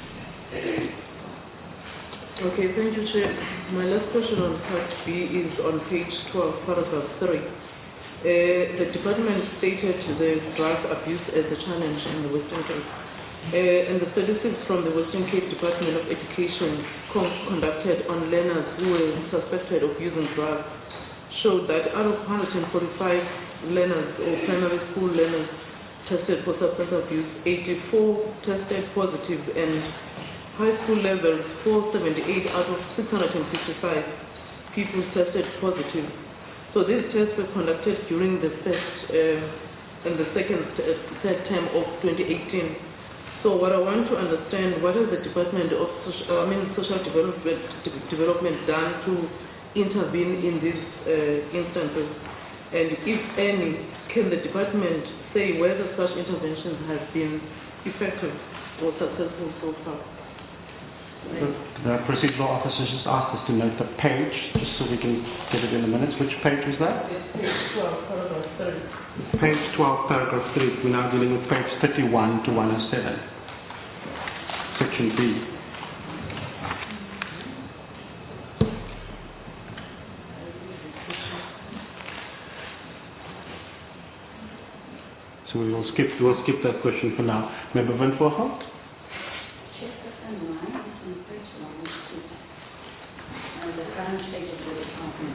Okay, thank you, Chair. My last question on part B is on page 12, paragraph 3. The department stated the drug abuse as a challenge in the Western Cape. And the statistics from the Western Cape Department of Education conducted on learners who were suspected of using drugs showed that out of 145 learners or primary school learners tested for substance abuse, 84 tested positive, and high school levels, 478 out of 655 people tested positive. So these tests were conducted during the first and the third term of 2018. So what I want to understand, what has the Department of Social Development done to intervene in these instances? And if any, can the department say whether such interventions have been effective or successful so far? The procedural officer just asked us to note the page, just so we can get it in the minutes. Which page was that? It's page 12, paragraph 3. Page 12, paragraph 3. We're now dealing with page 31 to 107. Section B. So we'll skip that question for now. Member Windvoort? Chairperson, mine is on page 1, the current state of the department.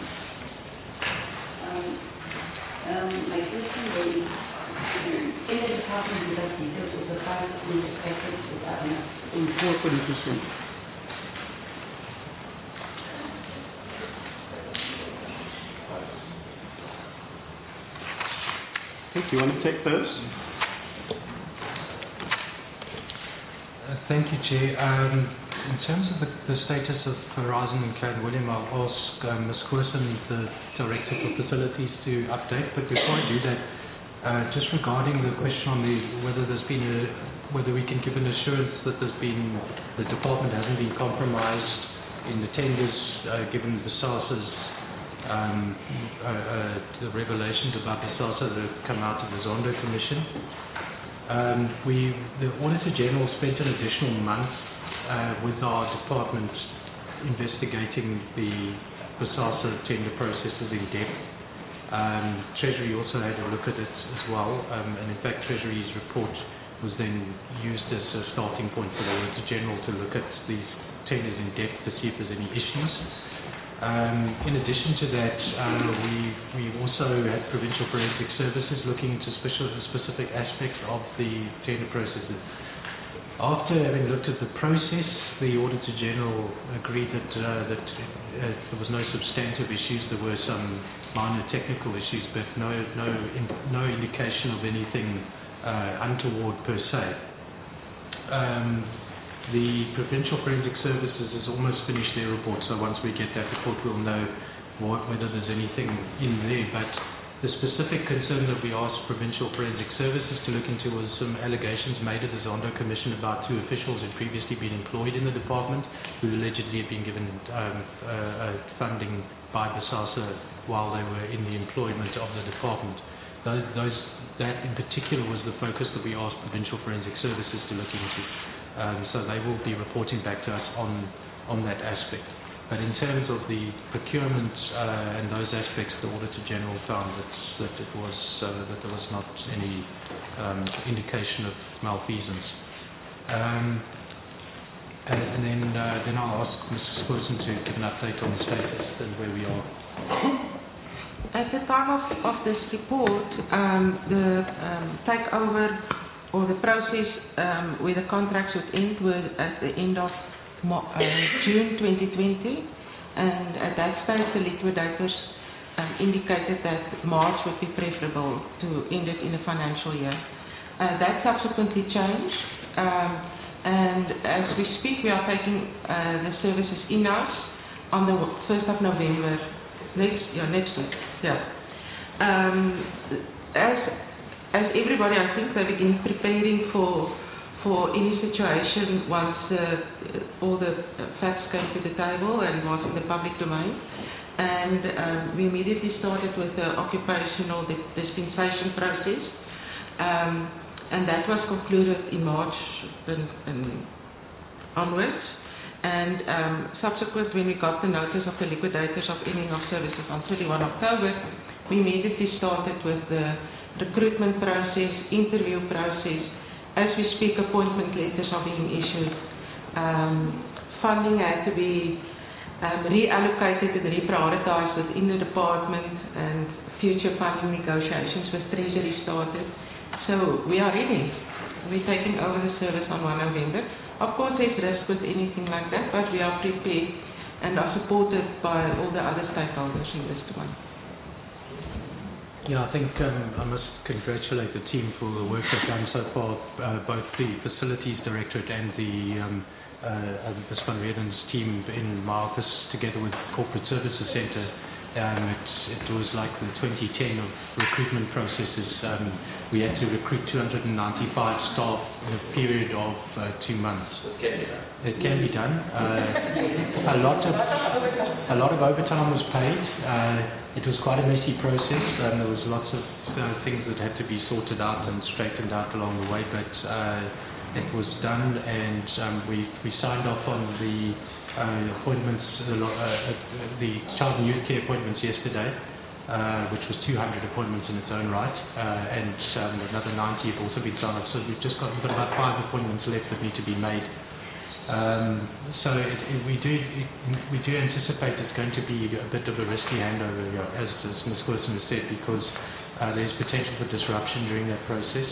My question is, in the department we have details of the 5 inspectors that are in 4 positions. Do you want to take those? Thank you, Chair. In terms of the status of Horizon and Clanwilliam, I'll ask Ms. Corson, the Director for Facilities, to update. But before I do that, just regarding the question on whether we can give an assurance that the department hasn't been compromised in the tenders, given the SARS's the revelations about the SARSA that have come out of the Zondo Commission. The Auditor General spent an additional month with our department investigating the SARSA tender processes in depth. Treasury also had a look at it as well, and in fact Treasury's report was then used as a starting point for the Auditor General to look at these tenders in depth to see if there's any issues. In addition to that, we also had Provincial Forensic Services looking into specific aspects of the tender processes. After having looked at the process, the Auditor General agreed that there was no substantive issues. There were some minor technical issues, but no indication of anything untoward per se. The Provincial Forensic Services has almost finished their report, so once we get that report, we'll know whether there's anything in there. But the specific concern that we asked Provincial Forensic Services to look into was some allegations made at the Zondo Commission about 2 officials who had previously been employed in the department who allegedly had been given funding by BSASA while they were in the employment of the department. That in particular was the focus that we asked Provincial Forensic Services to look into. So they will be reporting back to us on that aspect. But in terms of the procurement and those aspects, the Auditor General found that there was not any indication of malfeasance. And then I'll ask Mrs. Wilson to give an update on the status and where we are. At the time of this report, the takeover or the process where the contracts would end were at the end of June 2020, and at that stage the liquidators indicated that March would be preferable to end it in a financial year. That subsequently changed, and as we speak we are taking the services in-house on the 1st of November, next week. As everybody, I think they begin preparing for any situation once all the facts came to the table and was in the public domain. And we immediately started with the occupational dispensation process, and that was concluded in March and onwards. And subsequent, when we got the notice of the liquidators of ending of services on 31 October, we immediately started with the recruitment process, interview process. As we speak, appointment letters are being issued. Funding had to be reallocated and reprioritized within the department, and future funding negotiations with Treasury started. So we are ready. We're taking over the service on 1 November. Of course, there's risk with anything like that, but we are prepared and are supported by all the other stakeholders in this one. Yeah, I think I must congratulate the team for the work they've done so far, both the Facilities Directorate and the Van Reden's team in my office together with the Corporate Services Centre. It was like the 2010 of recruitment processes. We had to recruit 295 staff in a period of 2 months. It can be done. A lot of overtime was paid. It was quite a messy process, and there was lots of things that had to be sorted out and straightened out along the way, but it was done, and we signed off on the appointments, the child and youth care appointments yesterday, which was 200 appointments in its own right, and another 90 have also been signed off, so we've got about 5 appointments left that need to be made. So we do anticipate it's going to be a bit of a risky handover, as Ms. Wilson has said, because there's potential for disruption during that process.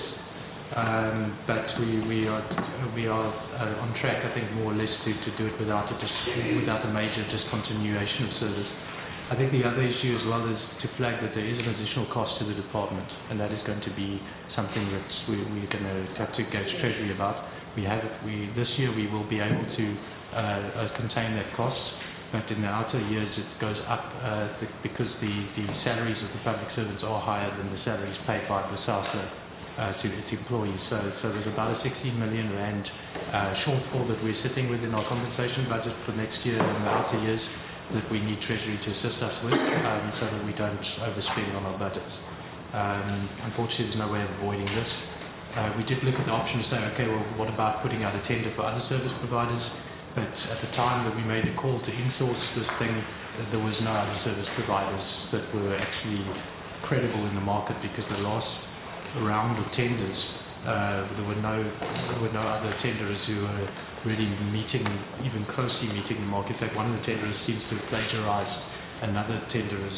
But we are on track, I think, more or less to do it without a major discontinuation of service. I think the other issue as well is to flag that there is an additional cost to the department, and that is going to be something that we're going to have to engage Treasury about. This year we will be able to contain that cost, but in the outer years it goes up because the salaries of the public servants are higher than the salaries paid by BSASA to its employees. So there's about a 16 million rand shortfall that we're sitting with in our compensation budget for next year and the outer years that we need Treasury to assist us with, so that we don't overspend on our budgets. Unfortunately, there's no way of avoiding this. We did look at the option to say, okay, well, what about putting out a tender for other service providers? But at the time that we made the call to insource this thing, there was no other service providers that were actually credible in the market, because the last round of tenders, there were no other tenderers who were really even closely meeting the market. In fact, one of the tenderers seems to have plagiarized another tender's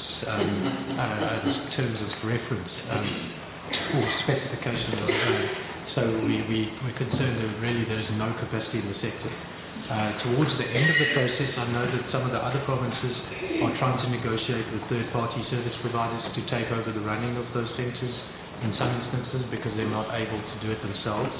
terms of reference or specification. So we're concerned that really there is no capacity in the sector. Towards the end of the process, I know that some of the other provinces are trying to negotiate with third-party service providers to take over the running of those centres in some instances, because they're not able to do it themselves.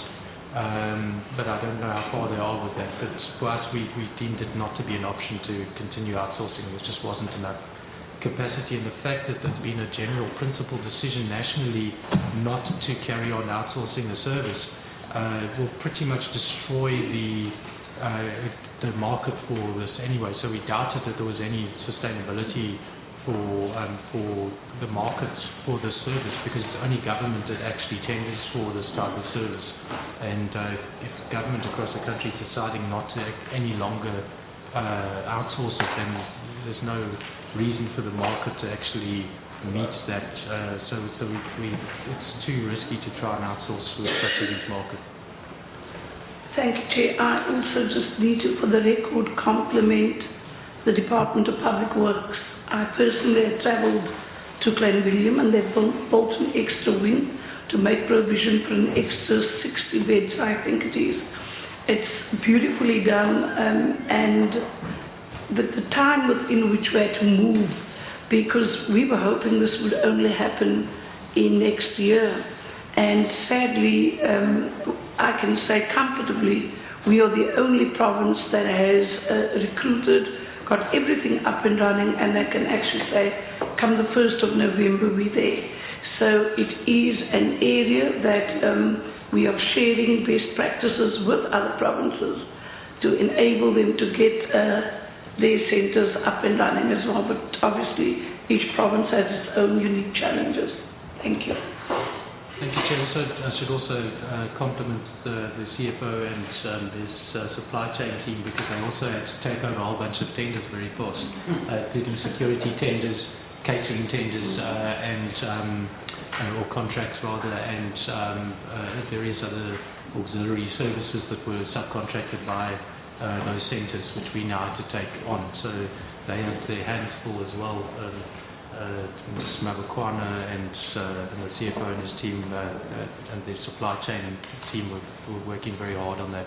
but I don't know how far they are with that. But for us, we deemed it not to be an option to continue outsourcing. There just wasn't enough capacity, and the fact that there's been a general principle decision nationally not to carry on outsourcing the service will pretty much destroy the market for this anyway. So we doubted that there was any sustainability for the market for this service, because it's only government that actually tenders for this type of service. And if government across the country is deciding not to any longer outsource it, then there's no reason for the market to actually meet that. So it's too risky to try and outsource with such a weak market. Thank you, Chair. I also just need to, for the record, compliment the Department of Public Works. I personally have travelled to Clanwilliam, and they've built an extra wing to make provision for an extra 60 beds, I think it is. It's beautifully done, and the time within which we had to move, because we were hoping this would only happen in next year. And sadly, I can say comfortably, we are the only province that has recruited, got everything up and running, and they can actually say, come the 1st of November, we're there. So it is an area that we are sharing best practices with other provinces to enable them to get their centres up and running as well. But obviously, each province has its own unique challenges. Thank you. Thank you, Chair. I should also compliment the CFO and his supply chain team, because they also had to take over a whole bunch of tenders very fast, including security tenders, catering tenders, or contracts rather, and various other auxiliary services that were subcontracted by those centres, which we now have to take on. So they have their hands full as well. Mr. Mabukwana and the CFO and his team and the supply chain team were working very hard on that.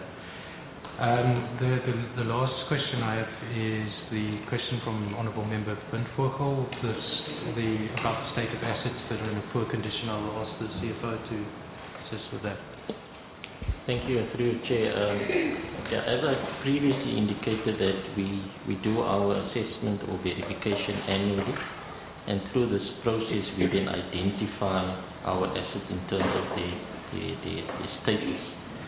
The last question I have is the question from Honourable Member Bindvogel about the state of assets that are in a poor condition. I'll ask the CFO to assist with that. Thank you, through you, Chair. As I previously indicated, that we do our assessment or verification annually. And through this process, we then identify our assets in terms of the status.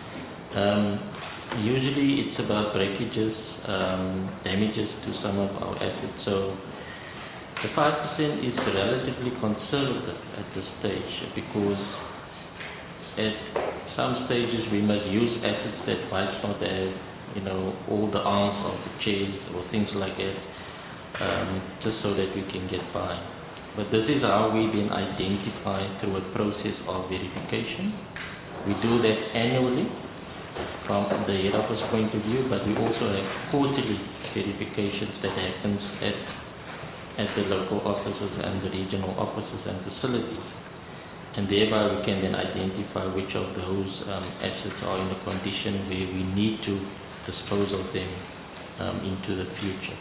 Usually it's about breakages, damages to some of our assets. So the 5% is relatively conservative at this stage, because at some stages we must use assets that might not have, all the arms of the chairs or things like that. Just so that we can get by. But this is how we then identify through a process of verification. We do that annually from the head office point of view, but we also have quarterly verifications that happens at the local offices and the regional offices and facilities. And thereby we can then identify which of those assets are in a condition where we need to dispose of them into the future.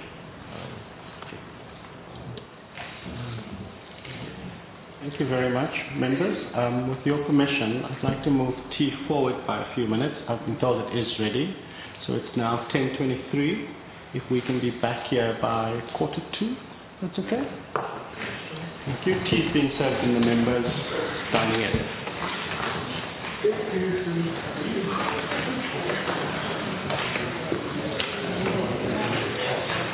Thank you very much, members. With your permission, I'd like to move T forward by a few minutes. I've been told it is ready. So it's now 10:23. If we can be back here by 1:45, that's okay? Thank you. Tea is being served in the members' dining area.